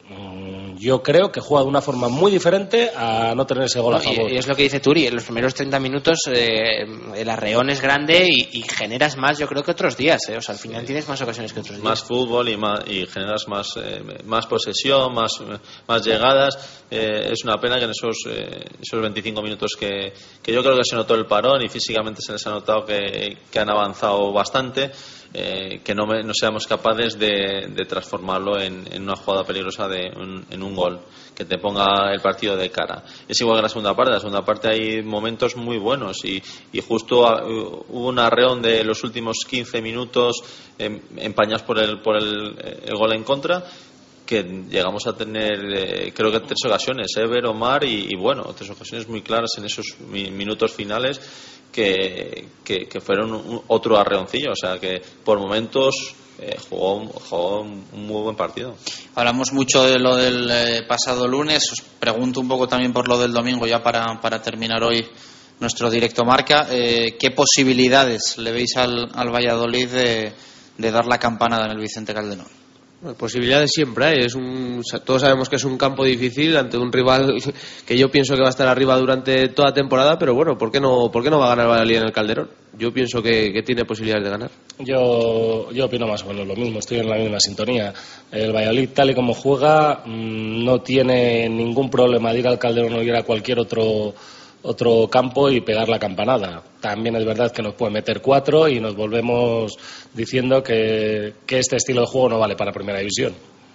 [SPEAKER 17] yo creo que juega de una forma muy diferente a no tener ese gol a favor.
[SPEAKER 15] Y es lo que dice Turi, en los primeros 30 minutos el arreón es grande y generas más, yo creo, que otros días. O sea, al final tienes más ocasiones que otros días.
[SPEAKER 16] Más fútbol y generas más posesión, más llegadas. Es una pena que en esos 25 minutos que yo creo que se notó el parón y físicamente se les ha notado que han avanzado bastante, que no seamos capaces de transformarlo en una jugada peligrosa en un gol que te ponga el partido de cara. Es igual que la segunda parte. En la segunda parte hay momentos muy buenos y justo hubo un arreón de los últimos 15 minutos empañados por el gol en contra, que llegamos a tener creo que 3 ocasiones, Ever, Omar y bueno, 3 ocasiones muy claras en esos minutos finales que fueron otro arreoncillo. O sea que por momentos jugó un muy buen partido.
[SPEAKER 1] Hablamos mucho de lo del pasado lunes. Os pregunto un poco también por lo del domingo, ya para terminar hoy nuestro directo marca. ¿Qué posibilidades le veis al Valladolid de dar la campanada en el Vicente Calderón?
[SPEAKER 18] Posibilidades siempre hay. Todos sabemos que es un campo difícil ante un rival que yo pienso que va a estar arriba durante toda la temporada, pero bueno, ¿por qué no va a ganar Valladolid en el Calderón? Yo pienso que tiene posibilidades de ganar.
[SPEAKER 17] Yo opino más o menos lo mismo, estoy en la misma sintonía. El Valladolid, tal y como juega, no tiene ningún problema de ir al Calderón o ir a cualquier otro campo y pegar la campanada. También es verdad que nos puede meter 4 y nos volvemos diciendo que este estilo de juego no vale para primera división.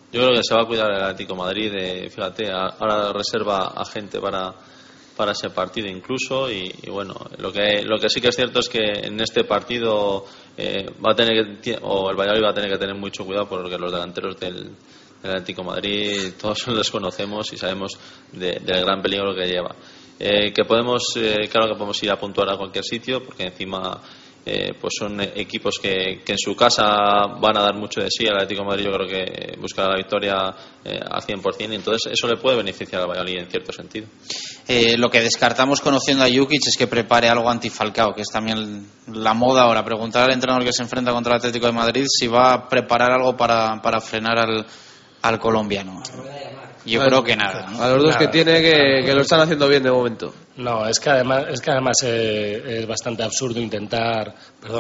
[SPEAKER 16] Yo creo que se va a cuidar el Atlético de Madrid. Fíjate, ahora reserva a gente para ese partido incluso, y bueno, lo que sí que es cierto es que en este partido va a tener que, o el Valladolid va a tener que tener mucho cuidado, porque los delanteros del Atlético de Madrid todos los conocemos y sabemos del gran peligro que lleva. Que podemos, claro que podemos ir a puntuar a cualquier sitio, porque encima pues son equipos que en su casa van a dar mucho de sí. El Atlético de Madrid yo creo que buscará la victoria al 100%, y entonces eso le puede beneficiar al Valladolid en cierto sentido.
[SPEAKER 1] Lo que descartamos conociendo a Jukic es que prepare algo anti-Falcao, que es también la moda ahora. Preguntar al entrenador que se enfrenta contra el Atlético de Madrid si va a preparar algo para frenar al colombiano. Yo creo que nada, ¿no?
[SPEAKER 18] A los dos que tiene que lo están haciendo bien de momento.
[SPEAKER 17] No, es que además es bastante absurdo intentar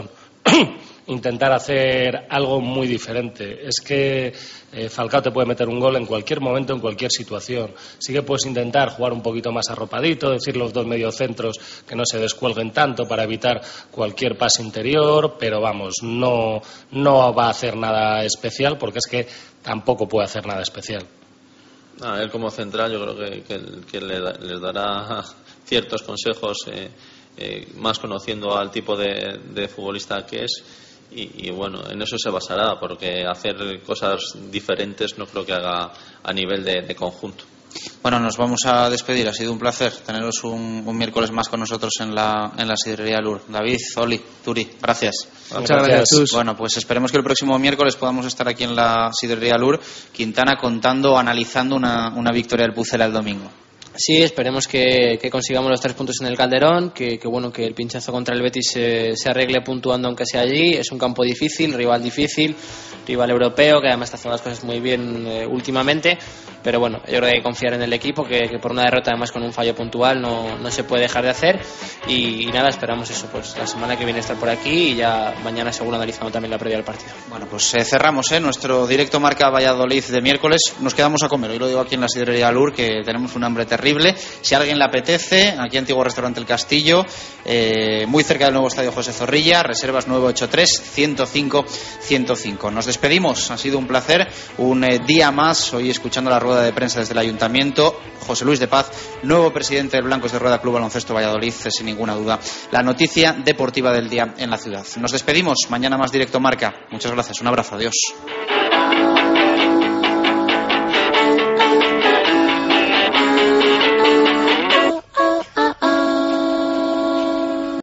[SPEAKER 17] hacer algo muy diferente. Es que Falcao te puede meter un gol en cualquier momento, en cualquier situación. Sí que puedes intentar jugar un poquito más arropadito, decir los dos mediocentros que no se descuelguen tanto para evitar cualquier pase interior, pero vamos, no va a hacer nada especial, porque es que tampoco puede hacer nada especial.
[SPEAKER 16] Él como central yo creo que les dará ciertos consejos, más conociendo al tipo de futbolista que es, y bueno, en eso se basará, porque hacer cosas diferentes no creo que haga a nivel de conjunto.
[SPEAKER 1] Bueno, nos vamos a despedir. Ha sido un placer teneros un miércoles más con nosotros en la sidrería Lur. David, Oli, Turi, gracias.
[SPEAKER 18] Muchas gracias.
[SPEAKER 1] Bueno, pues esperemos que el próximo miércoles podamos estar aquí en la sidrería Lur, Quintana, contando, analizando una victoria del Pucela el domingo.
[SPEAKER 15] Sí, esperemos que consigamos los 3 puntos en el Calderón, que bueno, que el pinchazo contra el Betis se arregle puntuando aunque sea allí. Es un campo difícil, rival europeo, que además está haciendo las cosas muy bien últimamente, pero bueno, yo creo que hay que confiar en el equipo, que por una derrota además con un fallo puntual no se puede dejar de hacer, y nada, esperamos eso, pues la semana que viene estar por aquí, y ya mañana seguro analizando también la previa del partido.
[SPEAKER 1] Bueno, pues cerramos nuestro directo Marca Valladolid de miércoles. Nos quedamos a comer, hoy lo digo aquí en la sidrería Lur, que tenemos un hambre terrible. Si a alguien le apetece, aquí antiguo restaurante El Castillo, muy cerca del nuevo estadio José Zorrilla, reservas 983-105-105. Nos despedimos, ha sido un placer, un día más, hoy escuchando la rueda de prensa desde el Ayuntamiento. José Luis de Paz, nuevo presidente del Blancos de Rueda Club Baloncesto Valladolid, es sin ninguna duda la noticia deportiva del día en la ciudad. Nos despedimos, mañana más directo Marca. Muchas gracias, un abrazo, adiós.